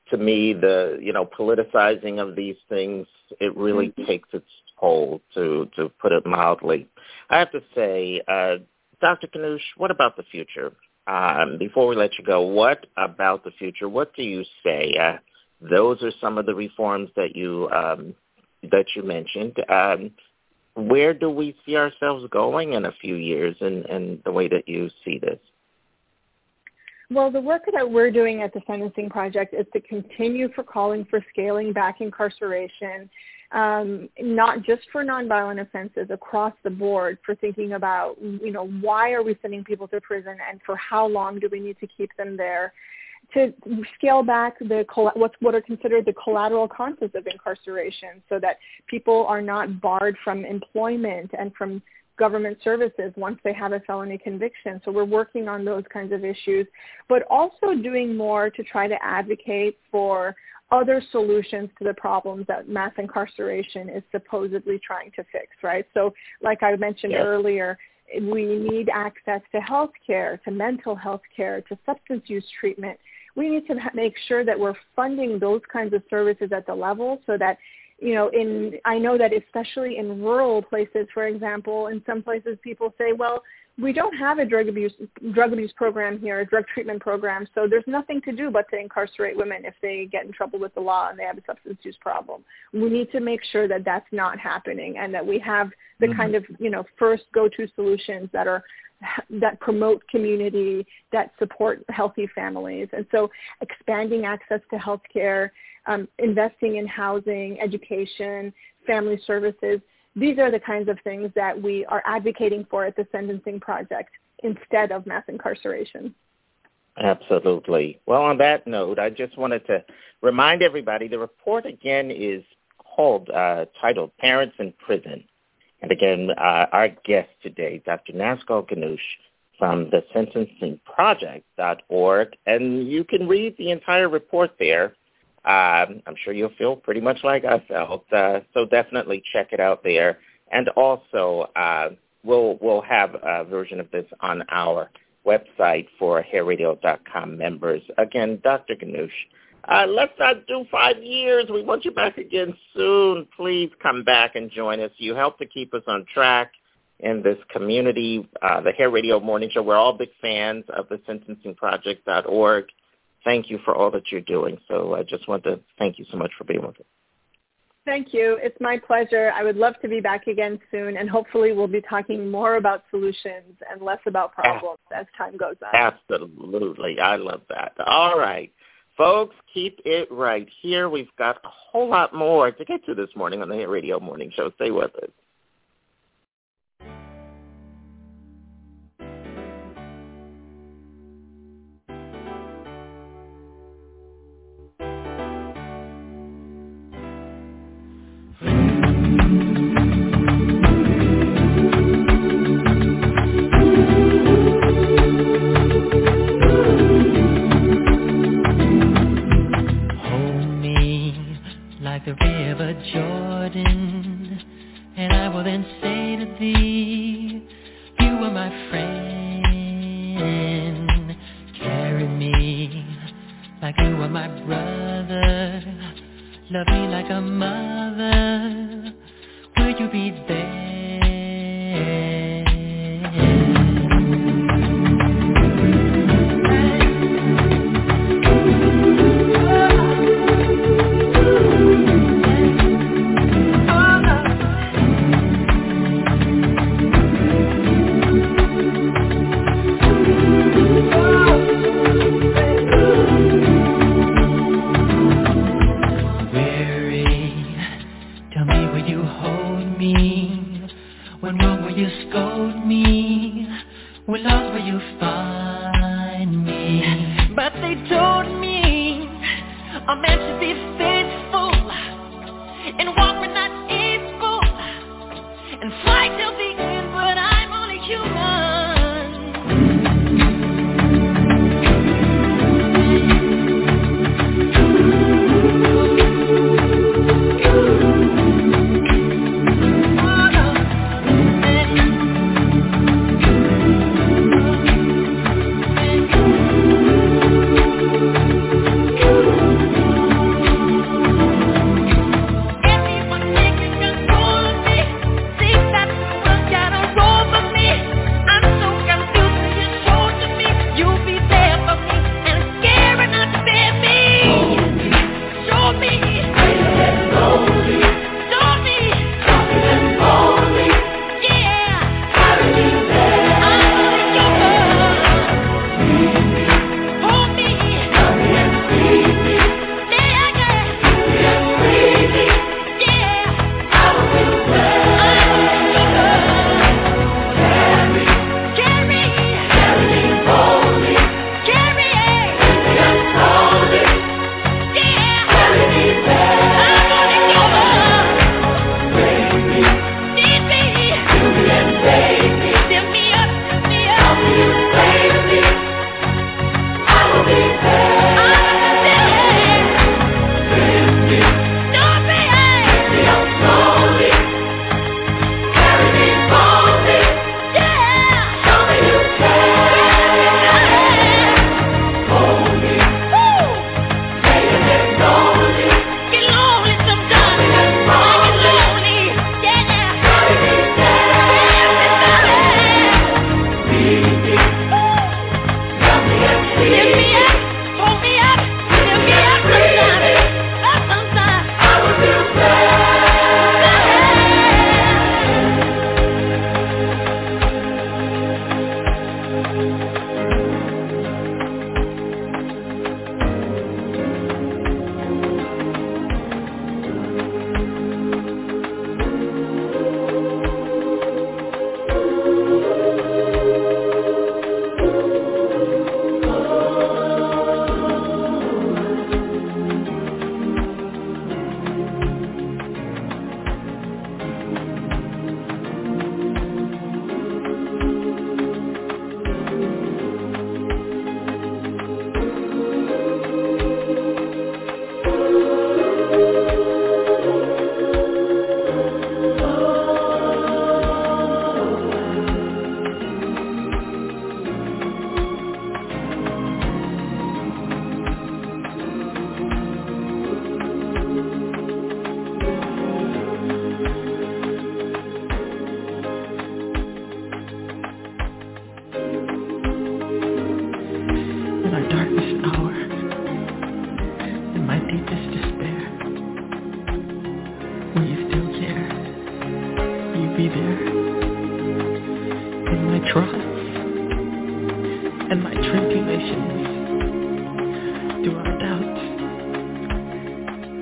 politicizing of these things, it really takes its toll, to put it mildly. I have to say, Dr. Knoosh, what about the future? Before we let you go, what about the future? What do you say? Those are some of the reforms that you mentioned. Where do we see ourselves going in a few years, and the way that you see this? Well, the work that we're doing at the Sentencing Project is to continue calling for scaling back incarceration, not just for nonviolent offenses, across the board, for thinking about, why are we sending people to prison, and for how long do we need to keep them there, to scale back what are considered the collateral causes of incarceration, so that people are not barred from employment and from government services once they have a felony conviction. So we're working on those kinds of issues, but also doing more to try to advocate for other solutions to the problems that mass incarceration is supposedly trying to fix, right? So like I mentioned earlier, we need access to health care, to mental health care, to substance use treatment. We need to make sure that we're funding those kinds of services at the level, so that I know that especially in rural places, for example, in some places people say, well, we don't have a drug abuse program here, a drug treatment program, so there's nothing to do but to incarcerate women if they get in trouble with the law and they have a substance use problem. We need to make sure that that's not happening, and that we have the kind of, first go-to solutions that promote community, that support healthy families. And so expanding access to health care, investing in housing, education, family services. These are the kinds of things that we are advocating for at the Sentencing Project instead of mass incarceration. Absolutely. Well, on that note, I just wanted to remind everybody the report again is titled Parents in Prison. And again, our guest today, Dr. Naskal Ganoush from the sentencingproject.org. And you can read the entire report there. I'm sure you'll feel pretty much like I felt. So definitely check it out there. And also, we'll have a version of this on our website for hairradio.com members. Again, Dr. Ganoush, let's not do 5 years. We want you back again soon. Please come back and join us. You help to keep us on track in this community, the Hair Radio Morning Show. We're all big fans of the sentencingproject.org. Thank you for all that you're doing. So I just want to thank you so much for being with us. Thank you. It's my pleasure. I would love to be back again soon, and hopefully we'll be talking more about solutions and less about problems as time goes on. Absolutely. I love that. All right. Folks, keep it right here. We've got a whole lot more to get to this morning on the Hair Radio Morning Show. Stay with us. The river Jordan, and I will then say to thee, you are my friend. Carry me like you are my brother. Love me like a mother. Will you be there?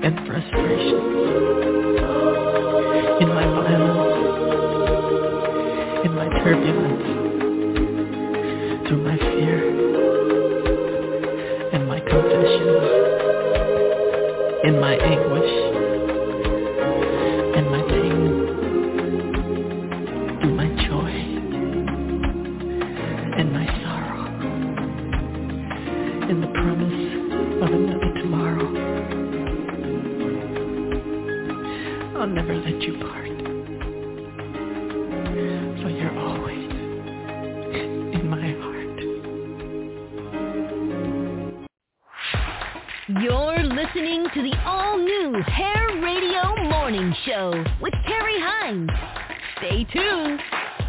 and frustration, in my violence, in my turbulence, through my fear and my confessions, in my anguish and my pain, through my joy and my sorrow, in the promise of another tomorrow. I'll never let you part, for you're always in my heart. You're listening to the all-new Hair Radio Morning Show with Carrie Hines. Stay tuned.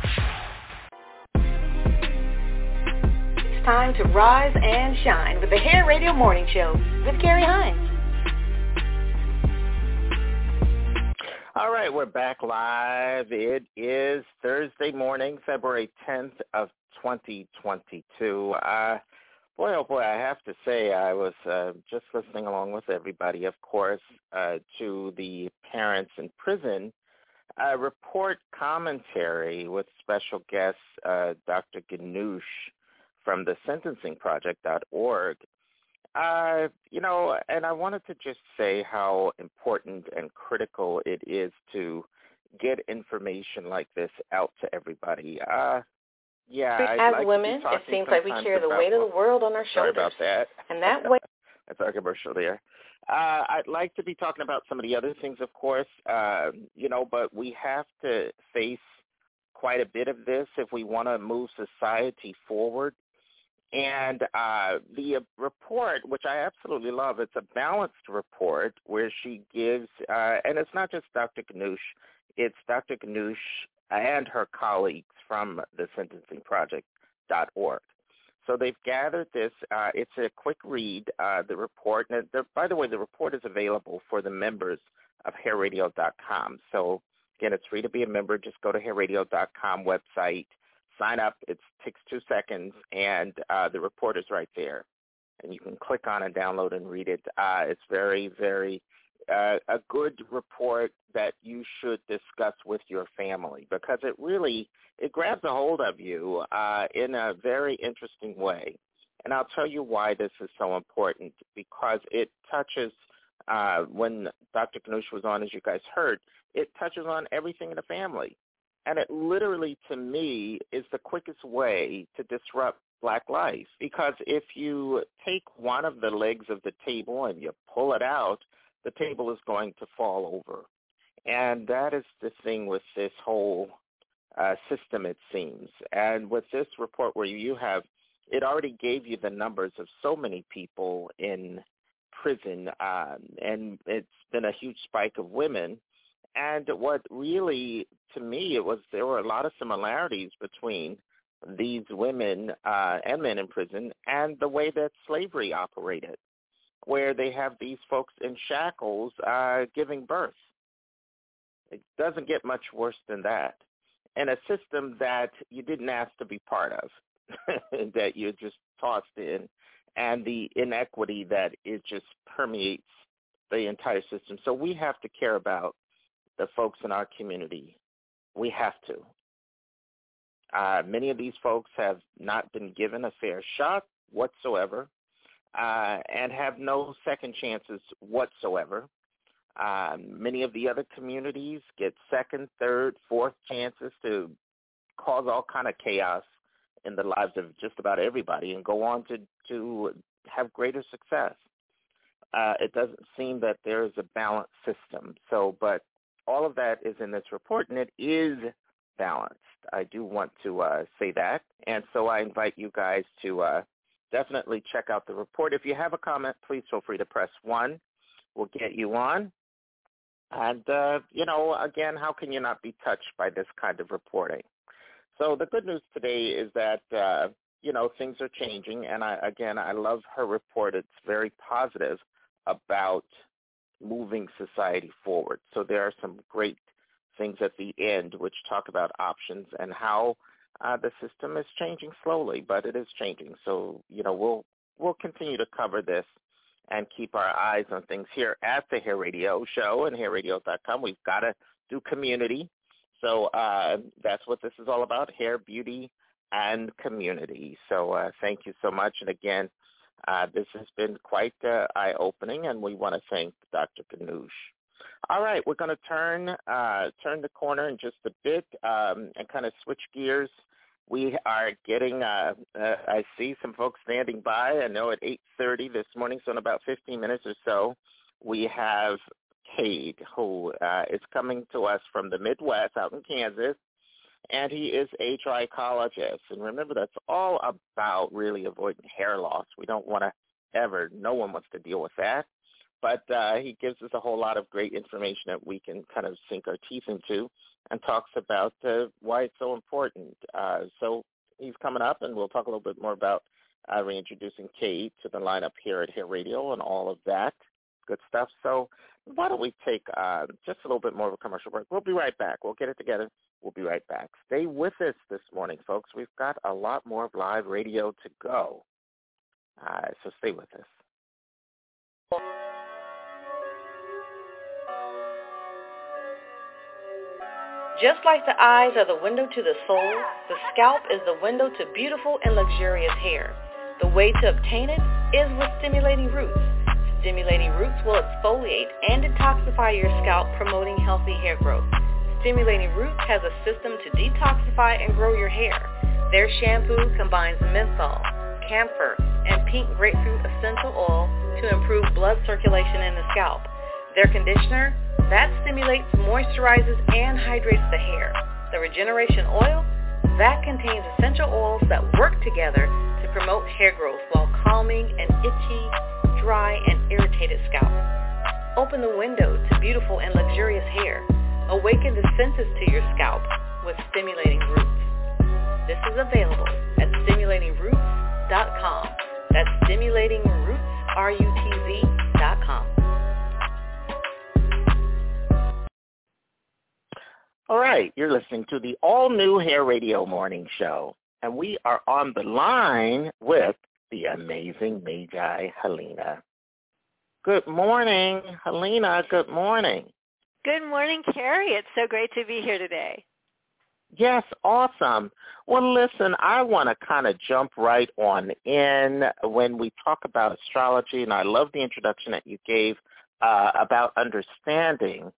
It's time to rise and shine with the Hair Radio Morning Show with Carrie Hines. All right, we're back live. It is Thursday morning, February 10th of 2022. Boy, oh boy, I have to say I was just listening along with everybody, of course, to the Parents in Prison report commentary with special guest Dr. Ganoush from the sentencingproject.org. And I wanted to just say how important and critical it is to get information like this out to everybody. As women, it seems like we carry the weight of the world on our shoulders. Sorry about that. And that way... That's our commercial there. I'd like to be talking about some of the other things, of course, but we have to face quite a bit of this if we want to move society forward. And the report, which I absolutely love, it's a balanced report where she gives, and it's not just Dr. Ganoush, it's Dr. Ganoush and her colleagues from the sentencingproject.org. So they've gathered this. It's a quick read, the report. And by the way, the report is available for the members of hairradio.com. So, again, it's free to be a member. Just go to hairradio.com website, sign up. It takes 2 seconds, and the report is right there. And you can click on and download and read it. It's very, very a good report that you should discuss with your family because it grabs a hold of you in a very interesting way. And I'll tell you why this is so important, because it touches, when Dr. Ganoush was on, as you guys heard, it touches on everything in the family. And it literally, to me, is the quickest way to disrupt Black life. Because if you take one of the legs of the table and you pull it out, the table is going to fall over. And that is the thing with this whole system, it seems. And with this report where you have, it already gave you the numbers of so many people in prison, and it's been a huge spike of women. And what really, to me, there were a lot of similarities between these women and men in prison and the way that slavery operated, where they have these folks in shackles giving birth. It doesn't get much worse than that. And a system that you didn't ask to be part of, that you're just tossed in, and the inequity that it just permeates the entire system. So we have to care about the folks in our community. We have to. Many of these folks have not been given a fair shot whatsoever, and have no second chances whatsoever. Many of the other communities get second, third, fourth chances to cause all kind of chaos in the lives of just about everybody and go on to have greater success. It doesn't seem that there is a balanced system. But all of that is in this report, and it is balanced. I do want to say that. And so I invite you guys to definitely check out the report. If you have a comment, please feel free to press 1. We'll get you on. And, again, how can you not be touched by this kind of reporting? So the good news today is that, things are changing. And, I love her report. It's very positive about moving society forward. So there are some great things at the end which talk about options and how the system is changing slowly, but it is changing. So, we'll continue to cover this and keep our eyes on things here at the Hair Radio Show and hairradio.com. We've got to do community. So that's what this is all about, hair, beauty, and community. So thank you so much. And again, this has been quite eye-opening, and we want to thank Dr. Ganoush. All right, we're going to turn the corner in just a bit and kind of switch gears. We are getting, I see some folks standing by. I know at 8:30 this morning, so in about 15 minutes or so, we have Cade, who is coming to us from the Midwest out in Kansas, and he is a trichologist. And remember, that's all about really avoiding hair loss. We don't want to no one wants to deal with that. But he gives us a whole lot of great information that we can kind of sink our teeth into and talks about why it's so important. So he's coming up, and we'll talk a little bit more about reintroducing Cade to the lineup here at Hair Radio and all of that good stuff. So why don't we take just a little bit more of a commercial break. We'll be right back. We'll get it together. We'll be right back. Stay with us this morning, folks. We've got a lot more of live radio to go. So stay with us. Just like the eyes are the window to the soul, the scalp is the window to beautiful and luxurious hair. The way to obtain it is with stimulating roots. Stimulating roots will exfoliate and detoxify your scalp, promoting healthy hair growth. Stimulating Roots has a system to detoxify and grow your hair. Their shampoo combines menthol, camphor, and pink grapefruit essential oil to improve blood circulation in the scalp. Their conditioner, that stimulates, moisturizes, and hydrates the hair. The Regeneration Oil, that contains essential oils that work together to promote hair growth while calming an itchy, dry, and irritated scalp. Open the window to beautiful and luxurious hair. Awaken the senses to your scalp with Stimulating Roots. This is available at StimulatingRoots.com. That's StimulatingRoots, RUTZ.com. All right, you're listening to the all-new Hair Radio Morning Show, and we are on the line with the amazing Magi Helena. Good morning, Helena. Good morning. Good morning, Carrie. It's so great to be here today. Yes, awesome. Well, listen, I want to kind of jump right on in when we talk about astrology, and I love the introduction that you gave about understanding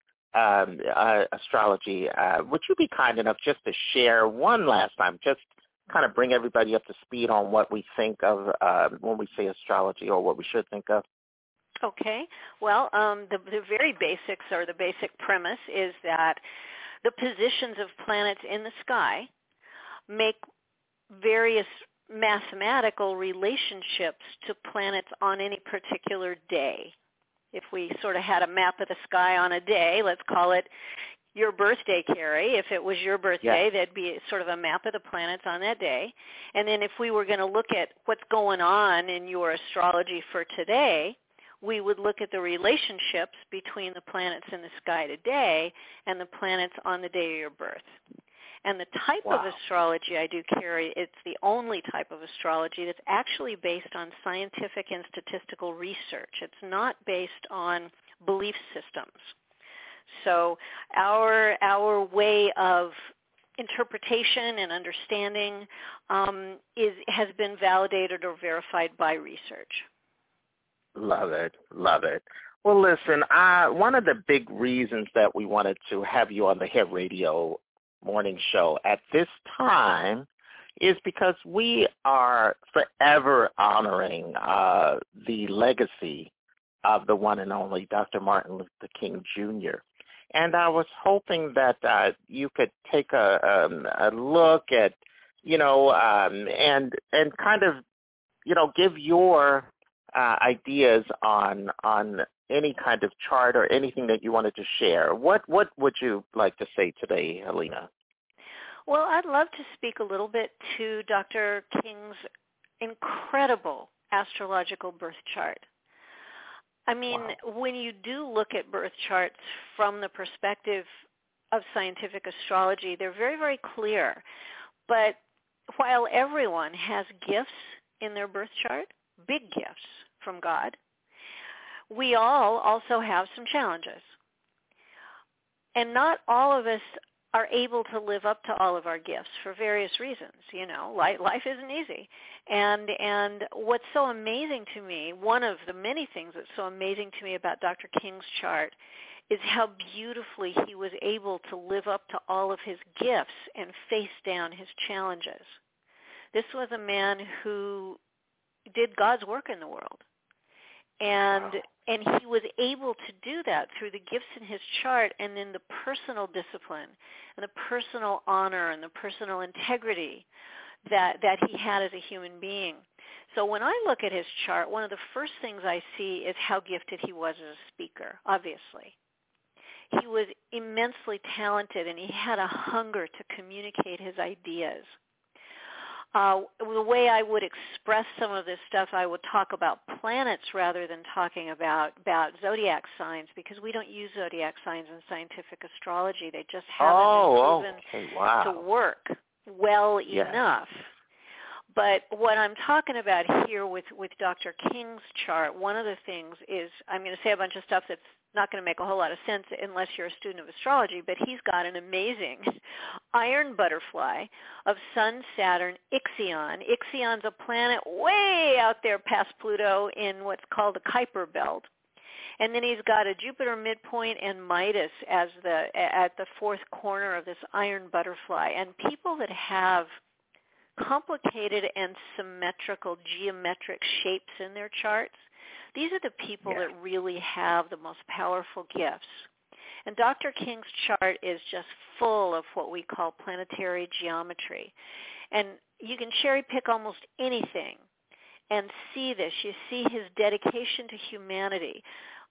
astrology. Would you be kind enough just to share one last time, just kind of bring everybody up to speed on what we think of when we say astrology, or what we should think of? Okay. Well, the very basics, or the basic premise, is that the positions of planets in the sky make various mathematical relationships to planets on any particular day. If we sort of had a map of the sky on a day, let's call it your birthday, Carrie. If it was your birthday, there'd be sort of a map of the planets on that day. And then if we were going to look at what's going on in your astrology for today, we would look at the relationships between the planets in the sky today and the planets on the day of your birth. And the type of astrology I do carry, it's the only type of astrology that's actually based on scientific and statistical research. It's not based on belief systems. So our way of interpretation and understanding has been validated or verified by research. Love it. Love it. Well, listen, one of the big reasons that we wanted to have you on the Hair Radio Morning Show at this time is because we are forever honoring the legacy of the one and only Dr. Martin Luther King Jr. And I was hoping that you could take a look at, and kind of, give your ideas on any kind of chart or anything that you wanted to share. What would you like to say today, Helena? Well, I'd love to speak a little bit to Dr. King's incredible astrological birth chart. I mean, when you do look at birth charts from the perspective of scientific astrology, they're very, very clear. But while everyone has gifts in their birth chart, big gifts from God, we all also have some challenges. And not all of us are able to live up to all of our gifts for various reasons. You know, life isn't easy. And what's so amazing to me, one of the many things that's so amazing to me about Dr. King's chart is how beautifully he was able to live up to all of his gifts and face down his challenges. This was a man who did God's work in the world. And he was able to do that through the gifts in his chart and in the personal discipline and the personal honor and the personal integrity that he had as a human being. So when I look at his chart, one of the first things I see is how gifted he was as a speaker, obviously. He was immensely talented, and he had a hunger to communicate his ideas. The way I would express some of this stuff, I would talk about planets rather than talking about zodiac signs, because we don't use zodiac signs in scientific astrology. They just haven't been proven to work well enough. But what I'm talking about here with Dr. King's chart, one of the things is, I'm going to say a bunch of stuff that's not going to make a whole lot of sense unless you're a student of astrology, but he's got an amazing iron butterfly of Sun, Saturn, Ixion. Ixion's a planet way out there past Pluto in what's called the Kuiper Belt. And then he's got a Jupiter midpoint and Midas as at the fourth corner of this iron butterfly. And people that have complicated and symmetrical geometric shapes in their charts, these are the people that really have the most powerful gifts. And Dr. King's chart is just full of what we call planetary geometry. And you can cherry pick almost anything and see this. You see his dedication to humanity,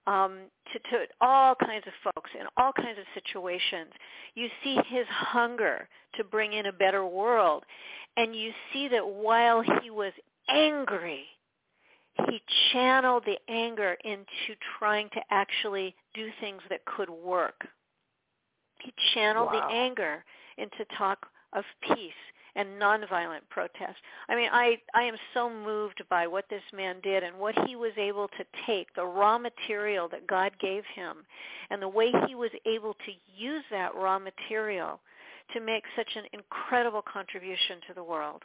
to all kinds of folks in all kinds of situations. You see his hunger to bring in a better world. And you see that while he was angry, he channeled the anger into trying to actually do things that could work. He channeled the anger into talk of peace and nonviolent protest. I mean, I am so moved by what this man did and what he was able to take, the raw material that God gave him, and the way he was able to use that raw material to make such an incredible contribution to the world.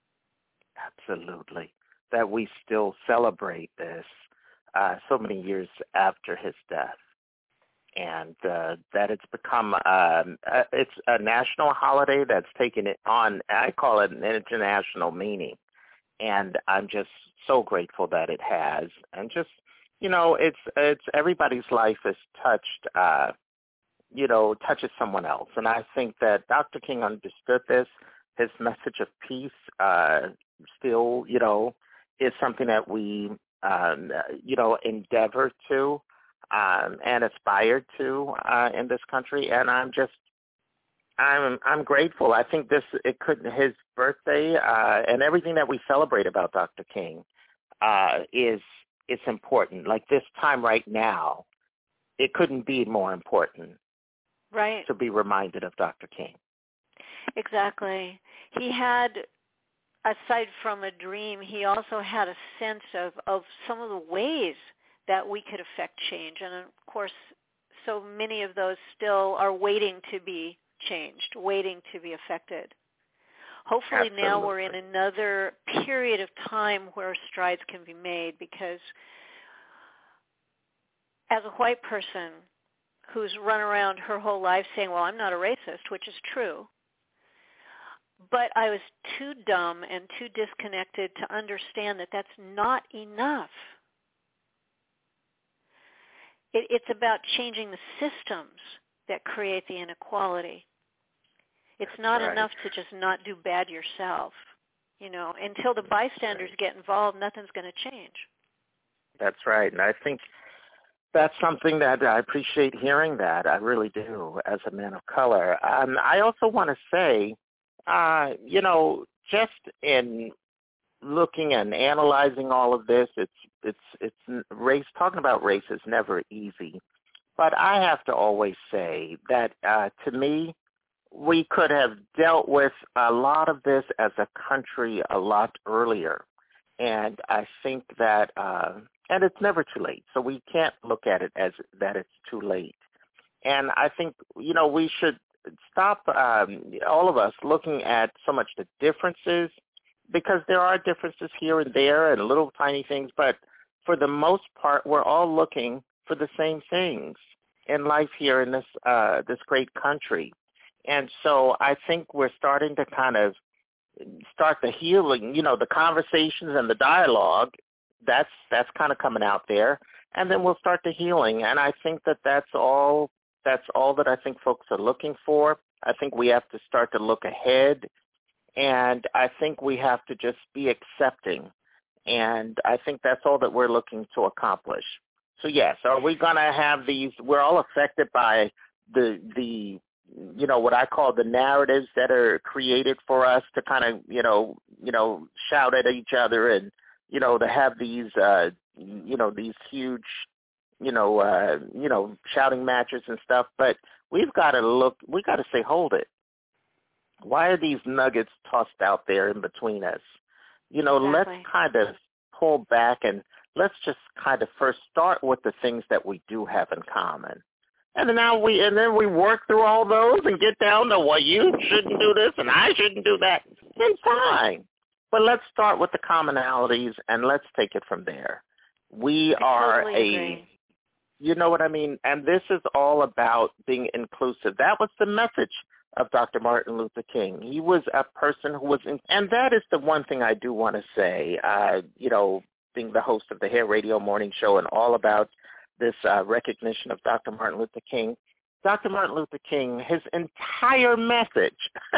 Absolutely. That we still celebrate this so many years after his death. And that it's become, it's a national holiday that's taken it on, I call it an international meaning. And I'm just so grateful that it has. And just, you know, it's everybody's life is touched, touches someone else. And I think that Dr. King understood this. His message of peace still, is something that we, endeavor to and aspire to in this country. And I'm grateful. I think his birthday and everything that we celebrate about Dr. King it's important. Like this time right now, it couldn't be more important. Right. To be reminded of Dr. King. Exactly. He had, aside from a dream, he also had a sense of some of the ways that we could affect change. And, of course, so many of those still are waiting to be changed, waiting to be affected. Hopefully now we're in another period of time where strides can be made, because as a white person who's run around her whole life saying, well, I'm not a racist, which is true, but I was too dumb and too disconnected to understand that that's not enough. It's about changing the systems that create the inequality. It's not enough to just not do bad yourself. Until the bystanders get involved, nothing's going to change. That's right. And I think that's something that I appreciate hearing that. I really do, as a man of color. I also want to say, just in looking and analyzing all of this, it's race. Talking about race is never easy, but I have to always say that to me, we could have dealt with a lot of this as a country a lot earlier, and I think that And it's never too late. So we can't look at it as that it's too late. And I think, we should stop, all of us, looking at so much the differences, because there are differences here and there and little tiny things, but for the most part, we're all looking for the same things in life here in this great country. And so I think we're starting to kind of start the healing, the conversations and the dialogue. That's kind of coming out there, and then we'll start the healing. And I think that's all that I think folks are looking for. I think we have to start to look ahead, and I think we have to just be accepting. And I think that's all that we're looking to accomplish. So yes, are we going to have these? We're all affected by the what I call the narratives that are created for us to kind of shout at each other and to have these these huge shouting matches and stuff. But we've got to say, hold it. Why are these nuggets tossed out there in between us? Exactly. Let's kind of pull back and let's just kind of first start with the things that we do have in common. And then we work through all those and get down to, well, you shouldn't do this and I shouldn't do that. Then fine. But let's start with the commonalities and let's take it from there. We are agree. You know what I mean? And this is all about being inclusive. That was the message of Dr. Martin Luther King. He was a person who was, and that is the one thing I do want to say, being the host of the Hair Radio Morning Show and all about this recognition of Dr. Martin Luther King. Dr. Martin Luther King, his entire message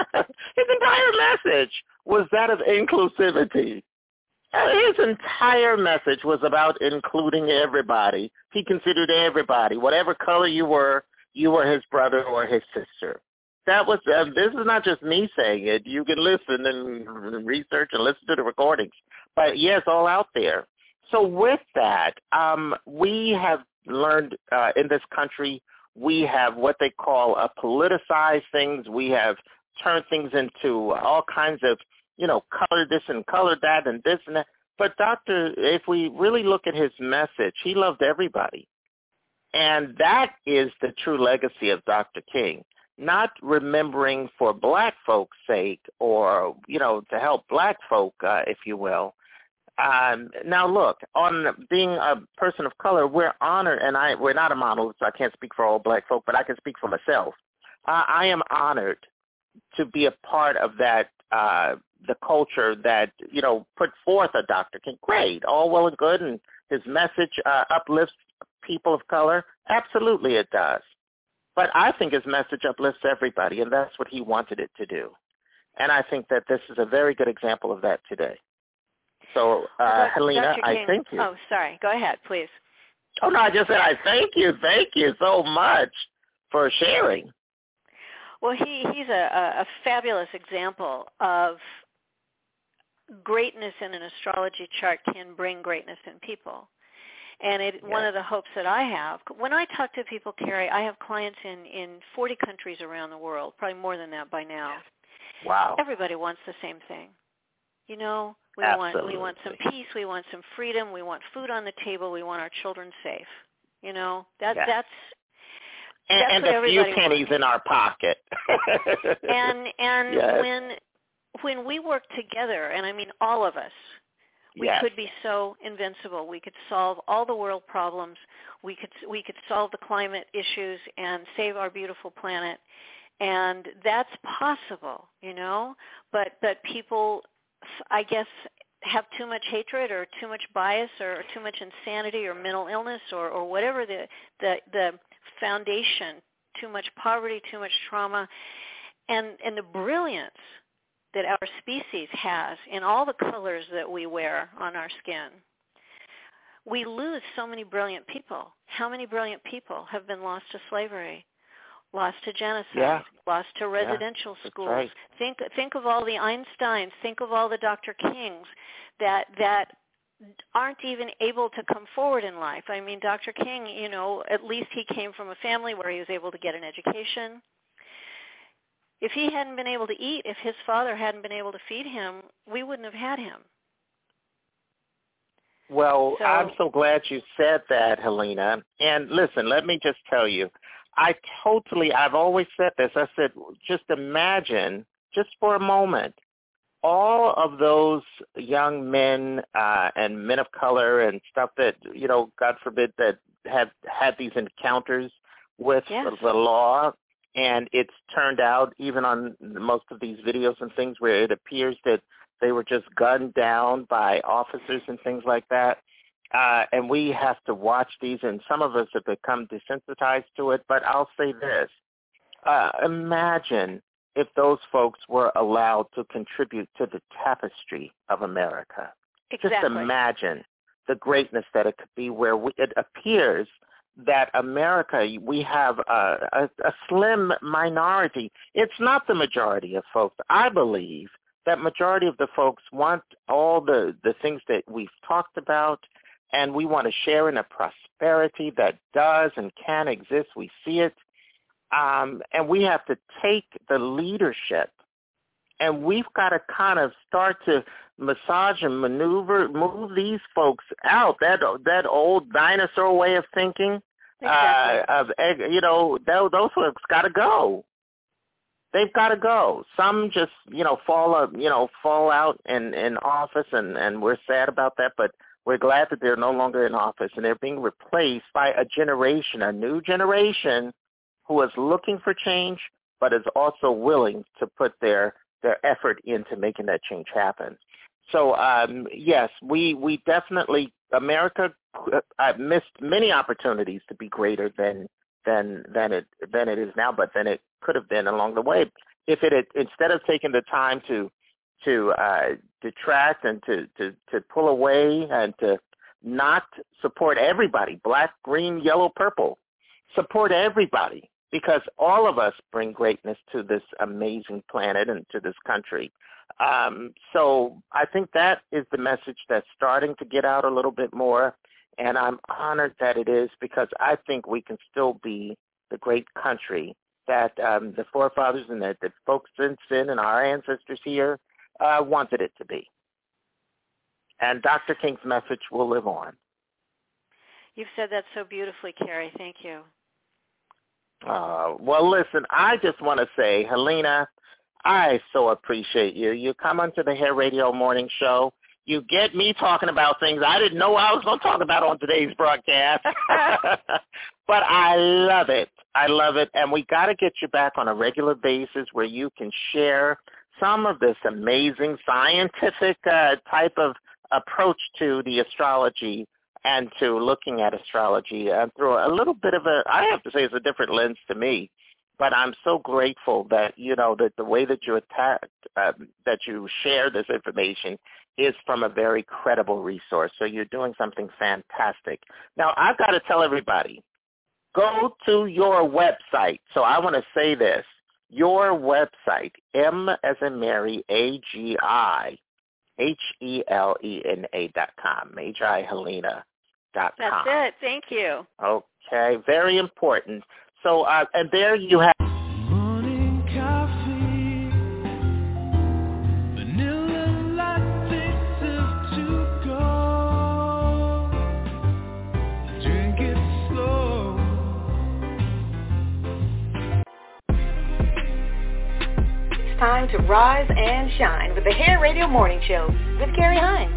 was that of inclusivity. His entire message was about including everybody. He considered everybody, whatever color you were his brother or his sister. That was, this is not just me saying it. You can listen and research and listen to the recordings. But yes, all out there. So with that, we have learned in this country, we have what they call politicized things. We have turned things into all kinds of, color this and color that and this and that. But if we really look at his message, he loved everybody. And that is the true legacy of Dr. King. Not remembering for black folks' sake or, to help black folk, if you will. Now, look, on being a person of color, we're honored, and we're not a model, so I can't speak for all black folk, but I can speak for myself. I am honored to be a part of that, the culture that, put forth a Dr. King. Great, all well and good, and his message uplifts people of color. Absolutely it does. But I think his message uplifts everybody, and that's what he wanted it to do. And I think that this is a very good example of that today. So, Helena, I thank you. Oh, sorry. Go ahead, please. Oh, no, I just said I thank you. Thank you so much for sharing. Well, he's a fabulous example of greatness in an astrology chart can bring greatness in people. And one of the hopes that I have, when I talk to people, Carrie, I have clients in 40 countries around the world, probably more than that by now. Wow. Everybody wants the same thing. We Absolutely. want some peace, we want some freedom, we want food on the table, we want our children safe. That's and what a few pennies wants. in our pocket. and yes. when we work together, and I mean all of us, we yes. could be so invincible. We could solve all the world problems. We could solve the climate issues and save our beautiful planet. And that's possible, But people, I guess, have too much hatred or too much bias or too much insanity or mental illness or whatever the foundation, too much poverty, too much trauma, and the brilliance that our species has in all the colors that we wear on our skin. We lose so many brilliant people. How many brilliant people have been lost to slavery, lost to genocide, lost to residential schools? Right. Think of all the Einsteins, think of all the Dr. Kings that aren't even able to come forward in life. I mean, Dr. King, at least he came from a family where he was able to get an education. If he hadn't been able to eat, if his father hadn't been able to feed him, we wouldn't have had him. Well, I'm so glad you said that, Helena. And listen, let me just tell you, I've always said this. I said, just imagine, just for a moment, all of those young men and men of color and stuff that, God forbid, that have had these encounters with the law. And it's turned out, even on most of these videos and things, where it appears that they were just gunned down by officers and things like that. And we have to watch these, and some of us have become desensitized to it. But I'll say this. Imagine if those folks were allowed to contribute to the tapestry of America. Exactly. Just imagine the greatness that it could be, where it appears that America, we have a slim minority. It's not the majority of folks. I believe that majority of the folks want all the things that we've talked about, and we want to share in a prosperity that does and can exist. We see it. And we have to take the leadership, and we've got to kind of start to massage and move these folks out, that old dinosaur way of thinking. Exactly. Those folks got to go. They've got to go. Some just, fall out in office, and we're sad about that, but we're glad that they're no longer in office, and they're being replaced by a new generation who is looking for change, but is also willing to put their effort into making that change happen. So, yes, we definitely, America missed many opportunities to be greater than it is now, but then it could have been along the way if it had, instead of taking the time to detract and to pull away and to not support everybody, black, green, yellow, purple, support everybody, because all of us bring greatness to this amazing planet and to this country. So I think that is the message that's starting to get out a little bit more, and I'm honored that it is, because I think we can still be the great country that the forefathers and the folks since then and our ancestors here wanted it to be. And Dr. King's message will live on. You've said that so beautifully, Carrie. Thank you. Well, listen, I just want to say, Helena, I so appreciate you. You come onto the Hair Radio Morning Show. You get me talking about things I didn't know I was going to talk about on today's broadcast. But I love it. I love it. And we got to get you back on a regular basis where you can share some of this amazing scientific type of approach to the astrology and to looking at astrology through a little bit of I have to say it's a different lens to me, but I'm so grateful that, that the way that you that you share this information is from a very credible resource. So you're doing something fantastic. Now, I've got to tell everybody, go to your website. So I want to say this, your website, M as in Mary, AGI, HELENA.com, AgiHelena.com. That's it. Thank you. Okay, very important. So, and there you have. Morning coffee, vanilla latte, served to go. Drink it slow. It's time to rise and shine with the Hair Radio Morning Show with Carrie Hines.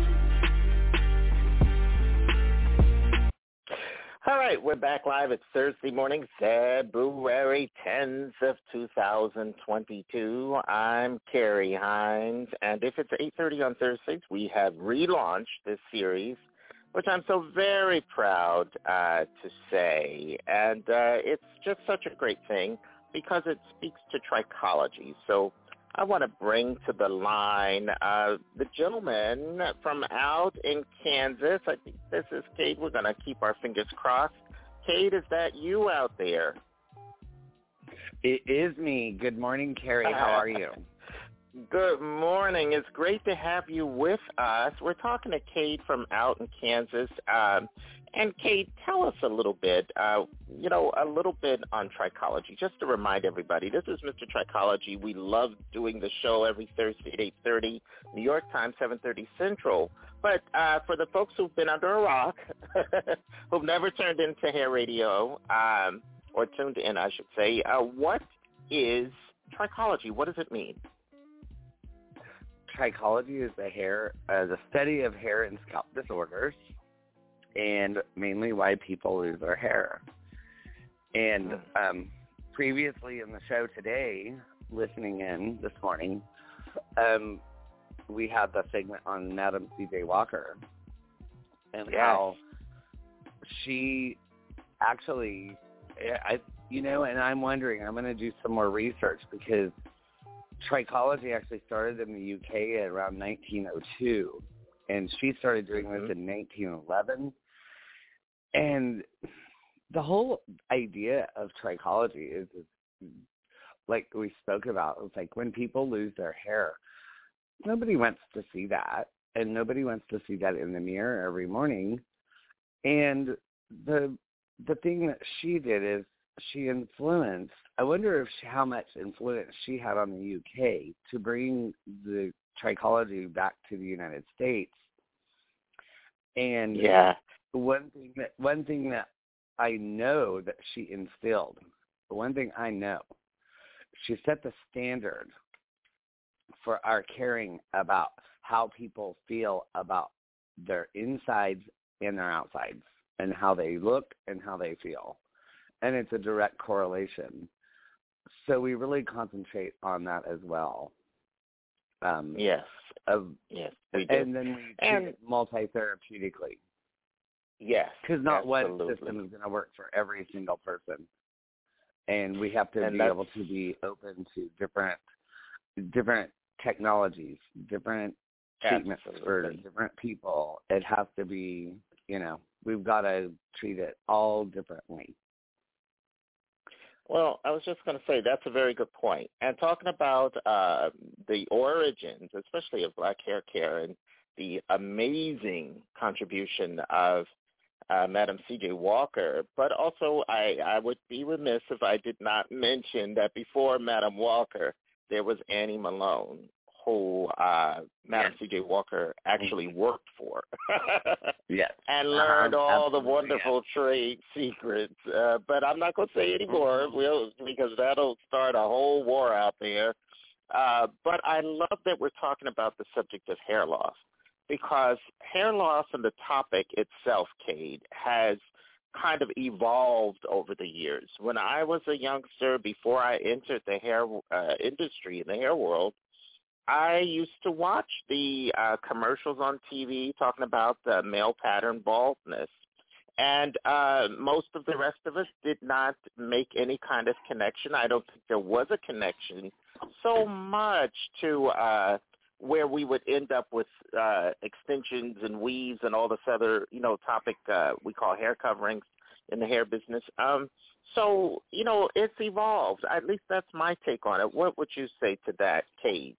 All right, we're back live. It's Thursday morning, February 10th of 2022. I'm Carrie Hines, and if it's 8:30 on Thursdays, we have relaunched this series, which I'm so very proud to say. And it's just such a great thing because it speaks to trichology. So I want to bring to the line the gentleman from out in Kansas. I think this is Kate. We're going to keep our fingers crossed. Kate, is that you out there? It is me. Good morning, Carrie. How are you? Good morning. It's great to have you with us. We're talking to Cade from out in Kansas. And Cade, tell us a little bit, a little bit on trichology. Just to remind everybody, this is Mr. Trichology. We love doing the show every Thursday at 8:30, New York time, 7:30 Central. But for the folks who've been under a rock, who've never turned into hair radio, or tuned in, I should say, what is trichology? What does it mean? Trichology is the study of hair and scalp disorders, and mainly why people lose their hair. And previously in the show today, listening in this morning, we had the segment on Madam C.J. Walker and how she actually, and I'm wondering, I'm going to do some more research because trichology actually started in the UK at around 1902, and she started doing this in 1911. And the whole idea of trichology is like we spoke about, it's like when people lose their hair, nobody wants to see that, and nobody wants to see that in the mirror every morning. And the thing that she did is she influenced, I wonder how much influence she had on the UK to bring the trichology back to the United States. And one thing that I know that she instilled, she set the standard for our caring about how people feel about their insides and their outsides and how they look and how they feel. And it's a direct correlation. So we really concentrate on that as well. Yes, we do. And then we treat it multi-therapeutically. Yes. Because not one system is going to work for every single person. And we have to be able to be open to different technologies, different treatments for different people. It has to be, we've got to treat it all differently. Well, I was just going to say that's a very good point. And talking about the origins, especially of black hair care, and the amazing contribution of Madam C.J. Walker, but also I would be remiss if I did not mention that before Madam Walker, there was Annie Malone, who Madam C.J. Walker actually worked for. Yes. And learned all the wonderful trade secrets. But I'm not going to say any more because that'll start a whole war out there. But I love that we're talking about the subject of hair loss, because hair loss and the topic itself, Cade, has kind of evolved over the years. When I was a youngster, before I entered the hair industry in the hair world, I used to watch the commercials on TV talking about the male pattern baldness. And most of the rest of us did not make any kind of connection. I don't think there was a connection so much to where we would end up with extensions and weaves and all this other, topic we call hair coverings in the hair business. So, it's evolved. At least that's my take on it. What would you say to that, Cade?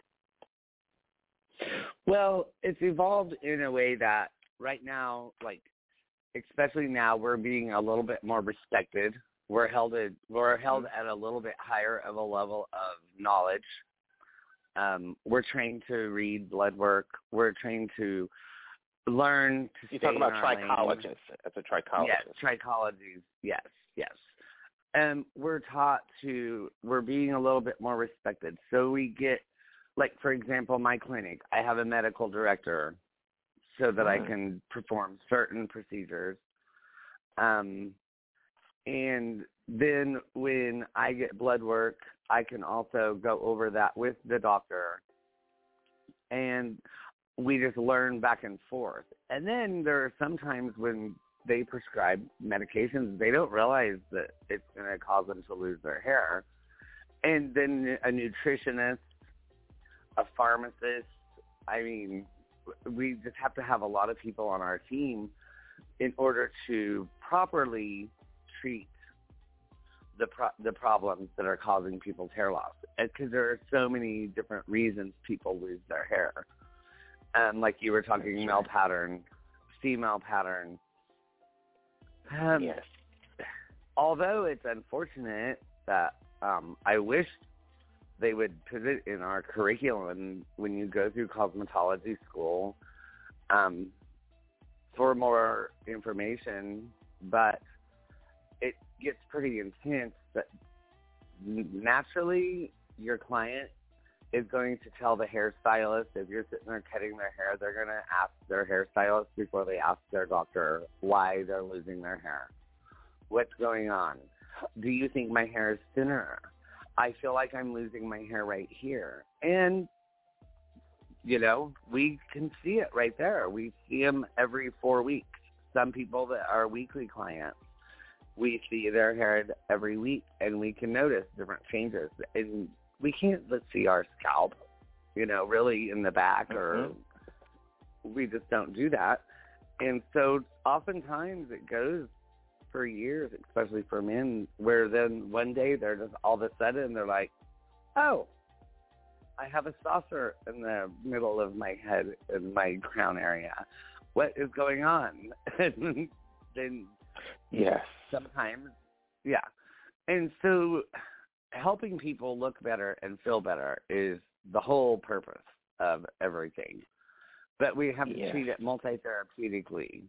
Well, it's evolved in a way that right now, especially now, we're being a little bit more respected. We're held at a little bit higher of a level of knowledge. We're trained to read blood work. We're trained to learn to You're talking about trichologists. As a trichologist. Yes, trichologies. Yes. And we're being a little bit more respected. So we get, for example, my clinic, I have a medical director so that I can perform certain procedures. And then when I get blood work, I can also go over that with the doctor. And we just learn back and forth. And then there are some times when they prescribe medications, they don't realize that it's going to cause them to lose their hair. And then a nutritionist, a pharmacist, we just have to have a lot of people on our team in order to properly treat the problems that are causing people's hair loss, because there are so many different reasons people lose their hair. Like you were talking, male pattern, female pattern. Yes. Although it's unfortunate that I wish they would put it in our curriculum when you go through cosmetology school for more information, but it gets pretty intense that naturally your client is going to tell the hairstylist, if you're sitting there cutting their hair, they're going to ask their hairstylist before they ask their doctor why they're losing their hair. What's going on? Do you think my hair is thinner? I feel like I'm losing my hair right here. And, you know, we can see it right there. We see them every 4 weeks. Some people that are weekly clients, we see their hair every week, and we can notice different changes. And we can't see our scalp, you know, really in the back, or we just don't do that. And so oftentimes it goes for years, especially for men, where then one day they're just all of a sudden they're like, oh, I have a saucer in the middle of my head, in my crown area. What is going on? And then yes, sometimes, yeah. And so helping people look better and feel better is the whole purpose of everything. But we have to treat it multi-therapeutically,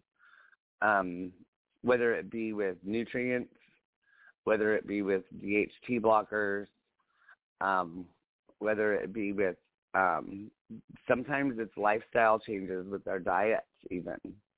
whether it be with nutrients, whether it be with DHT blockers, whether it be with sometimes it's lifestyle changes with our diets even.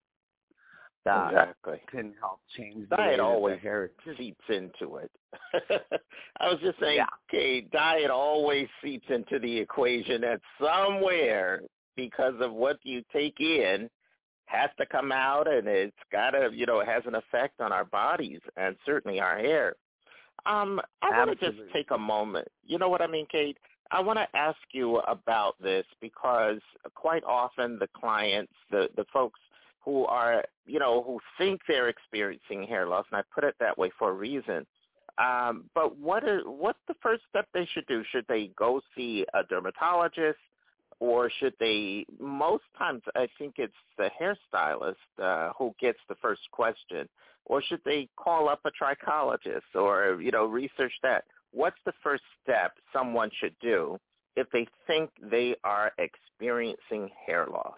That exactly can help change. Diet always hair seeps into it. I was just saying, okay, diet always seeps into the equation at somewhere, because of what you take in has to come out, and it's got to, you know, it has an effect on our bodies and certainly our hair. I want to just take a moment. You know what I mean, Kate? I want to ask you about this, because quite often the clients, the folks who are, you know, who think they're experiencing hair loss, and I put it that way for a reason, but what's the first step they should do? Should they go see a dermatologist, or should they, most times I think it's the hairstylist who gets the first question, or should they call up a trichologist or, you know, research that? What's the first step someone should do if they think they are experiencing hair loss?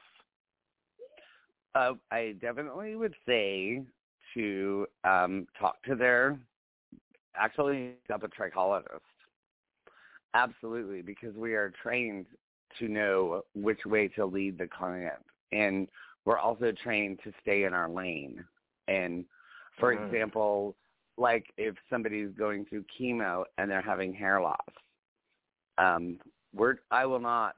I definitely would say to talk to their, actually up a trichologist. Absolutely, because we are trained to know which way to lead the client. And we're also trained to stay in our lane. And, for example, like if somebody's going through chemo and they're having hair loss, I will not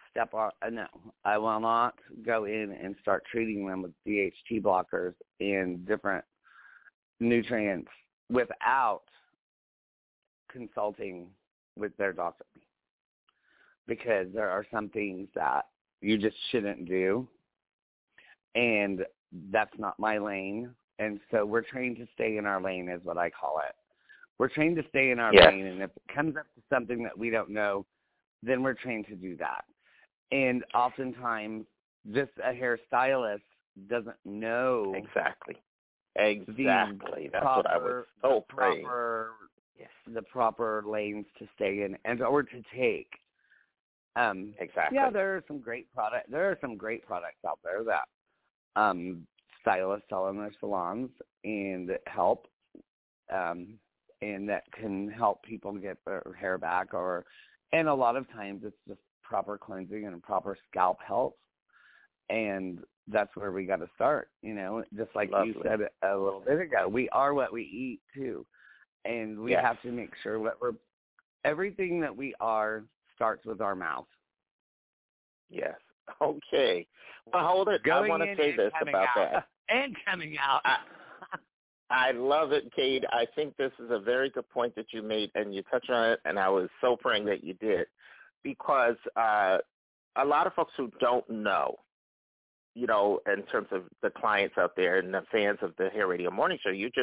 I will not go in and start treating them with DHT blockers and different nutrients without consulting with their doctor, because there are some things that you just shouldn't do, and that's not my lane. And so we're trained to stay in our lane, is what I call it. We're trained to stay in our lane, and if it comes up to something that we don't know, then we're trained to do that. And oftentimes, just a hairstylist doesn't know exactly. That's what I was so praying. The proper lanes to stay in and or to take. Exactly. Yeah, there are some great products. There are some great products out there that stylists sell in their salons and that help, and that can help people get their hair back. And a lot of times it's just proper cleansing and proper scalp health, and that's where we got to start. You know, just like you said a little bit ago, we are what we eat too, and we have to make sure everything that we are starts with our mouth. Yes. Okay. Well, hold it. I want to say this about that. And coming out. I love it, Kate. I think this is a very good point that you made, and you touched on it, and I was so praying that you did, because a lot of folks who don't know, you know, in terms of the clients out there and the fans of the Hair Radio Morning Show, you just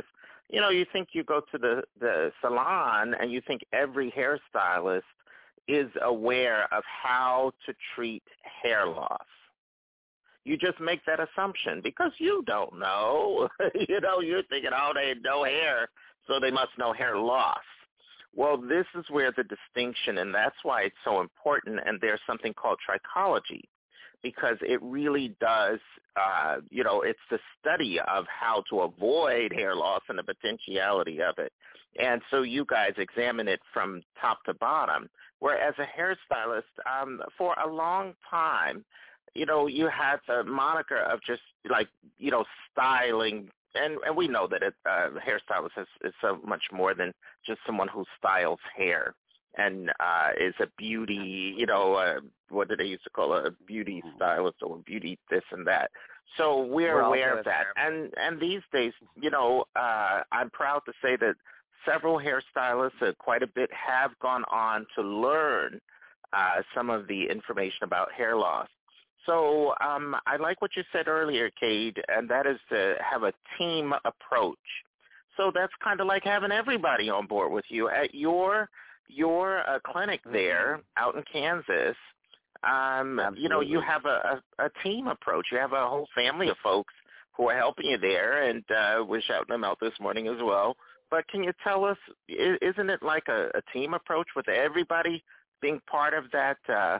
you think you go to the salon and you think every hairstylist is aware of how to treat hair loss. You just make that assumption because you don't know. You're thinking, oh, they have no hair, so they must know hair loss. Well, this is where the distinction, and that's why it's so important, and there's something called trichology, because it really does, it's the study of how to avoid hair loss and the potentiality of it. And so you guys examine it from top to bottom, whereas a hairstylist, for a long time, you had the moniker of just like, styling. And we know that a hairstylist is so much more than just someone who styles hair and is a beauty, what did they used to call a beauty stylist or beauty this and that. So we're aware of that. And these days, I'm proud to say that several hairstylists, quite a bit, have gone on to learn some of the information about hair loss. So I like what you said earlier, Cade, and that is to have a team approach. So that's kind of like having everybody on board with you. At your clinic there out in Kansas, you have a team approach. You have a whole family of folks who are helping you there, and we're shouting them out this morning as well. But can you tell us, isn't it like a team approach with everybody being part of that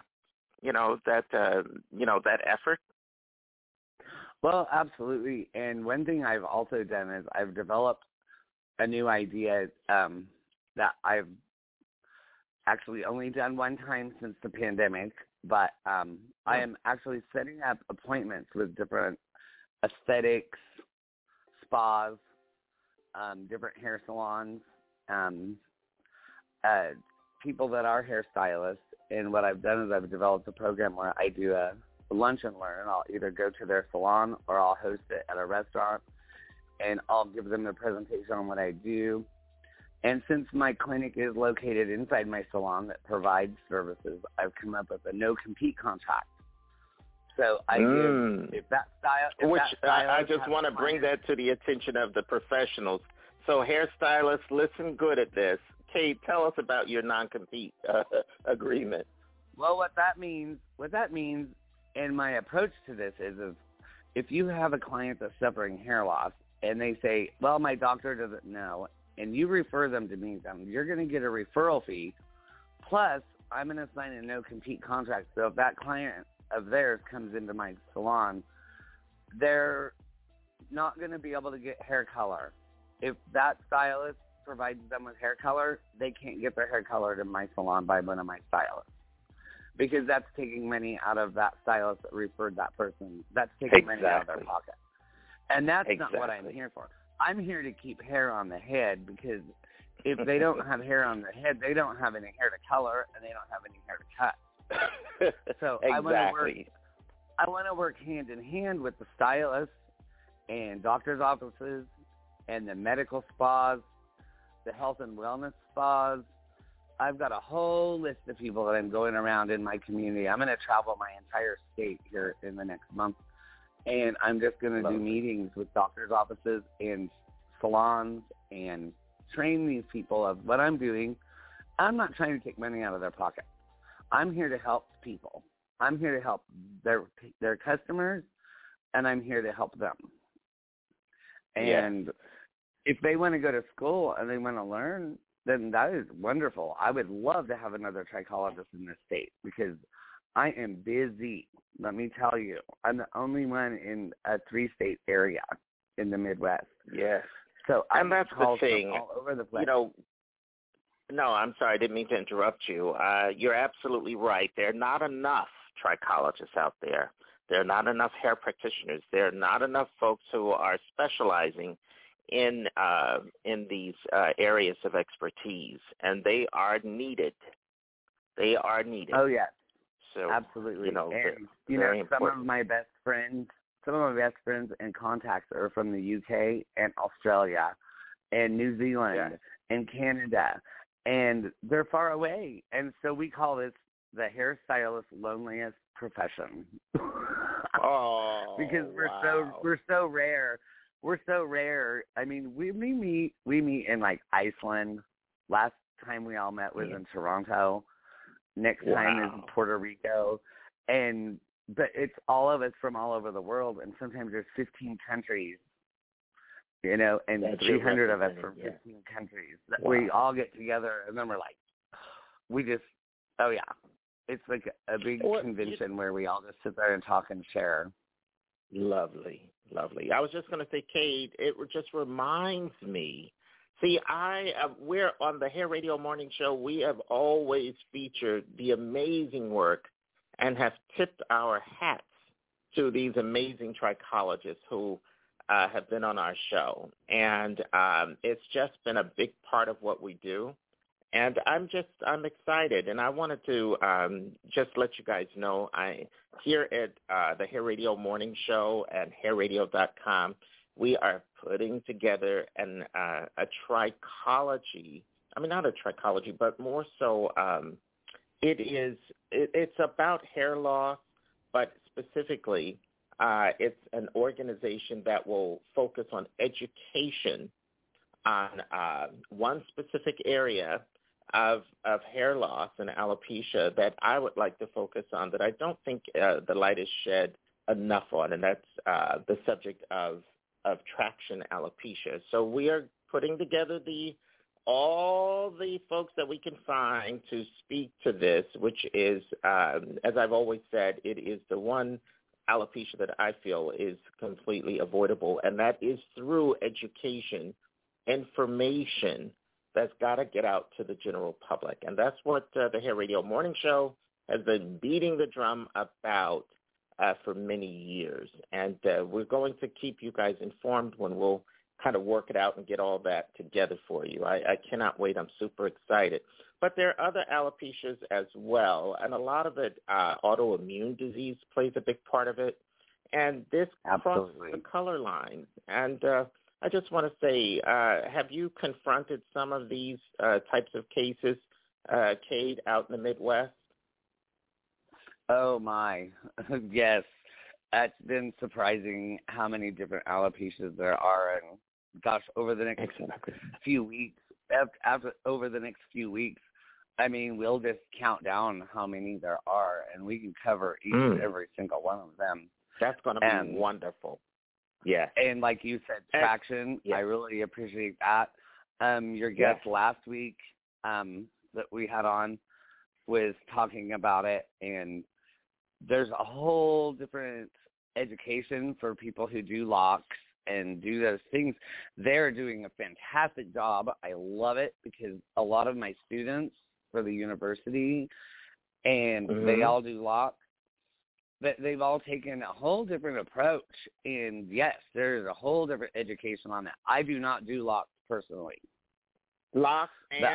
that effort? Well, absolutely. And one thing I've also done is I've developed a new idea that I've actually only done one time since the pandemic, but I am actually setting up appointments with different aesthetics, spas, different hair salons, people that are hairstylists. And what I've done is I've developed a program where I do a lunch and learn. I'll either go to their salon or I'll host it at a restaurant, and I'll give them the presentation on what I do. And since my clinic is located inside my salon that provides services, I've come up with a no-compete contract. So I give, if that style... I just want to bring that to the attention of the professionals. So hairstylists, listen good at this. Cade, tell us about your non-compete agreement. Well, what that means, and my approach to this is if you have a client that's suffering hair loss and they say, well, my doctor doesn't know, and you refer them to me, you're going to get a referral fee, plus I'm going to sign a no-compete contract. So if that client of theirs comes into my salon, they're not going to be able to get hair color. If that stylist provides them with hair color, they can't get their hair colored in my salon by one of my stylists, because that's taking money out of that stylist that referred that person. That's taking money out of their pocket. And that's not what I'm here for. I'm here to keep hair on the head, because if they don't have hair on their head, they don't have any hair to color, and they don't have any hair to cut. So I want to work hand in hand with the stylists and doctors' offices and the medical spas, the health and wellness spas. I've got a whole list of people that I'm going around in my community. I'm going to travel my entire state here in the next month, and I'm just going to do meetings with doctors' offices and salons and train these people of what I'm doing. I'm not trying to take money out of their pocket. I'm here to help people. I'm here to help their customers, and I'm here to help them. And if they want to go to school and they want to learn, then that is wonderful. I would love to have another trichologist in this state, because I am busy. Let me tell you, I'm the only one in a 3-state area in the Midwest. Yes. So and that's the thing. All over the place. No, I'm sorry. I didn't mean to interrupt you. You're absolutely right. There are not enough trichologists out there. There are not enough hair practitioners. There are not enough folks who are specializing in these areas of expertise, and they are needed. They are needed. Oh, yes. So, absolutely. Some of my best friends and contacts are from the UK and Australia and New Zealand and Canada, and they're far away. And so we call this the hairstylist loneliest profession. Oh, because we're so rare. we're so rare. I mean, we meet in like Iceland. Last time we all met was in Toronto. Next time is in Puerto Rico, but it's all of us from all over the world, and sometimes there's 15 countries, and 300 of us from 15 countries. We all get together, and then we're like, it's like a big convention where we all just sit there and talk and share. Lovely. I was just going to say, Kate, it just reminds me. See, we're on the Hair Radio Morning Show. We have always featured the amazing work and have tipped our hats to these amazing trichologists who have been on our show. And it's just been a big part of what we do. And I'm excited. And I wanted to just let you guys know, here at the Hair Radio Morning Show and hairradio.com, we are putting together a trichology. I mean, not a trichology, but more so it's about hair loss, but specifically it's an organization that will focus on education on one specific area of hair loss and alopecia that I would like to focus on that I don't think the light is shed enough on, and that's the subject of traction alopecia. So we are putting together all the folks that we can find to speak to this, which is, as I've always said, it is the one alopecia that I feel is completely avoidable, and that is through education, information that's got to get out to the general public. And that's what the Hair Radio Morning Show has been beating the drum about for many years. And we're going to keep you guys informed when we'll kind of work it out and get all that together for you. I cannot wait. I'm super excited. But there are other alopecias as well, and a lot of it, autoimmune disease plays a big part of it. And this crosses the color lines. And I just want to say, have you confronted some of these types of cases, Cade, out in the Midwest? Oh, my. Yes. It's been surprising how many different alopecias there are. And, gosh, over the next few weeks, over the next few weeks, I mean, we'll just count down how many there are, and we can cover each and every single one of them. That's going to be wonderful. Yeah. And like you said, traction, I really appreciate that. Your guest last week that we had on was talking about it, and there's a whole different education for people who do locks and do those things. They're doing a fantastic job. I love it because a lot of my students for the university, and they all do locks, but they've all taken a whole different approach. And yes, there's a whole different education on that. I do not do locks personally. Locks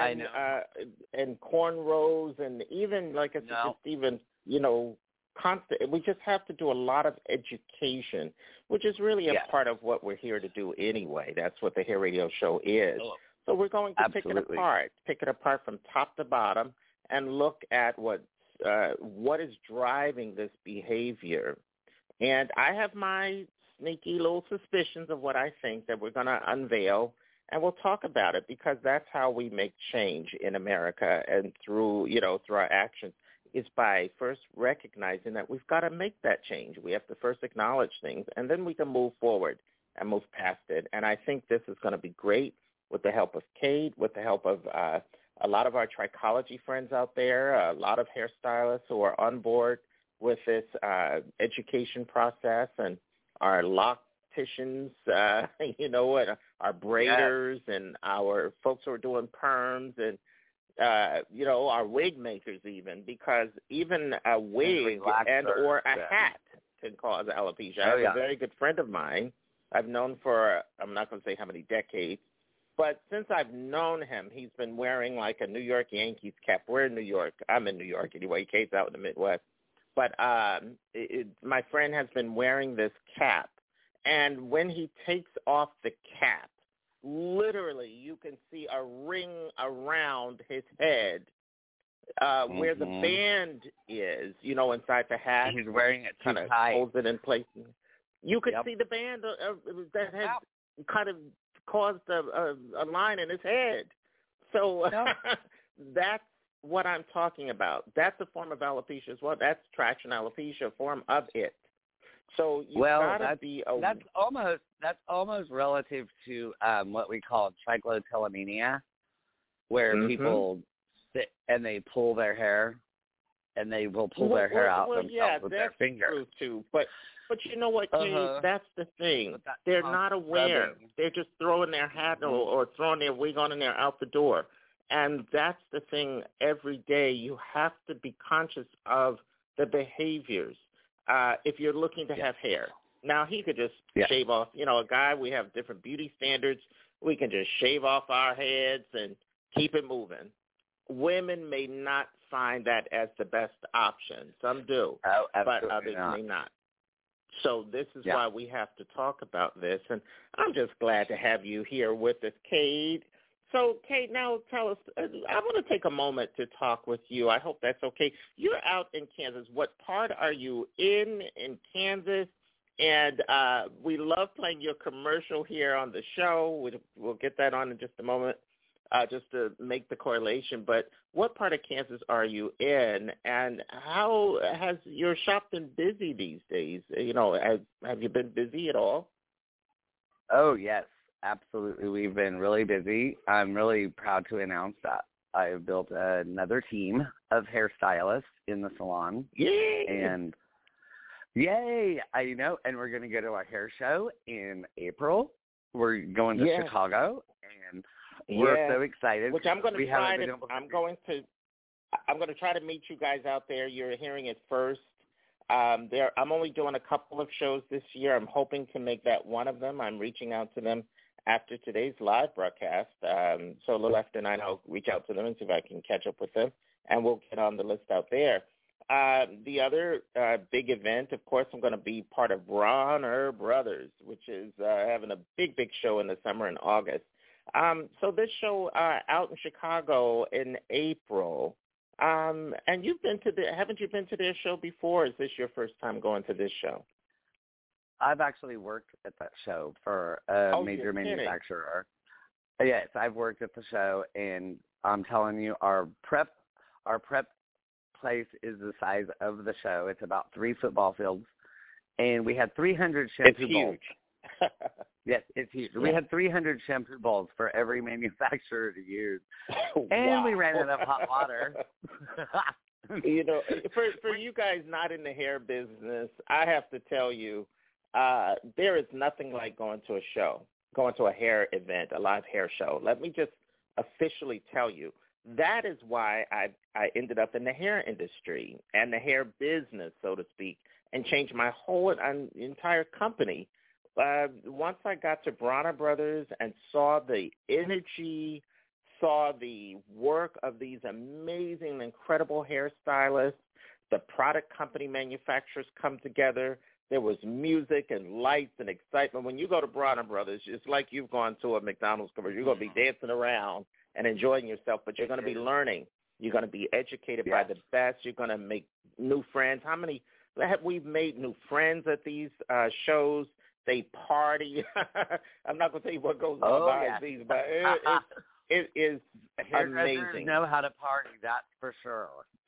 and cornrows, and even like it's just even constant. We just have to do a lot of education, which is really a part of what we're here to do anyway. That's what the Hair Radio Show is. So we're going to pick it apart from top to bottom, and look at what is driving this behavior. And I have my sneaky little suspicions of what I think that we're going to unveil, and we'll talk about it, because that's how we make change in America, and through our actions, is by first recognizing that we've got to make that change. We have to first acknowledge things, and then we can move forward and move past it. And I think this is going to be great with the help of Cade, with the help of a lot of our trichology friends out there, a lot of hairstylists who are on board with this education process, and our locticians, our braiders, and our folks who are doing perms, and our wig makers even, because even a wig or a hat can cause alopecia. I have a very good friend of mine I've known for, I'm not going to say how many decades, but since I've known him, he's been wearing like a New York Yankees cap. We're in New York. I'm in New York anyway. Kate's out in the Midwest. But my friend has been wearing this cap, and when he takes off the cap, literally you can see a ring around his head where the band is, inside the hat. He's wearing it kind of holds it in place. You could see the band that has kind of caused a line in his head. So that's what I'm talking about. That's a form of alopecia as well. That's traction alopecia, a form of it. So you gotta be that's almost relative to what we call trichotillomania, where people sit and they pull their hair, and they will pull their hair out themselves with their finger. True too. But you know what, Kate? That's the thing. They're not aware. They're just throwing their hat or throwing their wig on and they're out the door. And that's the thing. Every day you have to be conscious of the behaviors. If you're looking to have hair. Now, he could just shave off. You know, a guy, we have different beauty standards. We can just shave off our heads and keep it moving. Women may not find that as the best option. Some do, but others may not. So this is why we have to talk about this. And I'm just glad to have you here with us, Kate. So, Kate, now tell us, I want to take a moment to talk with you. I hope that's okay. You're out in Kansas. What part are you in Kansas? And we love playing your commercial here on the show. We'll get that on in just a moment, just to make the correlation. But what part of Kansas are you in? And how has your shop been busy these days? You know, have you been busy at all? Oh, yes. Absolutely. We've been really busy. I'm really proud to announce that I've built another team of hairstylists in the salon. Yay! And yay! And we're going to go to our hair show in April. We're going to Chicago, and we're so excited. Which I'm going to try to. I'm going to try to meet you guys out there. You're hearing it first. I'm only doing a couple of shows this year. I'm hoping to make that one of them. I'm reaching out to them after today's live broadcast. So a little after 9, I'll reach out to them and see if I can catch up with them, and we'll get on the list out there. The other big event, of course, I'm going to be part of Bronner Brothers, which is having a big show in the summer in August. So this show out in Chicago in April. And haven't you been to their show before? Or is this your first time going to this show? I've actually worked at that show for a major manufacturer. Yes, I've worked at the show, and I'm telling you, our prep place is the size of the show. It's about 3 football fields, and we had 300 shampoo bowls. Yes, it's huge. We had 300 shampoo bowls for every manufacturer to use, and we ran out of hot water. You know, for you guys not in the hair business, I have to tell you, there is nothing like going to a hair event, a live hair show. Let me just officially tell you, that is why I ended up in the hair industry and the hair business, so to speak, and changed my whole entire company. Once I got to Bronner Brothers and saw the energy, saw the work of these amazing, incredible hairstylists, the product company manufacturers come together. There was music and lights and excitement. When you go to Bronner Brothers, it's like you've gone to a McDonald's commercial. You're going to be dancing around and enjoying yourself, but you're going to be learning. You're going to be educated by the best. You're going to make new friends. How many have we made new friends at these shows? They party. I'm not going to tell you what goes on behind these, but it is amazing. Know how to party, that's for sure.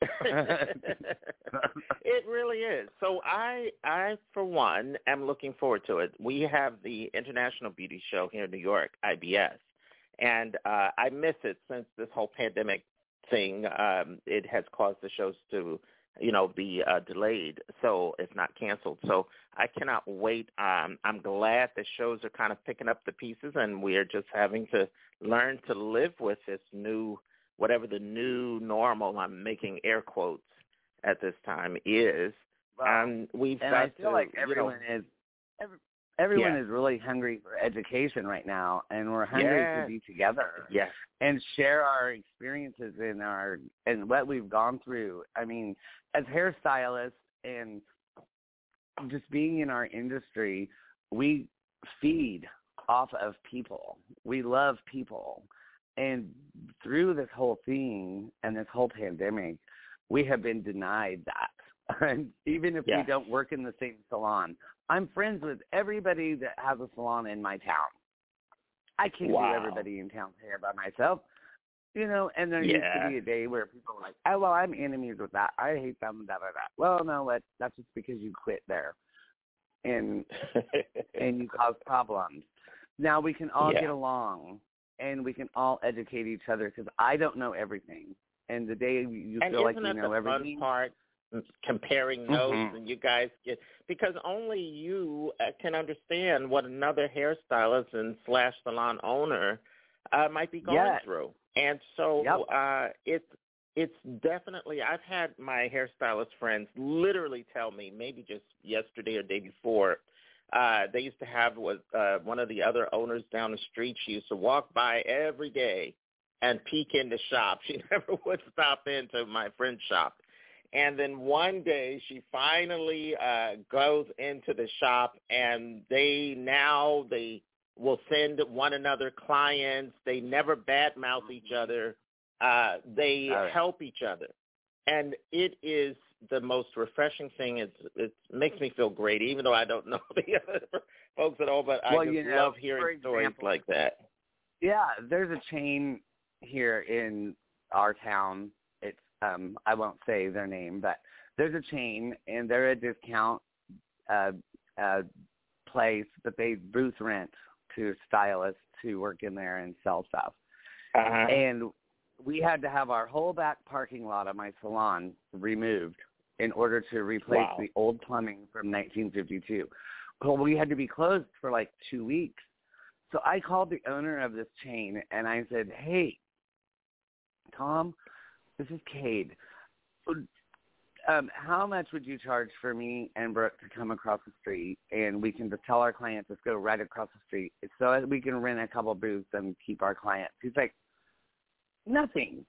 It really is. So I, for one, am looking forward to it. We have the International Beauty Show here in New York, IBS, and I miss it since this whole pandemic thing. It has caused the shows to be delayed, so if not canceled. So I cannot wait. I'm glad the shows are kind of picking up the pieces, and we're just having to learn to live with this new, whatever the new normal, I'm making air quotes at this time, is. We've got I feel like everyone is really hungry for education right now, and we're hungry to be together and share our experiences and what we've gone through. I mean, as hairstylists and just being in our industry, we feed off of people. We love people. And through this whole thing and this whole pandemic, we have been denied that. And even if we don't work in the same salon, I'm friends with everybody that has a salon in my town. I can't do everybody in town's hair by myself. You know, and there used to be a day where people were like, oh, well, I'm enemies with that. I hate them, da, da, da. Well, no, that's just because you quit there. And you cause problems. Now we can all get along, and we can all educate each other, because I don't know everything. And the day you feel like you know everything. Fun part, comparing notes, and you guys get, because only you can understand what another hairstylist and / salon owner might be going through. And so it's definitely, I've had my hairstylist friends literally tell me, maybe just yesterday or day before, they used to have one of the other owners down the street. She used to walk by every day and peek in the shop. She never would stop into my friend's shop. And then one day she finally goes into the shop, and they will send one another clients. They never badmouth each other. They help each other. And it is the most refreshing thing. It makes me feel great, even though I don't know the other folks at all, but I just love hearing stories like that. Yeah, there's a chain here in our town. It's I won't say their name, but there's a chain, and they're a discount place, but they booth rent to stylists to work in there and sell stuff. And we had to have our whole back parking lot of my salon removed in order to replace the old plumbing from 1952. Well, we had to be closed for like 2 weeks. So I called the owner of this chain, and I said, hey, Tom, this is Cade. How much would you charge for me and Brooke to come across the street, and we can just tell our clients, let's go right across the street, so that we can rent a couple booths and keep our clients? He's like, nothing.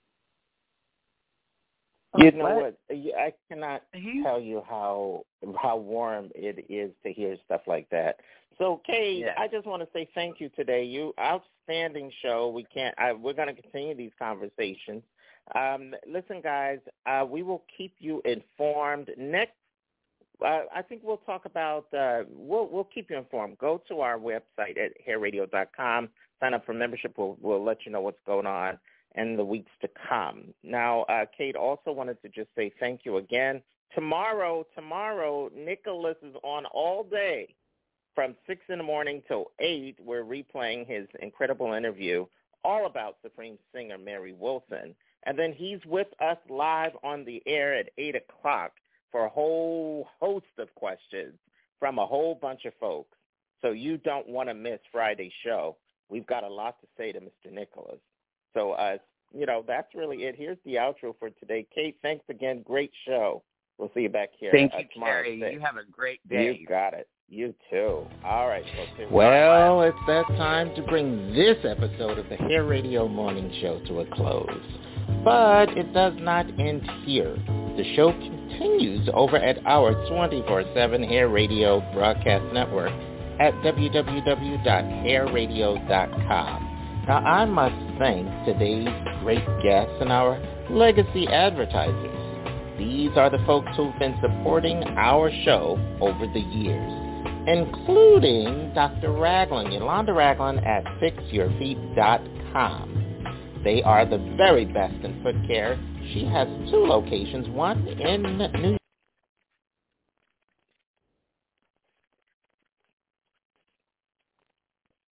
You know what? I cannot tell you how warm it is to hear stuff like that. So, Cade, I just want to say thank you today. You outstanding show. We're going to continue these conversations. Listen, guys, we will keep you informed. Next, I think we'll talk about. We'll keep you informed. Go to our website at hairradio.com. Sign up for membership. We'll let you know what's going on in the weeks to come. Now, Cade also wanted to just say thank you again. Tomorrow, Nicholas is on all day from 6 in the morning till 8. We're replaying his incredible interview all about Supreme singer Mary Wilson. And then he's with us live on the air at 8 o'clock for a whole host of questions from a whole bunch of folks. So you don't want to miss Friday's show. We've got a lot to say to Mr. Nicholas. So, that's really it. Here's the outro for today. Kate, thanks again. Great show. We'll see you back here. Thank you, tomorrow. Carrie. You have a great day. You got it. You too. All right, folks. Well, it's that time to bring this episode of the Hair Radio Morning Show to a close. But it does not end here. The show continues over at our 24/7 Hair Radio broadcast network at www.hairradio.com. Now, I must thank today's great guests and our legacy advertisers. These are the folks who've been supporting our show over the years, including Dr. Ragland, Yolanda Ragland at FixYourFeet.com. They are the very best in foot care. She has 2 locations, one in New